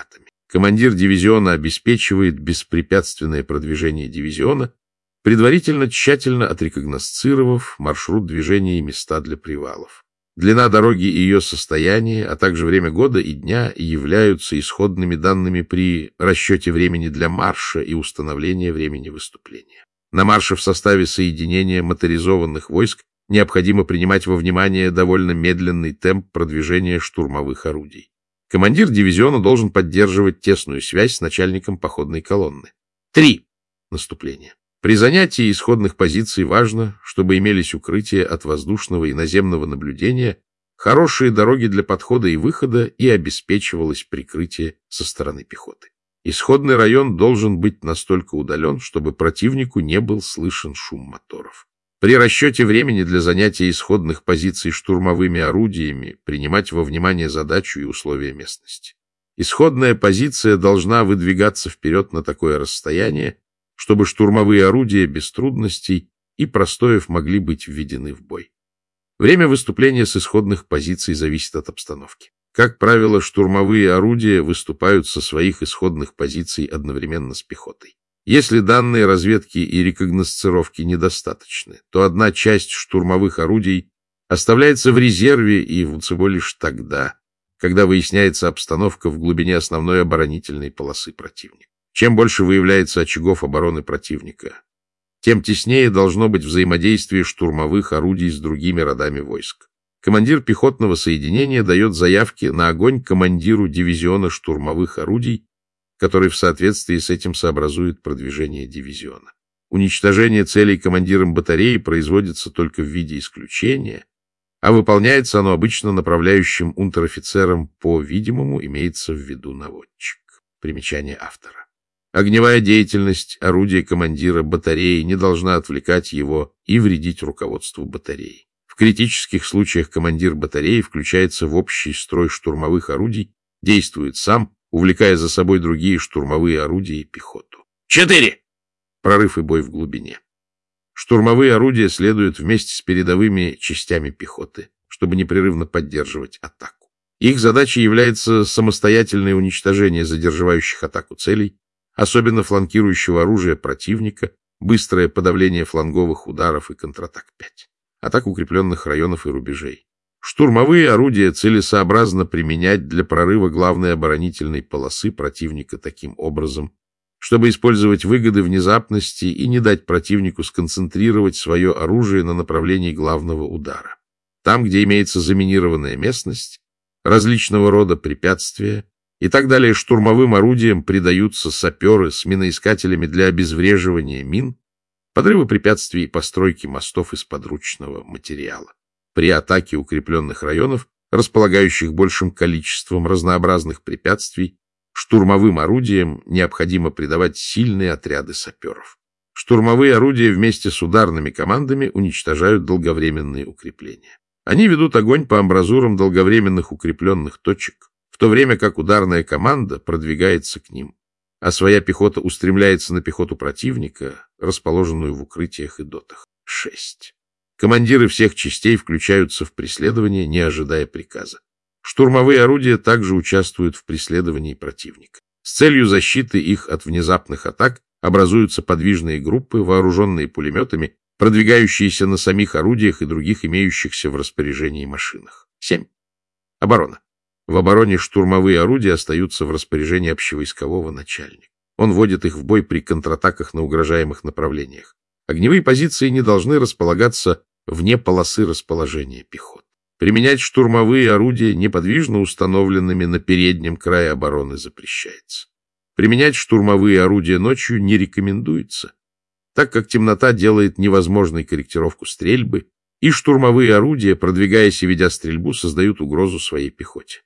Командир дивизиона обеспечивает беспрепятственное продвижение дивизиона, предварительно тщательно отрекогносцировав маршрут движения и места для привалов. Длина дороги и ее состояние, а также время года и дня являются исходными данными при расчете времени для марша и установления времени выступления. На марше в составе соединения моторизованных войск необходимо принимать во внимание довольно медленный темп продвижения штурмовых орудий. Командир дивизиона должен поддерживать тесную связь с начальником походной колонны. 3. Наступление. При занятии исходных позиций важно, чтобы имелись укрытия от воздушного и наземного наблюдения, хорошие дороги для подхода и выхода и обеспечивалось прикрытие со стороны пехоты. Исходный район должен быть настолько удален, чтобы противнику не был слышен шум моторов. При расчете времени для занятия исходных позиций штурмовыми орудиями принимать во внимание задачу и условия местности. Исходная позиция должна выдвигаться вперед на такое расстояние, чтобы штурмовые орудия без трудностей и простоев могли быть введены в бой. Время выступления с исходных позиций зависит от обстановки. Как правило, штурмовые орудия выступают со своих исходных позиций одновременно с пехотой. Если данные разведки и рекогносцировки недостаточны, то одна часть штурмовых орудий оставляется в резерве и всего лишь тогда, когда выясняется обстановка в глубине основной оборонительной полосы противника. Чем больше выявляется очагов обороны противника, тем теснее должно быть взаимодействие штурмовых орудий с другими родами войск. Командир пехотного соединения дает заявки на огонь командиру дивизиона штурмовых орудий, который в соответствии с этим сообразует продвижение дивизиона. Уничтожение целей командиром батареи производится только в виде исключения, а выполняется оно обычно направляющим унтер-офицером по видимому, имеется в виду наводчик. Примечание автора. Огневая деятельность орудия командира батареи не должна отвлекать его и вредить руководству батареи. В критических случаях командир батареи включается в общий строй штурмовых орудий, действует сам, увлекая за собой другие штурмовые орудия и пехоту. 4. Прорыв и бой в глубине. Штурмовые орудия следуют вместе с передовыми частями пехоты, чтобы непрерывно поддерживать атаку. Их задачей является самостоятельное уничтожение задерживающих атаку целей, особенно фланкирующего оружия противника, быстрое подавление фланговых ударов и контратак 5, атак укрепленных районов и рубежей. Штурмовые орудия целесообразно применять для прорыва главной оборонительной полосы противника таким образом, чтобы использовать выгоды внезапности и не дать противнику сконцентрировать свое оружие на направлении главного удара. Там, где имеется заминированная местность, различного рода препятствия и так далее, штурмовым орудиям придаются саперы с миноискателями для обезвреживания мин, подрыва препятствий и постройки мостов из подручного материала. При атаке укрепленных районов, располагающих большим количеством разнообразных препятствий, штурмовым орудиям необходимо придавать сильные отряды саперов. Штурмовые орудия вместе с ударными командами уничтожают долговременные укрепления. Они ведут огонь по амбразурам долговременных укрепленных точек, в то время как ударная команда продвигается к ним, а своя пехота устремляется на пехоту противника, расположенную в укрытиях и дотах. 6. Командиры всех частей включаются в преследование, не ожидая приказа. Штурмовые орудия также участвуют в преследовании противника. С целью защиты их от внезапных атак образуются подвижные группы, вооруженные пулеметами, продвигающиеся на самих орудиях и других имеющихся в распоряжении машинах. 7. Оборона. В обороне штурмовые орудия остаются в распоряжении общевойскового начальника. Он вводит их в бой при контратаках на угрожаемых направлениях. Огневые позиции не должны располагаться вне полосы расположения пехоты. Применять штурмовые орудия неподвижно установленными на переднем крае обороны запрещается. Применять штурмовые орудия ночью не рекомендуется, так как темнота делает невозможной корректировку стрельбы, и штурмовые орудия, продвигаясь и ведя стрельбу, создают угрозу своей пехоте.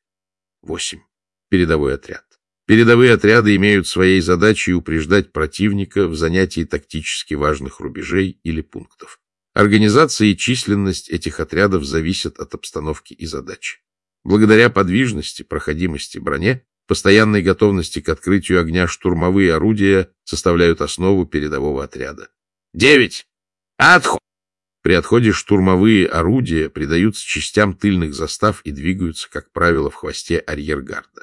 8. Передовой отряд. Передовые отряды имеют своей задачей упреждать противника в занятии тактически важных рубежей или пунктов. Организация и численность этих отрядов зависят от обстановки и задач. Благодаря подвижности, проходимости броне, постоянной готовности к открытию огня штурмовые орудия составляют основу передового отряда. 9. Отход. При отходе штурмовые орудия придаются частям тыльных застав и двигаются, как правило, в хвосте арьергарда.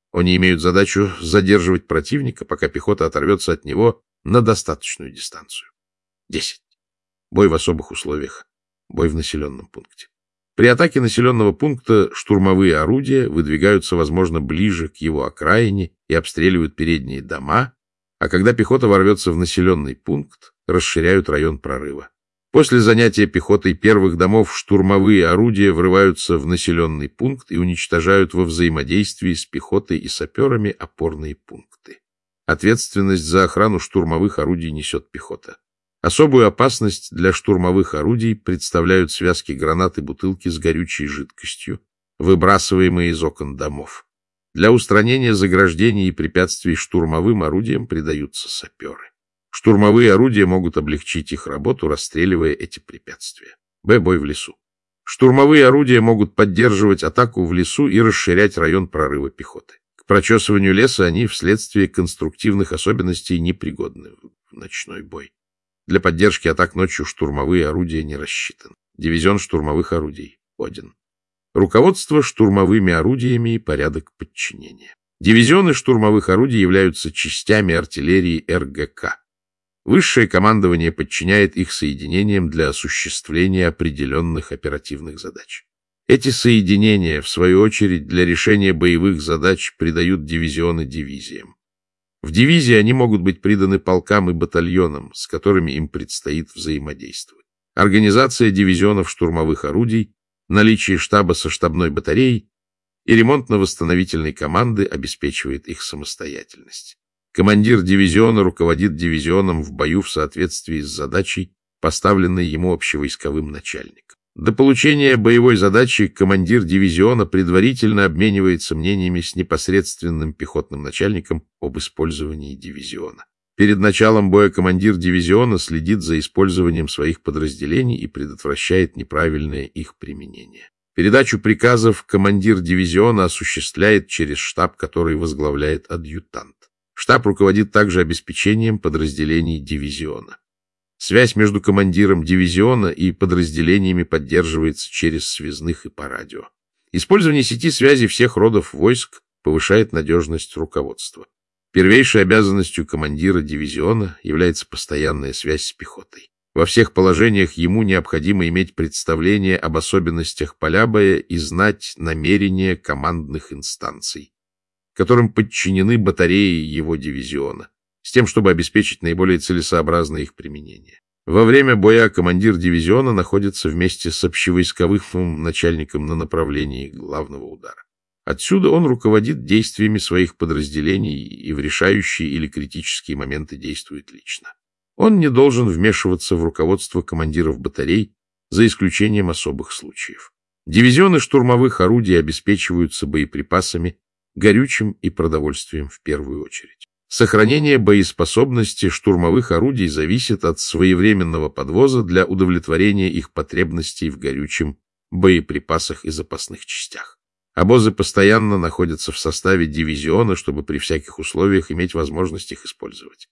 Они имеют задачу задерживать противника, пока пехота оторвется от него на достаточную дистанцию. 10. Бой в особых условиях. Бой в населенном пункте. При атаке населенного пункта штурмовые орудия выдвигаются, возможно, ближе к его окраине и обстреливают передние дома, а когда пехота ворвется в населенный пункт, расширяют район прорыва. После занятия пехотой первых домов штурмовые орудия врываются в населенный пункт и уничтожают во взаимодействии с пехотой и саперами опорные пункты. Ответственность за охрану штурмовых орудий несет пехота. Особую опасность для штурмовых орудий представляют связки гранат и бутылки с горючей жидкостью, выбрасываемые из окон домов. Для устранения заграждений и препятствий штурмовым орудиям придаются саперы. Штурмовые орудия могут облегчить их работу, расстреливая эти препятствия. Бой в лесу. Штурмовые орудия могут поддерживать атаку в лесу и расширять район прорыва пехоты. К прочесыванию леса они вследствие конструктивных особенностей непригодны в ночной бой. Для поддержки атак ночью штурмовые орудия не рассчитаны. Дивизион штурмовых орудий. Один. Руководство штурмовыми орудиями и порядок подчинения. Дивизионы штурмовых орудий являются частями артиллерии РГК. Высшее командование подчиняет их соединениям для осуществления определенных оперативных задач. Эти соединения, в свою очередь, для решения боевых задач придают дивизионы дивизиям. В дивизии они могут быть приданы полкам и батальонам, с которыми им предстоит взаимодействовать. Организация дивизионов штурмовых орудий, наличие штаба со штабной батареей и ремонтно-восстановительной команды обеспечивает их самостоятельность. Командир дивизиона руководит дивизионом в бою в соответствии с задачей, поставленной ему общевойсковым начальником. До получения боевой задачи командир дивизиона предварительно обменивается мнениями с непосредственным пехотным начальником об использовании дивизиона. Перед началом боя командир дивизиона следит за использованием своих подразделений и предотвращает неправильное их применение. Передачу приказов командир дивизиона осуществляет через штаб, который возглавляет адъютант. Штаб руководит также обеспечением подразделений дивизиона. Связь между командиром дивизиона и подразделениями поддерживается через связных и по радио. Использование сети связи всех родов войск повышает надежность руководства. Первейшей обязанностью командира дивизиона является постоянная связь с пехотой. Во всех положениях ему необходимо иметь представление об особенностях поля боя и знать намерения командных инстанций, которым подчинены батареи его дивизиона, с тем, чтобы обеспечить наиболее целесообразное их применение. Во время боя командир дивизиона находится вместе с общевойсковым начальником на направлении главного удара. Отсюда он руководит действиями своих подразделений и в решающие или критические моменты действует лично. Он не должен вмешиваться в руководство командиров батарей, за исключением особых случаев. Дивизионы штурмовых орудий обеспечиваются боеприпасами, горючим и продовольствием в первую очередь. Сохранение боеспособности штурмовых орудий зависит от своевременного подвоза для удовлетворения их потребностей в горючем, боеприпасах и запасных частях. Обозы постоянно находятся в составе дивизиона, чтобы при всяких условиях иметь возможность их использовать.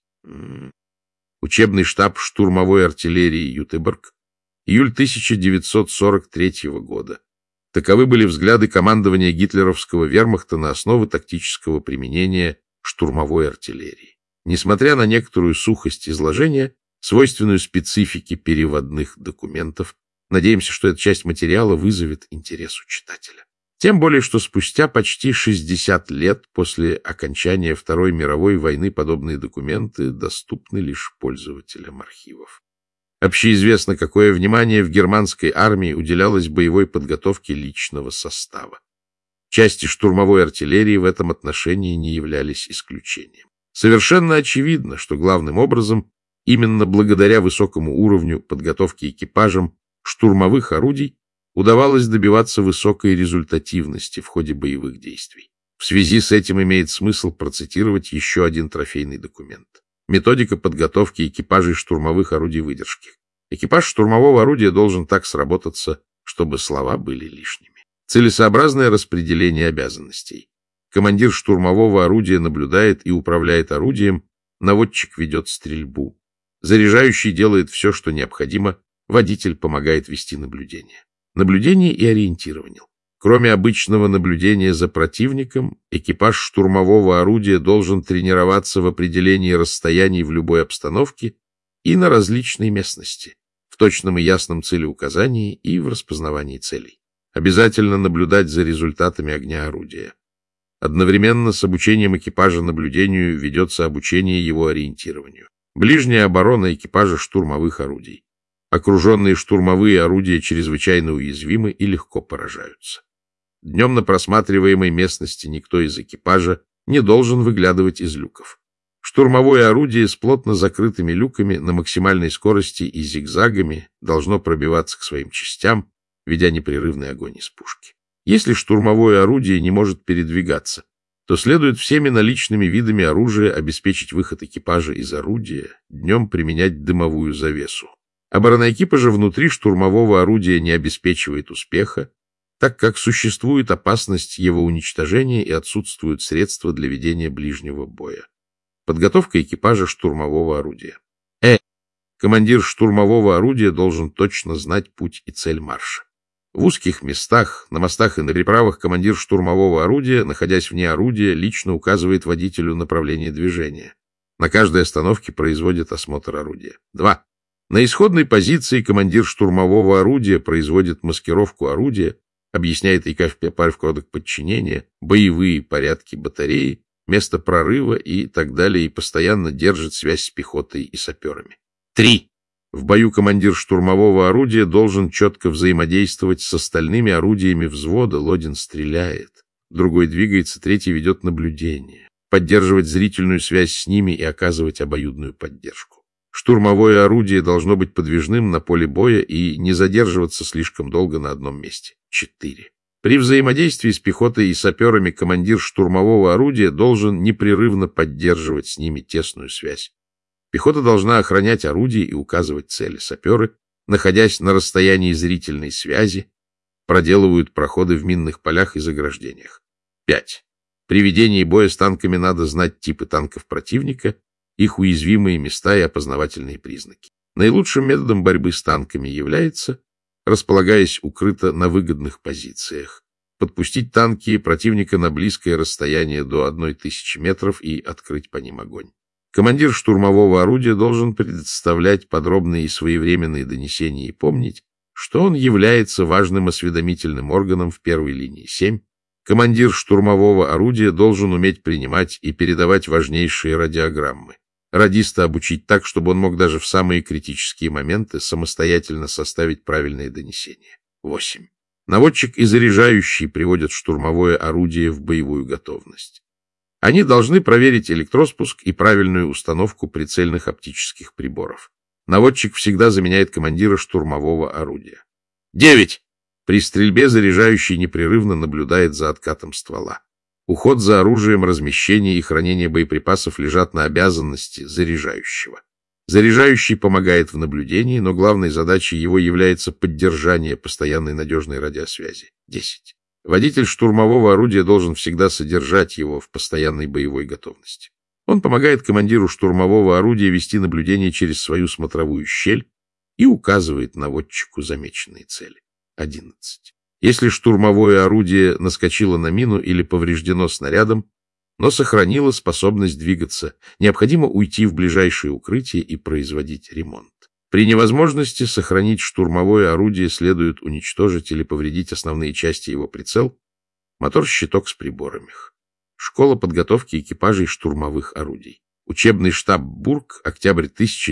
Учебный штаб штурмовой артиллерии Ютеборг, июль 1943 года. Таковы были взгляды командования гитлеровского вермахта на основы тактического применения штурмовой артиллерии. Несмотря на некоторую сухость изложения, свойственную специфике переводных документов, надеемся, что эта часть материала вызовет интерес у читателя. Тем более, что спустя почти 60 лет после окончания Второй мировой войны подобные документы доступны лишь пользователям архивов. Общеизвестно, какое внимание в германской армии уделялось боевой подготовке личного состава. Части штурмовой артиллерии в этом отношении не являлись исключением. Совершенно очевидно, что главным образом именно благодаря высокому уровню подготовки экипажам штурмовых орудий удавалось добиваться высокой результативности в ходе боевых действий. В связи с этим имеет смысл процитировать еще один трофейный документ. Методика подготовки экипажей штурмовых орудий выдержки. Экипаж штурмового орудия должен так сработаться, чтобы слова были лишними. Целесообразное распределение обязанностей. Командир штурмового орудия наблюдает и управляет орудием, наводчик ведет стрельбу. Заряжающий делает все, что необходимо, водитель помогает вести наблюдение. Наблюдение и ориентирование. Кроме обычного наблюдения за противником, экипаж штурмового орудия должен тренироваться в определении расстояний в любой обстановке и на различной местности, в точном и ясном целеуказании и в распознавании целей. Обязательно наблюдать за результатами огня орудия. Одновременно с обучением экипажа наблюдению ведется обучение его ориентированию. Ближняя оборона экипажа штурмовых орудий. Окруженные штурмовые орудия чрезвычайно уязвимы и легко поражаются. Днем на просматриваемой местности никто из экипажа не должен выглядывать из люков. Штурмовое орудие с плотно закрытыми люками на максимальной скорости и зигзагами должно пробиваться к своим частям, ведя непрерывный огонь из пушки. Если штурмовое орудие не может передвигаться, то следует всеми наличными видами оружия обеспечить выход экипажа из орудия, днем применять дымовую завесу. Оборона экипажа внутри штурмового орудия не обеспечивает успеха, так как существует опасность его уничтожения и отсутствуют средства для ведения ближнего боя. Подготовка экипажа штурмового орудия. Командир штурмового орудия должен точно знать путь и цель марша. В узких местах, на мостах и на переправах командир штурмового орудия, находясь вне орудия, лично указывает водителю направление движения. На каждой остановке производит осмотр орудия. 2. На исходной позиции командир штурмового орудия производит маскировку орудия, объясняет экипажу кодек подчинения, боевые порядки батареи, место прорыва и так далее, и постоянно держит связь с пехотой и саперами. 3. В бою командир штурмового орудия должен четко взаимодействовать с остальными орудиями взвода. Лодин стреляет, другой двигается, третий ведет наблюдение, поддерживать зрительную связь с ними и оказывать обоюдную поддержку. Штурмовое орудие должно быть подвижным на поле боя и не задерживаться слишком долго на одном месте. 4. При взаимодействии с пехотой и саперами командир штурмового орудия должен непрерывно поддерживать с ними тесную связь. Пехота должна охранять орудие и указывать цели. Саперы, находясь на расстоянии зрительной связи, проделывают проходы в минных полях и заграждениях. 5. При ведении боя с танками надо знать типы танков противника, их уязвимые места и опознавательные признаки. Наилучшим методом борьбы с танками является, располагаясь укрыто на выгодных позициях, подпустить танки противника на близкое расстояние до 1000 метров и открыть по ним огонь. Командир штурмового орудия должен предоставлять подробные и своевременные донесения и помнить, что он является важным осведомительным органом в первой линии. 7. Командир штурмового орудия должен уметь принимать и передавать важнейшие радиограммы. Радиста обучить так, чтобы он мог даже в самые критические моменты самостоятельно составить правильные донесения. 8. Наводчик и заряжающий приводят штурмовое орудие в боевую готовность. Они должны проверить электроспуск и правильную установку прицельных оптических приборов. Наводчик всегда заменяет командира штурмового орудия. 9. При стрельбе заряжающий непрерывно наблюдает за откатом ствола. Уход за оружием, размещение и хранение боеприпасов лежат на обязанности заряжающего. Заряжающий помогает в наблюдении, но главной задачей его является поддержание постоянной надежной радиосвязи. 10. Водитель штурмового орудия должен всегда содержать его в постоянной боевой готовности. Он помогает командиру штурмового орудия вести наблюдение через свою смотровую щель и указывает наводчику замеченные цели. 11. Если штурмовое орудие наскочило на мину или повреждено снарядом, но сохранило способность двигаться, необходимо уйти в ближайшее укрытие и производить ремонт. При невозможности сохранить штурмовое орудие следует уничтожить или повредить основные части его прицел, мотор-щиток с приборами. Школа подготовки экипажей штурмовых орудий. Учебный штаб БУРГ, октябрь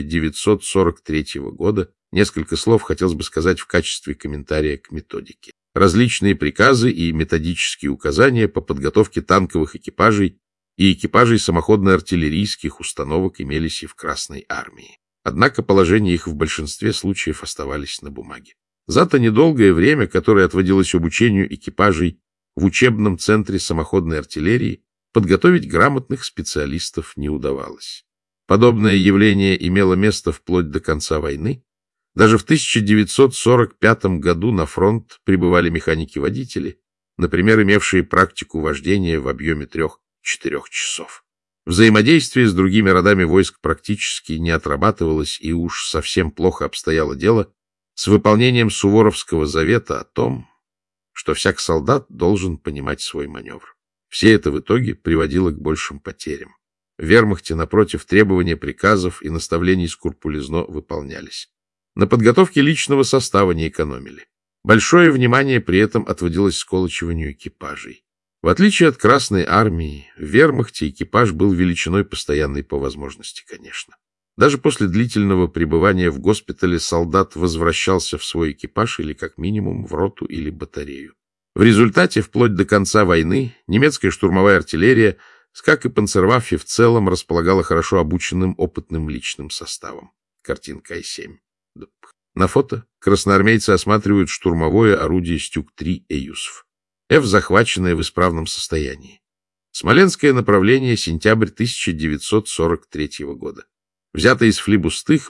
1943 года. Несколько слов хотелось бы сказать в качестве комментария к методике. Различные приказы и методические указания по подготовке танковых экипажей и экипажей самоходно-артиллерийских установок имелись и в Красной армии. Однако положения их в большинстве случаев оставались на бумаге. Зато недолгое время, которое отводилось обучению экипажей в учебном центре самоходной артиллерии, подготовить грамотных специалистов не удавалось. Подобное явление имело место вплоть до конца войны. Даже в 1945 году на фронт прибывали механики-водители, например, имевшие практику вождения в объеме 3-4 часов. Взаимодействие с другими родами войск практически не отрабатывалось, и уж совсем плохо обстояло дело с выполнением Суворовского завета о том, что всяк солдат должен понимать свой маневр. Все это в итоге приводило к большим потерям. В вермахте, напротив, требования приказов и наставлений скрупулезно выполнялись. На подготовке личного состава не экономили. Большое внимание при этом отводилось сколачиванию экипажей. В отличие от Красной армии, в вермахте экипаж был величиной постоянной по возможности, конечно. Даже после длительного пребывания в госпитале солдат возвращался в свой экипаж или как минимум в роту или батарею. В результате, вплоть до конца войны, немецкая штурмовая артиллерия, как и панцерваффе в целом, располагала хорошо обученным опытным личным составом. Картинка А7. На фото красноармейцы осматривают штурмовое орудие Стюк-3 «Эюсов». Ф захваченное в исправном состоянии. Смоленское направление, сентябрь 1943 года. Взято из флибустых,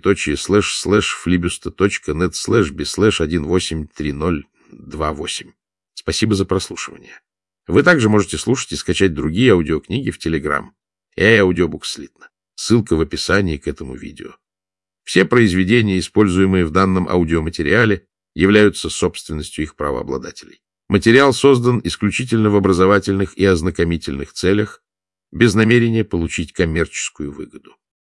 //flibusta.net/b/183028. Спасибо за прослушивание. Вы также можете слушать и скачать другие аудиокниги в Telegram и аудиобук Слитно. Ссылка в описании к этому видео. Все произведения, используемые в данном аудиоматериале, являются собственностью их правообладателей. Материал создан исключительно в образовательных и ознакомительных целях, без намерения получить коммерческую выгоду.